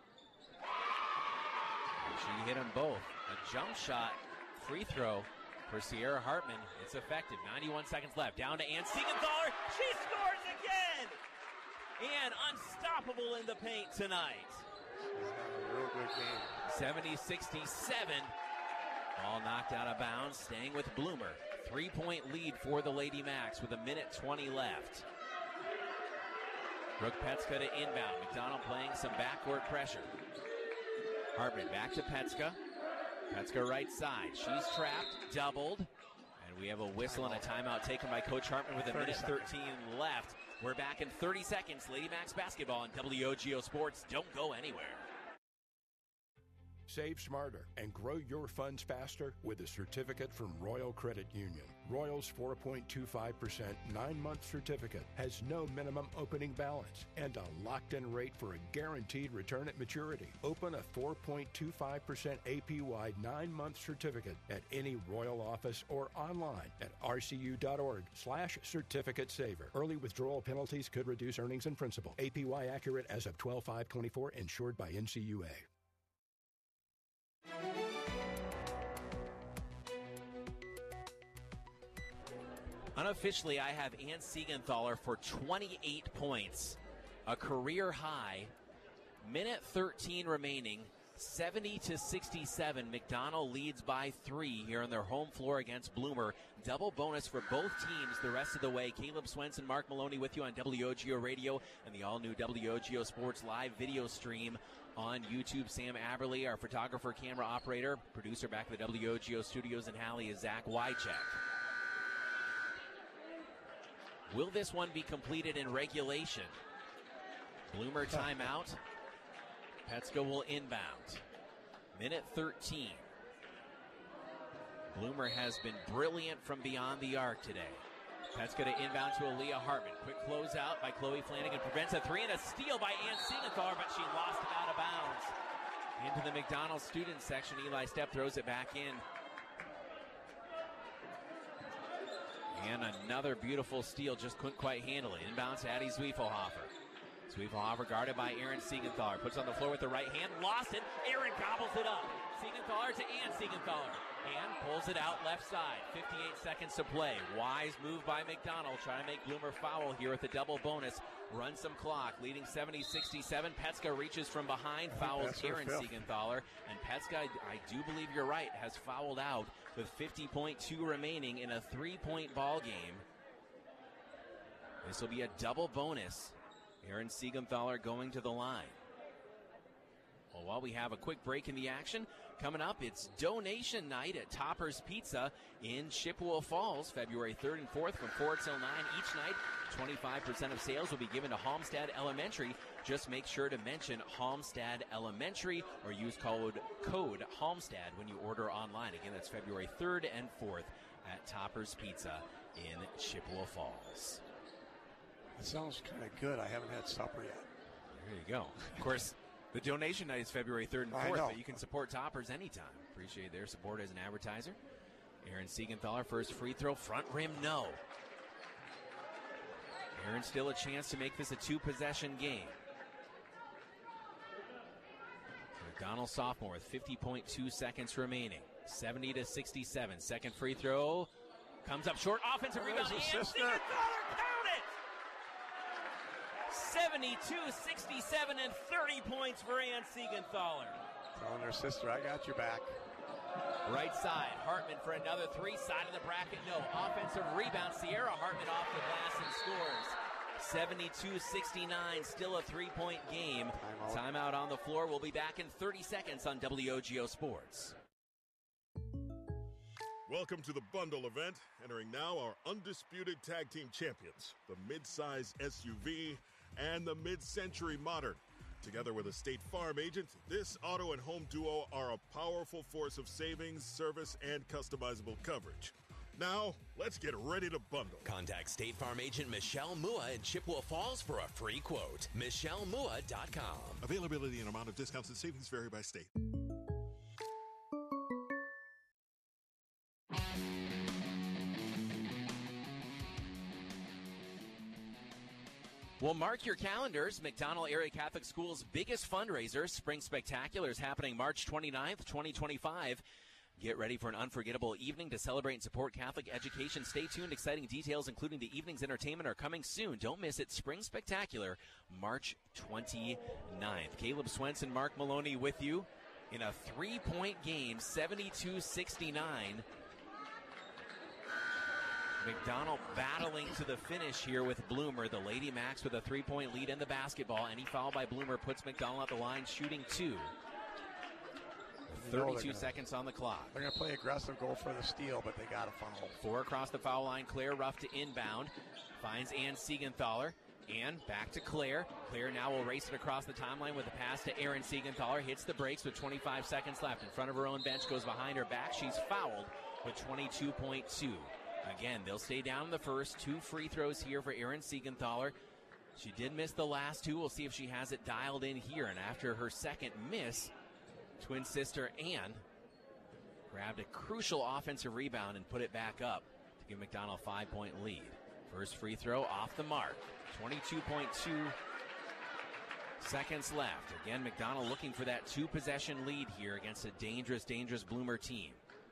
And she hit them both. A jump shot free throw for Sierra Hartman. It's effective. 91 seconds left. Down to Ann Siegenthaler. She scores again! Ann unstoppable in the paint tonight. Real good game. 70-67. Ball knocked out of bounds. Staying with Bloomer. 3-point lead for the Lady Macs with 1:20 left. Brooke Petska to inbound. McDonald playing some backcourt pressure. Hartman back to Petska. Petska right side. She's trapped, doubled. And we have a whistle and a timeout taken by Coach Hartman with 1:13 left. We're back in 30 seconds. Lady Macs basketball on WOGO Sports. Don't go anywhere. Save smarter and grow your funds faster with a certificate from Royal Credit Union. Royal's 4.25% 9-month certificate has no minimum opening balance and a locked-in rate for a guaranteed return at maturity. Open a 4.25% APY 9-month certificate at any Royal office or online at rcu.org/certificate saver. Early withdrawal penalties could reduce earnings and principal. APY accurate as of 12/5/24, insured by NCUA. Unofficially, I have Ann Siegenthaler for 28 points, a career high. 1:13 remaining, 70-67. McDonald leads by 3 here on their home floor against Bloomer. Double bonus for both teams the rest of the way. Caleb Swenson, Mark Maloney with you on WOGO Radio and the all-new WOGO Sports live video stream on YouTube. Sam Aberly, our photographer, camera operator, producer back at the WOGO studios in Halley is Zach Wycheck. Will this one be completed in regulation? Bloomer timeout. Petska will inbound. 1:13. Bloomer has been brilliant from beyond the arc today. Petska to inbound to Aaliyah Hartman. Quick closeout by Chloe Flanagan. Prevents a 3 and a steal by Ann Siegenthaler, but she lost it out of bounds. Into the McDonald student section. Eli Stepp throws it back in. And another beautiful steal, just couldn't quite handle it. Inbounds to Addie Zwiefelhofer. Zwiefelhofer guarded by Aaron Siegenthaler. Puts on the floor with the right hand. Lost it. Aaron gobbles it up. Siegenthaler to Ann Siegenthaler. And pulls it out left side. 58 seconds to play. Wise move by McDonald. Trying to make Bloomer foul here with the double bonus. Run some clock. Leading 70-67. Petska reaches from behind. Fouls Aaron Siegenthaler. And Petska, I do believe you're right, has fouled out with 50.2 remaining in a 3-point ball game. This will be a double bonus. Aaron Siegenthaler going to the line. Well, while we have a quick break in the action, coming up, it's donation night at Topper's Pizza in Chippewa Falls, February 3rd and 4th from 4 till 9 each night. 25% of sales will be given to Halmstad Elementary. Just make sure to mention Halmstad Elementary or use code Halmstad when you order online. Again, that's February 3rd and 4th at Topper's Pizza in Chippewa Falls. It sounds kind of good. I haven't had supper yet. There you go. Of course, the donation night is February 3rd and 4th, but you can support Toppers anytime. Appreciate their support as an advertiser. Aaron Siegenthaler, first free throw, front rim, no. Aaron still a chance to make this a 2-possession game. McDonald sophomore with 50.2 seconds remaining. 70-67. Second free throw comes up short. Offensive rebound. Ann Siegenthaler, count it! 72-67 and 30 points for Ann Siegenthaler. Telling her sister, I got your back. Right side, Hartman for another 3, side of the bracket, no. Offensive rebound, Sierra Hartman off the glass and scores. 72-69, still a 3-point game. Timeout on the floor. We'll be back in 30 seconds on WOGO Sports. Welcome to the bundle event. Entering now our undisputed tag team champions, the mid-size SUV and the mid-century modern. Together with a State Farm agent, this auto and home duo are a powerful force of savings, service, and customizable coverage. Now, let's get ready to bundle. Contact State Farm agent Michelle Mua in Chippewa Falls for a free quote. MichelleMua.com. Availability and amount of discounts and savings vary by state. Well, mark your calendars. McDonald Area Catholic School's biggest fundraiser, Spring Spectacular, is happening March 29th, 2025. Get ready for an unforgettable evening to celebrate and support Catholic education. Stay tuned. Exciting details, including the evening's entertainment, are coming soon. Don't miss it. Spring Spectacular, March 29th. Caleb Swenson, Mark Maloney with you in a 3-point game, 72-69. McDonald battling to the finish here with Bloomer. The Lady Macs with a 3-point lead in the basketball. Any foul by Bloomer puts McDonald at the line, shooting 2. 32 seconds on the clock. They're going to play aggressive, go for the steal, but they got to foul. 4 across the foul line. Claire Ruff to inbound. Finds Ann Siegenthaler. Ann back to Claire. Claire now will race it across the timeline with a pass to Erin Siegenthaler. Hits the brakes with 25 seconds left. In front of her own bench, goes behind her back. She's fouled with 22.2. Again, they'll stay down in the first. 2 free throws here for Erin Siegenthaler. She did miss the last 2. We'll see if she has it dialed in here. And after her second miss, twin sister Ann grabbed a crucial offensive rebound and put it back up to give McDonald a 5-point lead. First free throw off the mark. 22.2 seconds left. Again, McDonald looking for that 2-possession lead here against a dangerous, dangerous Bloomer team.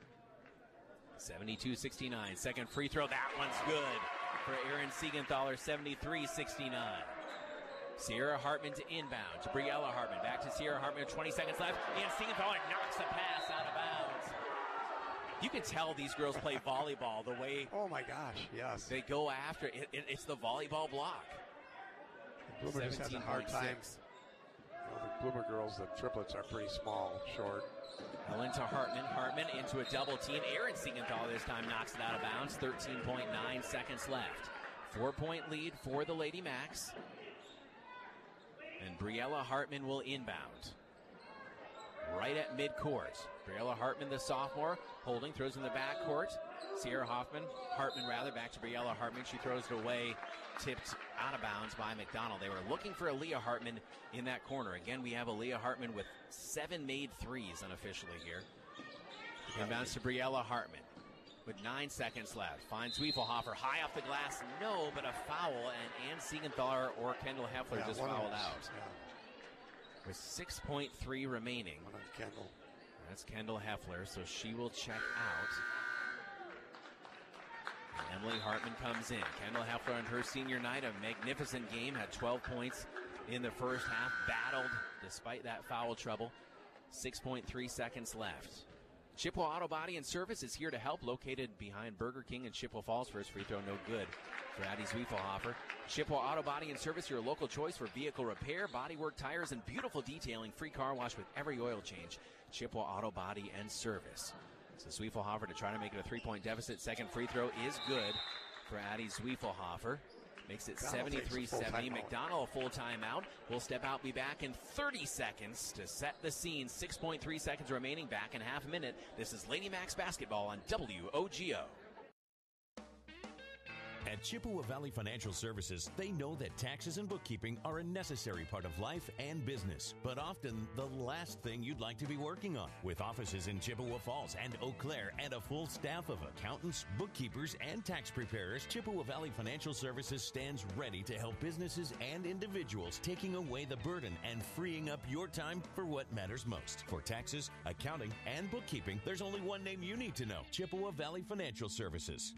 72-69. Second free throw. That one's good for Erin Siegenthaler. 73-69. Sierra Hartman to inbound to Briella Hartman. Back to Sierra Hartman with 20 seconds left. And Siegenthaler knocks the pass out of bounds. You can tell these girls play volleyball the way. Oh my gosh, yes. They go after it. It's the volleyball block. Bloomer just has a hard time. The Bloomer girls, the triplets are pretty small, short. Helen to Hartman. Hartman into a double team. Erin Siegenthaler this time knocks it out of bounds. 13.9 seconds left. 4-point lead for the Lady Macs. And Briella Hartman will inbound. Right at midcourt. Briella Hartman, the sophomore, holding, throws in the backcourt. Sierra Hartman, back to Briella Hartman. She throws it away, tipped out of bounds by McDonald. They were looking for Aaliyah Hartman in that corner. Again, we have Aaliyah Hartman with 7 made threes unofficially here. Inbounds to Briella Hartman with 9 seconds left. Finds Zwiefelhofer high off the glass. No, but a foul, and Ann Siegenthaler or Kendall Heffler just fouled out. Yeah. With 6.3 remaining. One on Kendall. That's Kendall Heffler, so she will check out. And Emily Hartman comes in. Kendall Heffler on her senior night, a magnificent game, had 12 points in the first half, battled despite that foul trouble. 6.3 seconds left. Chippewa Auto Body and Service is here to help, located behind Burger King in Chippewa Falls. First free throw, no good for Addie Zwiefelhofer. Chippewa Auto Body and Service, your local choice for vehicle repair, bodywork, tires, and beautiful detailing. Free car wash with every oil change. Chippewa Auto Body and Service. So Zwiefelhofer to try to make it a 3-point deficit. Second free throw is good for Addie Zwiefelhofer. Makes it 73-70. McDonald a full timeout. We'll step out, be back in 30 seconds to set the scene. 6.3 seconds remaining, back in half a minute. This is Lady Macs basketball on WOGO. At Chippewa Valley Financial Services, they know that taxes and bookkeeping are a necessary part of life and business, but often the last thing you'd like to be working on. With offices in Chippewa Falls and Eau Claire and a full staff of accountants, bookkeepers, and tax preparers, Chippewa Valley Financial Services stands ready to help businesses and individuals, taking away the burden and freeing up your time for what matters most. For taxes, accounting, and bookkeeping, there's only one name you need to know: Chippewa Valley Financial Services.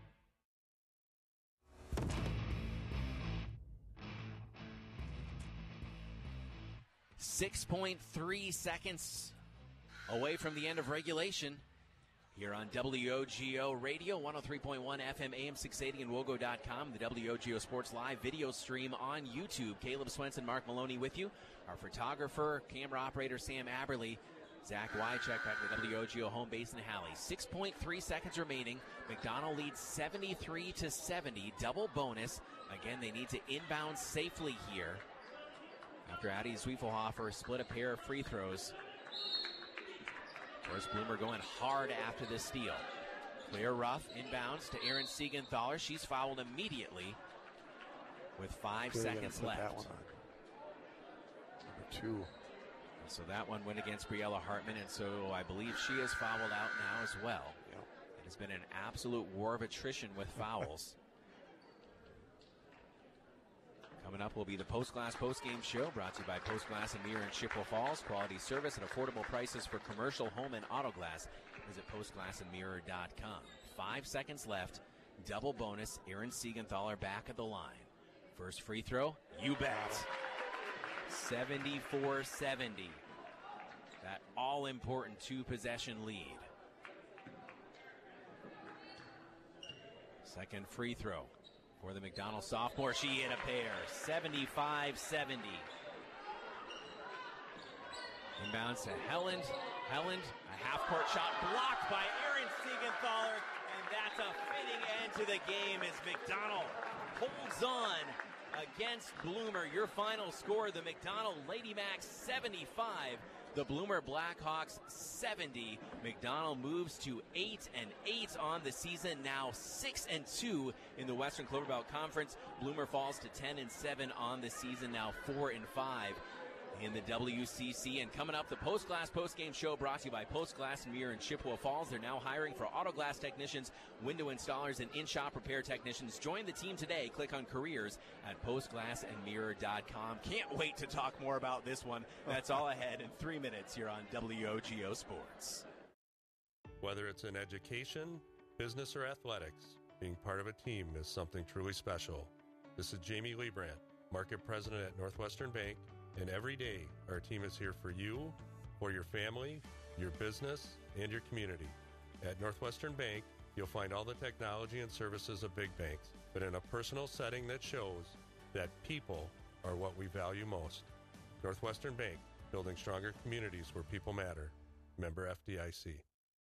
6.3 seconds away from the end of regulation here on WOGO Radio, 103.1 FM, AM 680, and WOGO.com, the WOGO Sports Live video stream on YouTube. Caleb Swenson, Mark Maloney with you. Our photographer, camera operator, Sam Aberly. Zach Wycheck back to the WOGO home base in Halley. 6.3 seconds remaining. McDonald leads 73-70, double bonus. Again, they need to inbound safely here after Addie Zwiefelhofer split a pair of free throws. Of course, Bloomer going hard after the steal. Claire Ruff inbounds to Erin Siegenthaler. She's fouled immediately with 5 seconds left. That one on. Number 2. So that one went against Briella Hartman, and so I believe she is fouled out now as well. Yep. It has been an absolute war of attrition with fouls. Coming up will be the Post Glass Postgame Show, brought to you by Post Glass and Mirror in Chippewa Falls. Quality service at affordable prices for commercial, home, and auto glass. Visit postglassandmirror.com. 5 seconds left. Double bonus. Erin Siegenthaler back at the line. First free throw, you bet. 74-70. That all-important 2-possession lead. Second free throw for the McDonald sophomore. She hit a pair. 75-70. Inbounds to Helland. Helland, a half-court shot blocked by Erin Siegenthaler, and that's a fitting end to the game as McDonald holds on against Bloomer. Your final score, the McDonald Lady Macs 75, the Bloomer Blackhawks 70. McDonald moves to 8-8 on the season, now 6-2 in the Western Clover Belt Conference. Bloomer falls to 10-7 on the season, now 4-5 in the WCC. And coming up, the Post Glass Postgame Show, brought to you by Post Glass and Mirror in Chippewa Falls. They're now hiring for auto glass technicians, window installers, and in-shop repair technicians. Join the team today. Click on careers at postglassandmirror.com. Can't wait to talk more about this one. That's all ahead in 3 minutes here on WOGO Sports. Whether it's in education, business, or athletics, being part of a team is something truly special. This is Jamie Leibrandt, Market President at Northwestern Bank. And every day, our team is here for you, for your family, your business, and your community. At Northwestern Bank, you'll find all the technology and services of big banks, but in a personal setting that shows that people are what we value most. Northwestern Bank, building stronger communities where people matter. Member FDIC.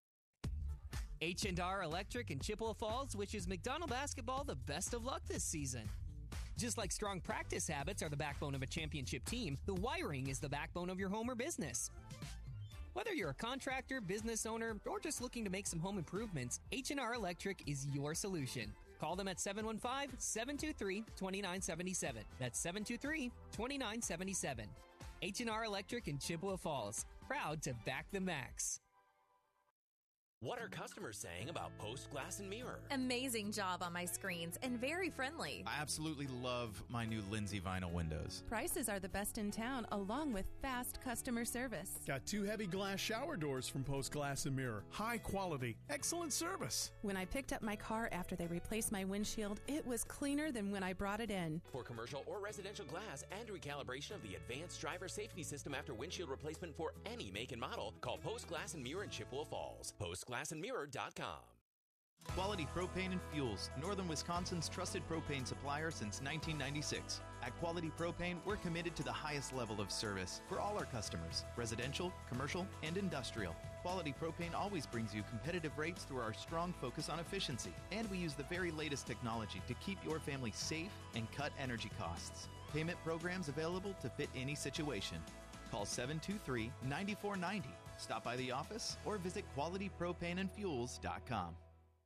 H&R Electric in Chippewa Falls wishes McDonald basketball the best of luck this season. Just like strong practice habits are the backbone of a championship team, the wiring is the backbone of your home or business. Whether you're a contractor, business owner, or just looking to make some home improvements, H&R Electric is your solution. Call them at 715-723-2977. That's 723-2977. H&R Electric in Chippewa Falls. Proud to back the Macs. What are customers saying about Post Glass and Mirror? Amazing job on my screens and very friendly. I absolutely love my new Lindsay vinyl windows. Prices are the best in town, along with fast customer service. Got 2 heavy glass shower doors from Post Glass and Mirror. High quality, excellent service. When I picked up my car after they replaced my windshield, it was cleaner than when I brought it in. For commercial or residential glass and recalibration of the advanced driver safety system after windshield replacement for any make and model, call Post Glass and Mirror in Chippewa Falls. PostGlassandMirror.com. Quality Propane and Fuels, Northern Wisconsin's trusted propane supplier since 1996. At Quality Propane, we're committed to the highest level of service for all our customers, residential, commercial, and industrial. Quality Propane always brings you competitive rates through our strong focus on efficiency, and we use the very latest technology to keep your family safe and cut energy costs. Payment programs available to fit any situation. Call 723-9490. Stop by the office or visit qualitypropaneandfuels.com.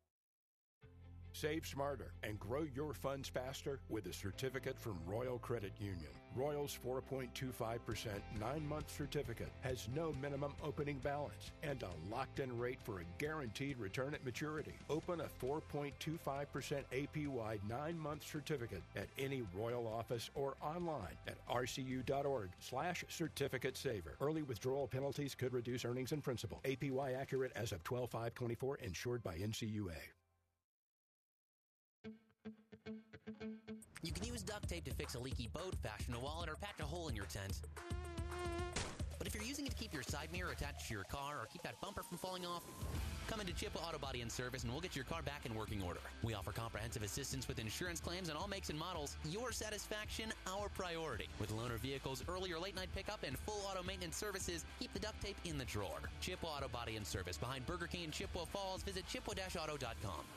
Save smarter and grow your funds faster with a certificate from Royal Credit Union. Royal's 4.25% 9-month certificate has no minimum opening balance and a locked-in rate for a guaranteed return at maturity. Open a 4.25% APY 9-month certificate at any Royal office or online at rcu.org/certificate saver. Early withdrawal penalties could reduce earnings and principal. APY accurate as of 12/5/24, insured by NCUA. You can use duct tape to fix a leaky boat, fashion a wallet, or patch a hole in your tent. But if you're using it to keep your side mirror attached to your car or keep that bumper from falling off, come into Chippewa Auto Body and Service and we'll get your car back in working order. We offer comprehensive assistance with insurance claims on all makes and models. Your satisfaction, our priority. With loaner vehicles, early or late night pickup, and full auto maintenance services, keep the duct tape in the drawer. Chippewa Auto Body and Service behind Burger King in Chippewa Falls. Visit chippewa-auto.com.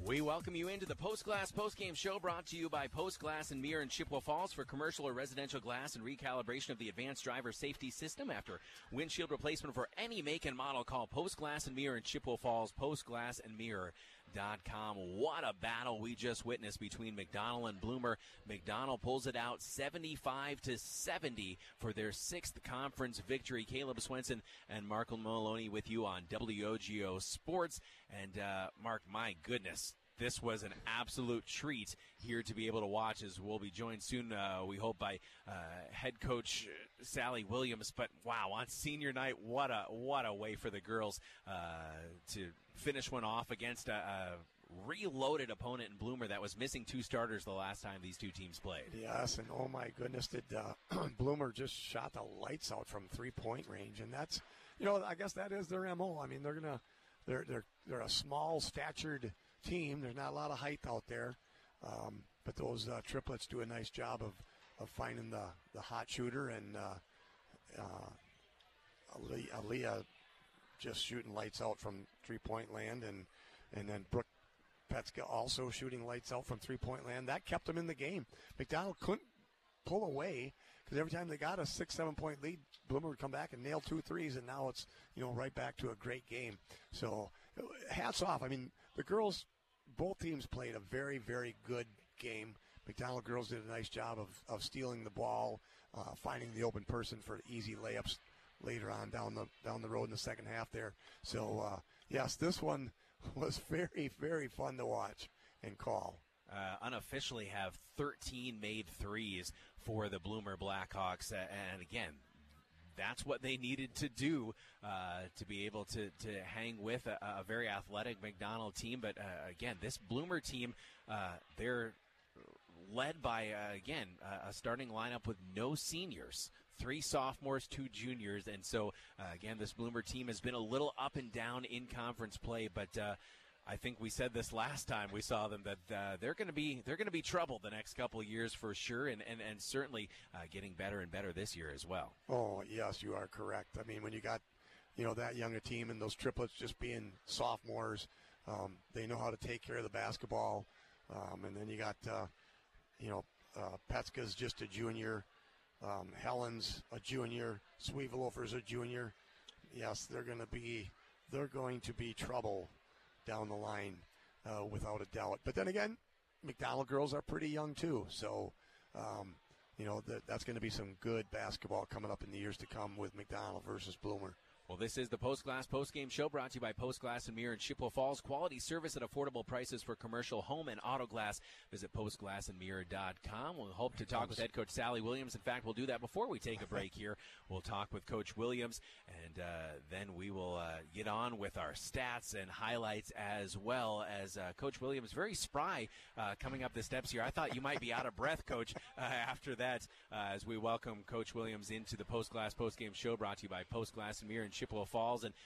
We welcome you into the Post Glass postgame show brought to you by Post Glass and Mirror in Chippewa Falls for commercial or residential glass and recalibration of the advanced driver safety system. After windshield replacement for any make and model, call Post Glass and Mirror in Chippewa Falls, postglassandmirror.com. What a battle we just witnessed between McDonell and Bloomer. McDonell pulls it out 75-70 for their 6th conference victory. Caleb Swenson and Mark Maloney with you on WOGO Sports. And Mark, my goodness, this was an absolute treat here to be able to watch, as we'll be joined soon, we hope, by head coach Sally Williams. But wow, on senior night, what a way for the girls to finish one off against a reloaded opponent in Bloomer that was missing 2 starters the last time these two teams played. Yes, and oh my goodness, did Bloomer just shot the lights out from 3-point range, and that's, I guess that is their MO. I mean, they're a small statured team. There's not a lot of height out there, but those triplets do a nice job of finding the hot shooter, and Aaliyah just shooting lights out from 3-point land, and then Brooke Petska also shooting lights out from 3-point land. That kept them in the game. McDonell couldn't pull away because every time they got a 6-7 point lead, Bloomer would come back and nail 2 threes, and now it's right back to a great game. So hats off. I mean, the girls, both teams played a very, very good game. McDonell girls did a nice job of stealing the ball, finding the open person for easy layups later on down the road in the second half there. So yes, this one was very, very fun to watch and call. Unofficially have 13 made threes for the Bloomer Blackhawks, and again, that's what they needed to do to be able to hang with a very athletic McDonell team. But again, this Bloomer team, they're led by, a starting lineup with no seniors. 3 sophomores, 2 juniors. And so, again, this Bloomer team has been a little up and down in conference play, but I think we said this last time we saw them that they're going to be trouble the next couple of years for sure, and certainly getting better and better this year as well. Oh, yes, you are correct. I mean, when you got that young a team and those triplets just being sophomores, they know how to take care of the basketball, and then you got Petska's just a junior, Helen's a junior, Sweevelofer's a junior. Yes, they're going to be trouble down the line, without a doubt. But then again, McDonell girls are pretty young too, so that's going to be some good basketball coming up in the years to come with McDonell versus Bloomer. Well, this is the Post Glass postgame show brought to you by Post Glass and Mirror in Chippewa Falls. Quality service at affordable prices for commercial, home, and auto glass. Visit postglassandmirror.com. We'll hope to talk with head coach Sally Williams. In fact, we'll do that before we take a break here. We'll talk with Coach Williams, and then we will get on with our stats and highlights as well as Coach Williams. Very spry coming up the steps here. I thought you might be out of breath, Coach, after that as we welcome Coach Williams into the Post Glass postgame show brought to you by Post Glass and Mirror in Chippewa Falls. And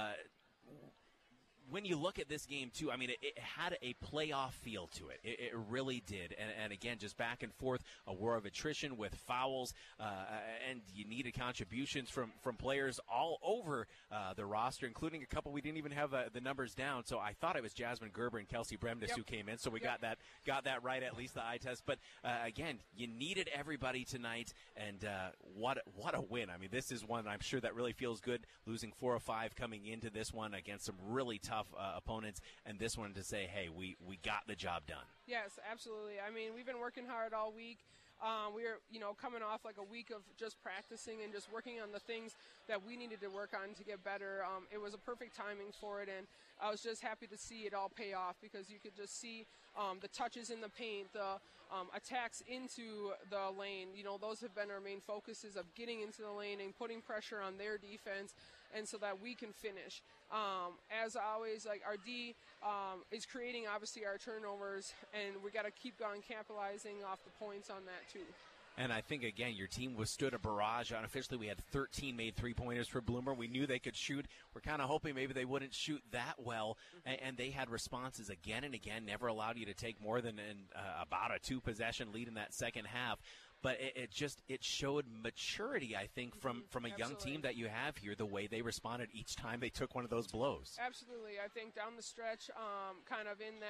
when you look at this game, too, I mean, it had a playoff feel to it. It really did. And again, just back and forth, a war of attrition with fouls, and you needed contributions from players all over the roster, including a couple we didn't even have the numbers down. So I thought it was Jasmine Gerber and Kelsey Bremnes who came in. So we got that right, at least the eye test. But again, you needed everybody tonight, and what a win. I mean, this is one I'm sure that really feels good, losing 4 of 5 coming into this one against some really tough opponents, and this one to say, hey, we got the job done. Yes, absolutely. I mean, we've been working hard all week. We're, coming off like a week of just practicing and just working on the things that we needed to work on to get better. It was a perfect timing for it, and I was just happy to see it all pay off because you could just see the touches in the paint, the attacks into the lane. Those have been our main focuses of getting into the lane and putting pressure on their defense, and so that we can finish. As always, like our D is creating obviously our turnovers, and we got to keep on capitalizing off the points on that too. And I think, again, your team withstood a barrage. Unofficially, we had 13 made three-pointers for Bloomer. We knew they could shoot. We're kind of hoping maybe they wouldn't shoot that well. And they had responses again and again, never allowed you to take more than about a 2-possession lead in that second half. But it showed maturity, I think, from a young team that you have here, the way they responded each time they took one of those blows. Absolutely. I think down the stretch, kind of in that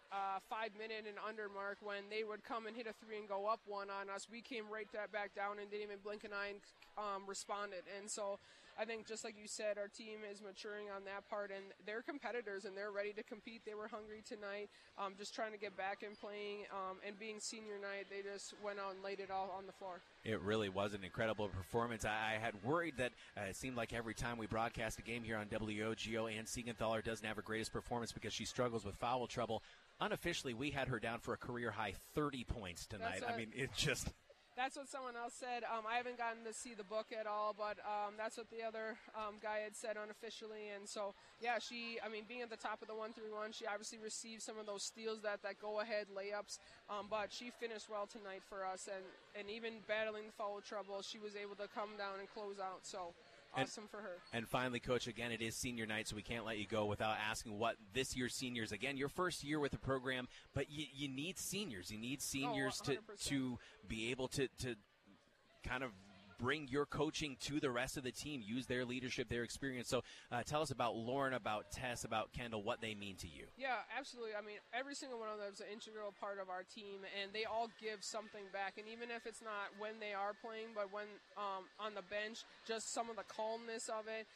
5-minute and under mark when they would come and hit a three and go up one on us. We came right back down and didn't even blink an eye and responded. And so I think just like you said, our team is maturing on that part, and they're competitors and they're ready to compete. They were hungry tonight, just trying to get back and playing, and being senior night, they just went out and laid it all on the floor. It really was an incredible performance. I had worried that it seemed like every time we broadcast a game here on WOGO, Ann Siegenthaler doesn't have her greatest performance because she struggles with foul trouble. Unofficially, we had her down for a career-high 30 points tonight. I mean, it just... That's what someone else said. I haven't gotten to see the book at all, but that's what the other guy had said unofficially. And so, yeah, being at the top of the 1-3-1, she obviously received some of those steals, that go-ahead layups, but she finished well tonight for us. And even battling the foul trouble, she was able to come down and close out. So, awesome for her. And finally, Coach, again, it is senior night, so we can't let you go without asking what this year's seniors, again, your first year with the program, but you need seniors. You need seniors to be able to kind of bring your coaching to the rest of the team, use their leadership, their experience. So tell us about Lauren, about Tess, about Kendall, what they mean to you. Yeah, absolutely. I mean, every single one of them is an integral part of our team, and they all give something back. And even if it's not when they are playing, but when on the bench, just some of the calmness of it.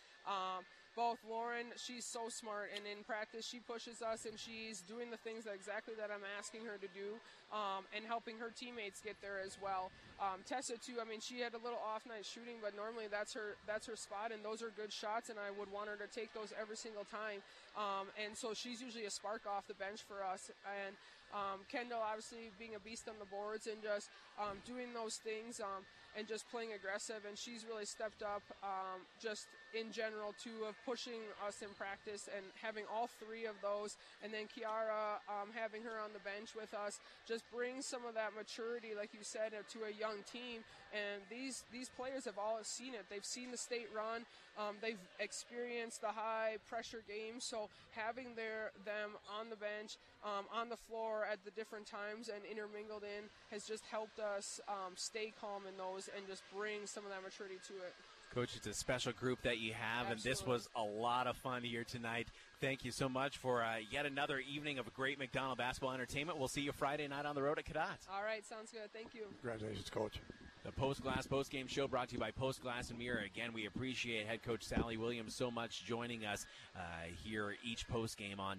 Both Lauren, she's so smart, and in practice she pushes us, and she's doing the things exactly that I'm asking her to do, and helping her teammates get there as well. Tessa too, I mean, she had a little off night shooting, but normally that's her spot, and those are good shots, and I would want her to take those every single time. And so she's usually a spark off the bench for us. And Kendall obviously being a beast on the boards and just doing those things and just playing aggressive, and she's really stepped up just in general too, of pushing us in practice and having all three of those. And then Kiara, having her on the bench with us, just brings some of that maturity, like you said, to a young team. And these players have all seen it. They've seen the state run. They've experienced the high pressure games. So having them on the bench, on the floor at the different times and intermingled in has just helped us stay calm in those and just bring some of that maturity to it. Coach, it's a special group that you have, and this was a lot of fun here tonight. Thank you so much for yet another evening of great McDonald basketball entertainment. We'll see you Friday night on the road at Cadott. All right, sounds good. Thank you. Congratulations, Coach. The Post Glass Postgame Show brought to you by Post Glass and Mirror. Again, we appreciate head coach Sally Williams so much joining us here each postgame on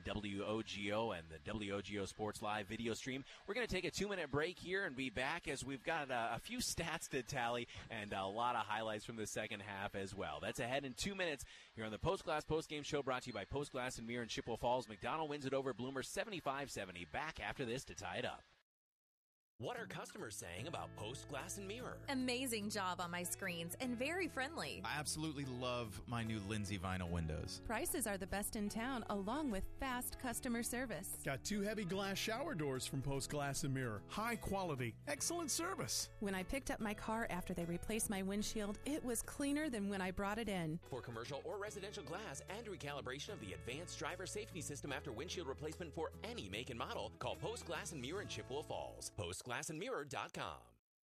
WOGO and the WOGO Sports Live video stream. We're going to take a 2-minute break here and be back as we've got a few stats to tally and a lot of highlights from the second half as well. That's ahead in 2 minutes here on the Post Glass Postgame Show brought to you by Post Glass and Mirror in Chippewa Falls. McDonald wins it over Bloomer 75-70. Back after this to tie it up. What are customers saying about Post Glass and Mirror? Amazing job on my screens and very friendly. I absolutely love my new Lindsay vinyl windows. Prices are the best in town, along with fast customer service. Got 2 heavy glass shower doors from Post Glass and Mirror. High quality, excellent service. When I picked up my car after they replaced my windshield, it was cleaner than when I brought it in. For commercial or residential glass and recalibration of the advanced driver safety system after windshield replacement for any make and model, call Post Glass and Mirror in Chippewa Falls. PostGlassandMirror.com.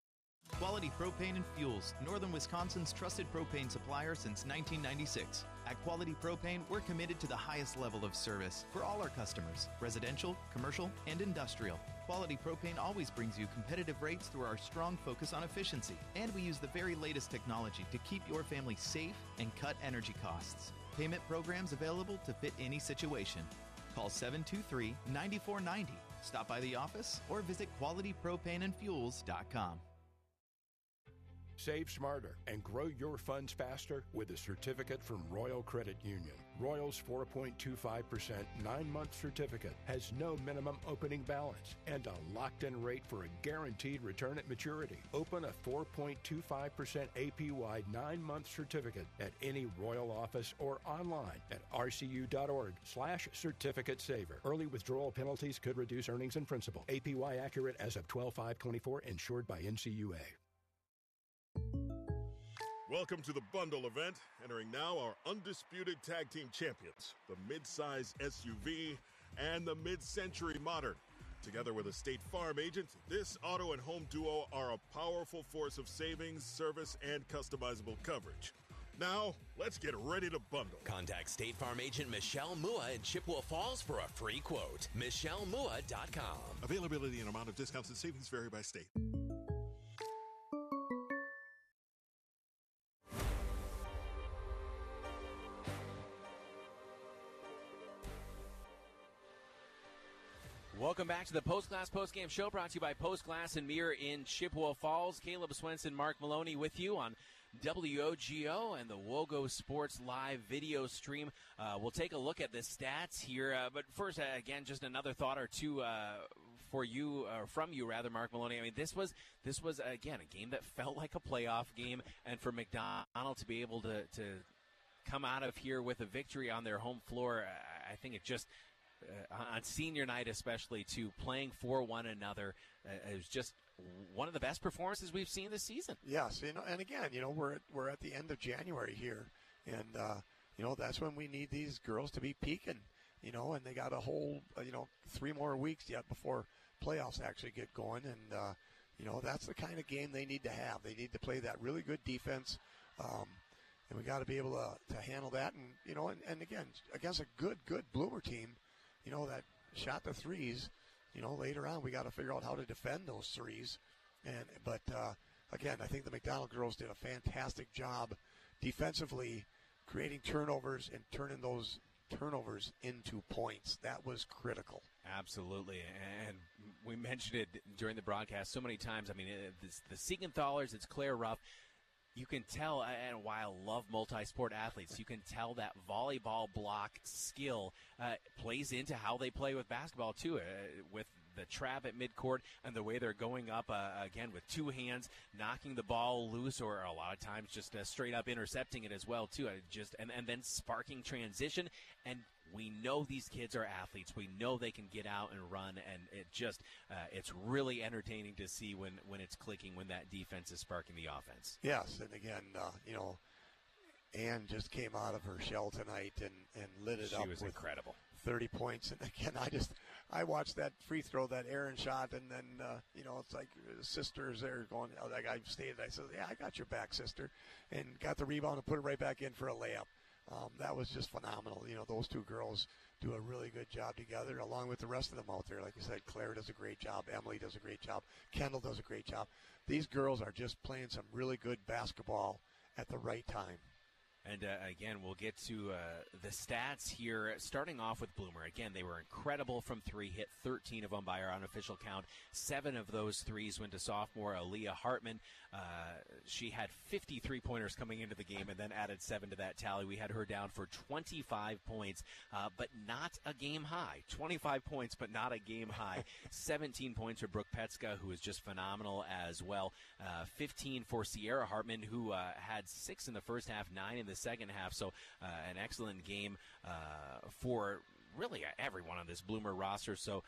Quality Propane and Fuels, Northern Wisconsin's trusted propane supplier since 1996. At Quality Propane, we're committed to the highest level of service for all our customers, residential, commercial, and industrial. Quality Propane always brings you competitive rates through our strong focus on efficiency, and we use the very latest technology to keep your family safe and cut energy costs. Payment programs available to fit any situation. Call 723-9490. Stop by the office or visit qualitypropaneandfuels.com. Save smarter and grow your funds faster with a certificate from Royal Credit Union. Royal's 4.25% 9-month certificate has no minimum opening balance and a locked-in rate for a guaranteed return at maturity. Open a 4.25% APY 9-month certificate at any Royal office or online at rcu.org/certificate saver. Early withdrawal penalties could reduce earnings and principal. APY accurate as of 12/5/24, insured by NCUA. Welcome to the bundle event. Entering now our undisputed tag team champions, the mid-size SUV and the mid-century modern. Together with a State Farm agent, this auto and home duo are a powerful force of savings, service, and customizable coverage. Now, let's get ready to bundle. Contact State Farm agent Michelle Mua in Chippewa Falls for a free quote. MichelleMua.com. Availability and amount of discounts and savings vary by state. Welcome back to the Post Glass Postgame Show, brought to you by Post Glass and Mirror in Chippewa Falls. Caleb Swenson, Mark Maloney with you on WOGO and the WOGO Sports Live video stream. We'll take a look at the stats here, but first, again, just another thought or two for you, from you rather, Mark Maloney. I mean, this was again a game that felt like a playoff game, and for McDonald to be able to come out of here with a victory on their home floor, I think it just. On senior night especially, to playing for one another, it was just one of the best performances we've seen this season. Yes, and again, we're at the end of January here, and that's when we need these girls to be peaking, and they got a whole 3 more weeks yet before playoffs actually get going, and that's the kind of game they need to have. They need to play that really good defense, and we got to be able to handle that, and again against a good Bloomer team. That shot the threes, later on we got to figure out how to defend those threes. But again, I think the McDonald girls did a fantastic job defensively, creating turnovers and turning those turnovers into points. That was critical. Absolutely, and we mentioned it during the broadcast so many times. I mean, the Siegenthalers, it's Claire Ruff. You can tell, and while I love multi-sport athletes, you can tell that volleyball block skill plays into how they play with basketball, too, with the trap at midcourt and the way they're going up, again, with 2 hands, knocking the ball loose, or a lot of times just straight up intercepting it as well, too, and then sparking transition. And we know these kids are athletes. We know they can get out and run, and it's really entertaining to see when it's clicking, when that defense is sparking the offense. Yes, and again, Ann just came out of her shell tonight and lit it up. She was incredible. 30 points, and again, I watched that free throw that Aaron shot, and then it's like his sister's there going. Like I stated, I said, "Yeah, I got your back, sister," and got the rebound and put it right back in for a layup. That was just phenomenal. Those 2 girls do a really good job together, along with the rest of them out there. Like you said, Claire does a great job. Emily does a great job. Kendall does a great job. These girls are just playing some really good basketball at the right time. And again, we'll get to the stats here, starting off with Bloomer. Again, they were incredible from 3, hit 13 of them by our unofficial count. 7 of those threes went to sophomore Aaliyah Hartman. She had 50 3-pointers coming into the game and then added 7 to that tally. We had her down for 25 points, but not a game high. 25 points, but not a game high. 17 points for Brooke Petska, who was just phenomenal as well. 15 for Sierra Hartman, who had 6 in the first half, 9 in the second half. So an excellent game for really everyone on this Bloomer roster. So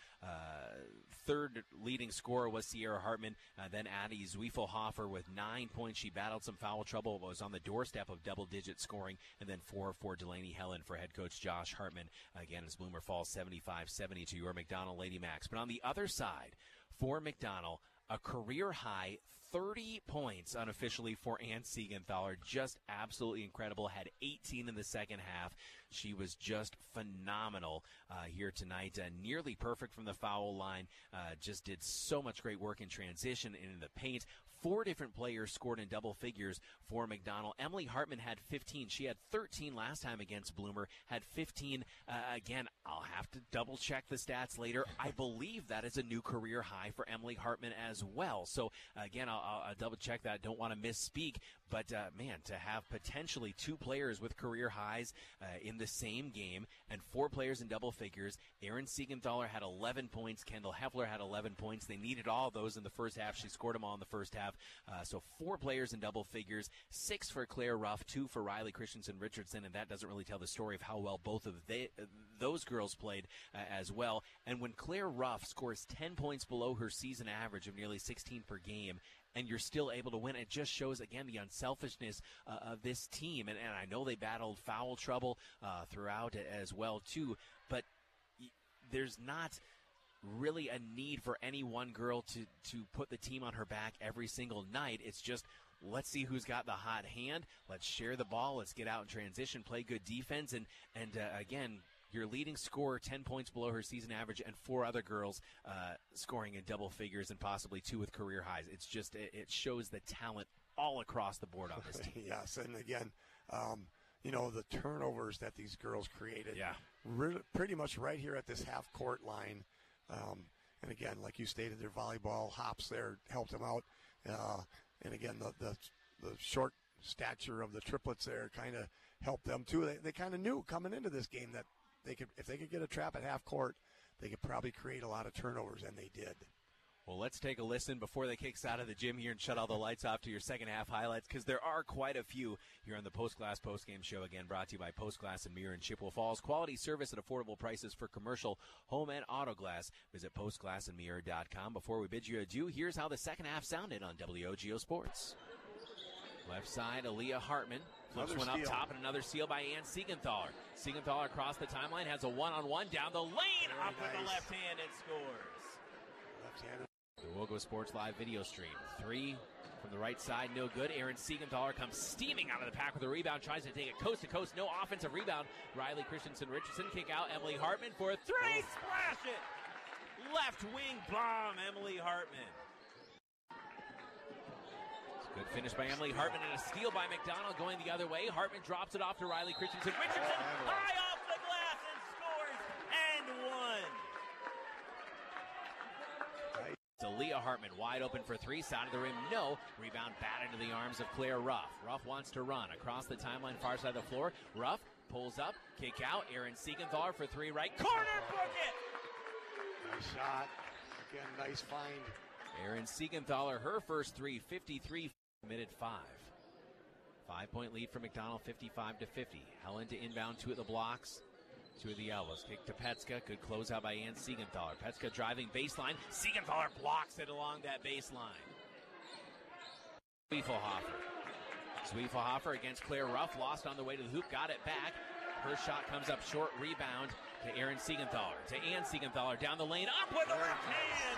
third leading scorer was Sierra Hartman. Then Addie Zwiefelhofer with 9 points. She battled some foul trouble, but was on the doorstep of double-digit scoring. And then 4 for Delaney Helen for head coach Josh Hartman. Again, as Bloomer falls 75-70 to your McDonald Lady Max. But on the other side, for McDonald, a career-high 30 points unofficially for Ann Siegenthaler. Just absolutely incredible. Had 18 in the second half. She was just phenomenal here tonight. Nearly perfect from the foul line. Just did so much great work in transition and in the paint. 4 different players scored in double figures for McDonald. Emily Hartman had 15. She had 13 last time against Bloomer. Had 15. Again, I'll have to double-check the stats later. I believe that is a new career high for Emily Hartman as well. So, again, I'll double-check that. Don't want to misspeak. But, man, to have potentially 2 players with career highs in the same game and 4 players in double figures. Erin Siegenthaler had 11 points. Kendall Heffler had 11 points. They needed all of those in the first half. She scored them all in the first half. So 4 players in double figures, 6 for Claire Ruff, 2 for Riley Christensen Richardson, and that doesn't really tell the story of how well both of those girls played as well. And when Claire Ruff scores 10 points below her season average of nearly 16 per game, and you're still able to win, it just shows, again, the unselfishness of this team. And I know they battled foul trouble throughout it as well, too, but there's not really a need for any one girl to put the team on her back every single night. It's just let's see who's got the hot hand. Let's share the ball. Let's get out in transition, play good defense. And again, your leading scorer, 10 points below her season average, and 4 other girls scoring in double figures and possibly 2 with career highs. It's just, it shows the talent all across the board on this team. Yes, and again, the turnovers that these girls created, pretty much right here at this half-court line. And again, like you stated, their volleyball hops there helped them out. And again, the short stature of the triplets there kind of helped them too. They kind of knew coming into this game that if they could get a trap at half court, they could probably create a lot of turnovers, and they did. Well, let's take a listen before they kick us out of the gym here and shut all the lights off to your second half highlights, because there are quite a few here on the Post Glass Postgame Show, again brought to you by Post Glass and Mirror in Chippewa Falls. Quality service at affordable prices for commercial, home, and auto glass. Visit postglassandmirror.com. Before we bid you adieu, here's how the second half sounded on WOGO Sports. Left side, Aaliyah Hartman. Flips one up top, and another steal by Ann Siegenthaler. Siegenthaler across the timeline, has a one-on-one down the lane, up with the left hand and scores. Left-handed. The WOGO Sports Live video stream. 3 from the right side, no good. Erin Siegenthaler comes steaming out of the pack with a rebound, tries to take it coast to coast. No offensive rebound. Riley Christensen-Richardson kick out. Emily Hartman for a 3. Splash it! Left wing bomb, Emily Hartman. Good finish by Emily Hartman and a steal by McDonald going the other way. Hartman drops it off to Riley Christensen-Richardson. High off the glass and scores and one. Aaliyah Hartman wide open for 3. Side of the rim, no. Rebound batted into the arms of Claire Ruff. Ruff wants to run across the timeline, far side of the floor. Ruff pulls up, kick out. Erin Siegenthaler for 3 right corner, book it. Nice shot. Again, nice find. Erin Siegenthaler, her first 3, 53, committed 5. 5-point lead for McDonald, 55-50. Helen to inbound, 2 at the blocks, 2 at the elbows. Kick to Petska. Good closeout by Ann Siegenthaler. Petska driving baseline. Siegenthaler blocks it along that baseline. Zwiefelhofer against Claire Ruff. Lost on the way to the hoop. Got it back. Her shot comes up short. Rebound to Erin Siegenthaler. To Ann Siegenthaler. Down the lane. Up with the left hand.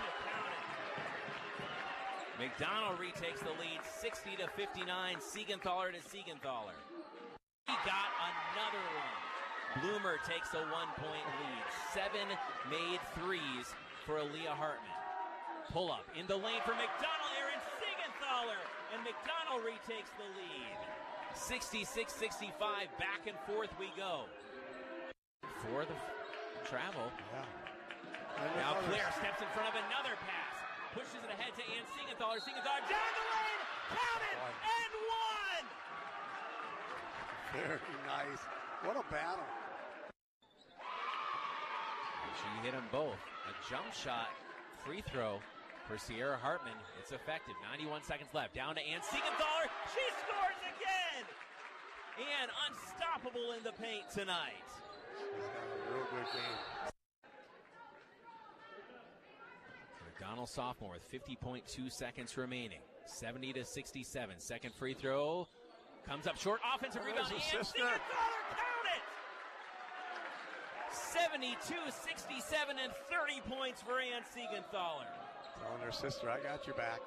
McDonald retakes the lead, 60-59. Siegenthaler to Siegenthaler. He got another one. Bloomer takes a 1-point lead. 7 made threes for Aaliyah Hartman. Pull up in the lane for McDonald. Erin Siegenthaler, and McDonald retakes the lead. 66-65. Back and forth we go. For the travel. Yeah. Now Claire steps in front of another pass. Pushes it ahead to Ann Siegenthaler. Siegenthaler down the lane. Count it and one. Very nice. What a battle. She hit them both. A jump shot, free throw for Sierra Hartman. It's effective. 91 seconds left. Down to Ann Siegenthaler. She scores again. Ann unstoppable in the paint tonight. She's had a real good game. McDonald sophomore with 50.2 seconds remaining. 70-67. Second free throw comes up short. Offensive rebound. Ann Siegenthaler, count it! 72-67 and 30 points for Ann Siegenthaler. Telling her sister, I got your back.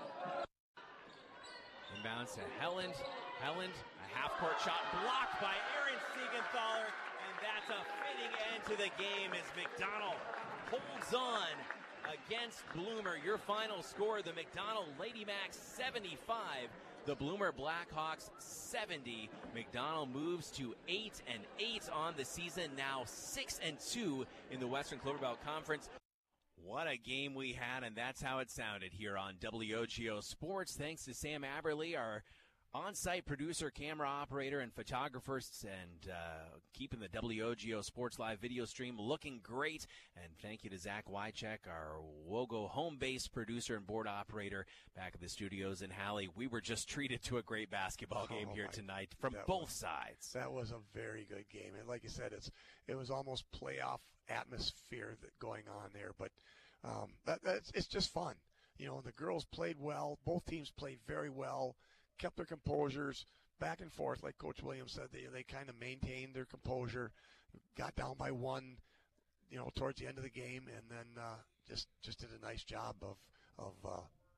Inbounds to Helland. Helland, a half-court shot blocked by Erin Siegenthaler, and that's a fitting end to the game as McDonald holds on against Bloomer. Your final score, the McDonald Lady Macs 75, the Bloomer Blackhawks 70. McDonald moves to 8-8 on the season, now 6-2 in the Western Clover Belt Conference. What a game we had, and that's how it sounded here on WOGO Sports. Thanks to Sam Aberly, our on-site producer, camera operator, and photographers, and keeping the WOGO Sports Live video stream looking great. And thank you to Zach Wycheck, our WOGO home-based producer and board operator back at the studios in Halley. We were just treated to a great basketball game here tonight from both sides. That was a very good game. And like you said, it was almost playoff atmosphere going on there. But it's just fun. You know, the girls played well. Both teams played very well. Kept their composures back and forth, like Coach Williams said. They kind of maintained their composure, got down by 1, you know, towards the end of the game, and then just did a nice job of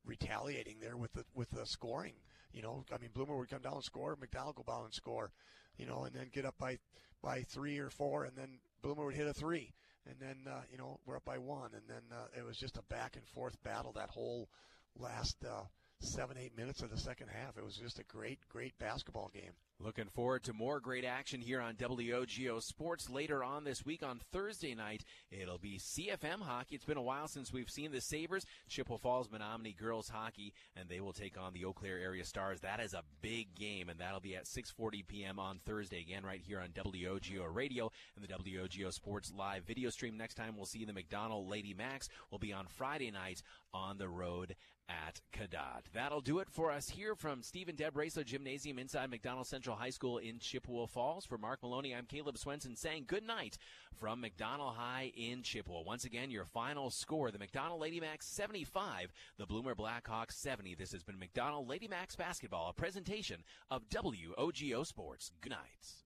retaliating there with the scoring. I mean, Bloomer would come down and score, McDonald go down and score, and then get up by 3 or 4, and then Bloomer would hit a 3, and then we're up by 1, and then it was just a back and forth battle that whole last 7-8 minutes of the second half. It was just a great basketball game. Looking forward to more great action here on WOGO Sports later on this week. On Thursday night, it'll be CFM hockey. It's been a while since we've seen the Sabres, Chippewa Falls Menominee girls hockey, and they will take on the Eau Claire area Stars. That is a big game, and that'll be at 6:40 p.m. on Thursday, again right here on WOGO Radio and the WOGO Sports live video stream. Next time we'll see the McDonald Lady Max will be on Friday night on the road at Cadott. That'll do it for us here from Stephen Deb Raceler Gymnasium inside McDonald Central High School in Chippewa Falls. For Mark Maloney, I'm Caleb Swenson saying good night from McDonald High in Chippewa. Once again, your final score, the McDonald Lady Max 75, the Bloomer Blackhawks 70. This has been McDonald Lady Max Basketball, a presentation of WOGO Sports. Good night.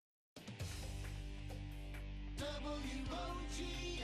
WOGO,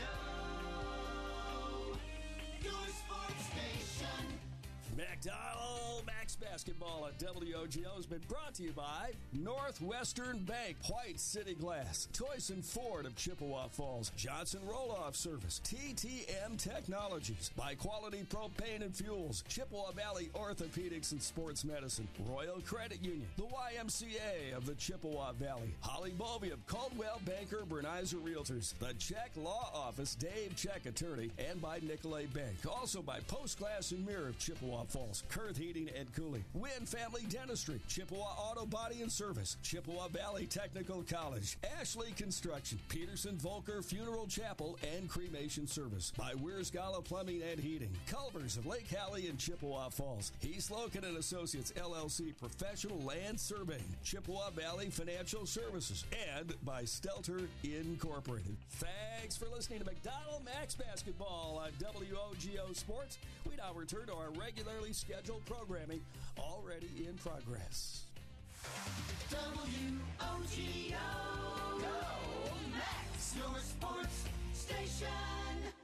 your sports station. McDonald Max Basketball at WOGO has been brought to you by Northwestern Bank, White City Glass, Toyson Ford of Chippewa Falls, Johnson Roll-Off Service, TTM Technologies, by Quality Propane and Fuels, Chippewa Valley Orthopedics and Sports Medicine, Royal Credit Union, the YMCA of the Chippewa Valley, Holly Bovey of Caldwell Banker Bernizer Realtors, the Check Law Office, Dave Check Attorney, and by Nicolay Bank. Also by Post Glass and Mirror of Chippewa Falls, Kurth Heating and Cooling, Wynn Family Dentistry, Chippewa Auto Body and Service, Chippewa Valley Technical College, Ashley Construction, Peterson Volker Funeral Chapel and Cremation Service, by Weersgala Plumbing and Heating, Culvers of Lake Hallie and Chippewa Falls, Heath Loken and Associates LLC Professional Land Surveying, Chippewa Valley Financial Services, and by Stelter Incorporated. Thanks for listening to McDonald Max Basketball on WOGO Sports. We now return to our regularly scheduled programming already in progress. WOGO, Go Max, your sports station.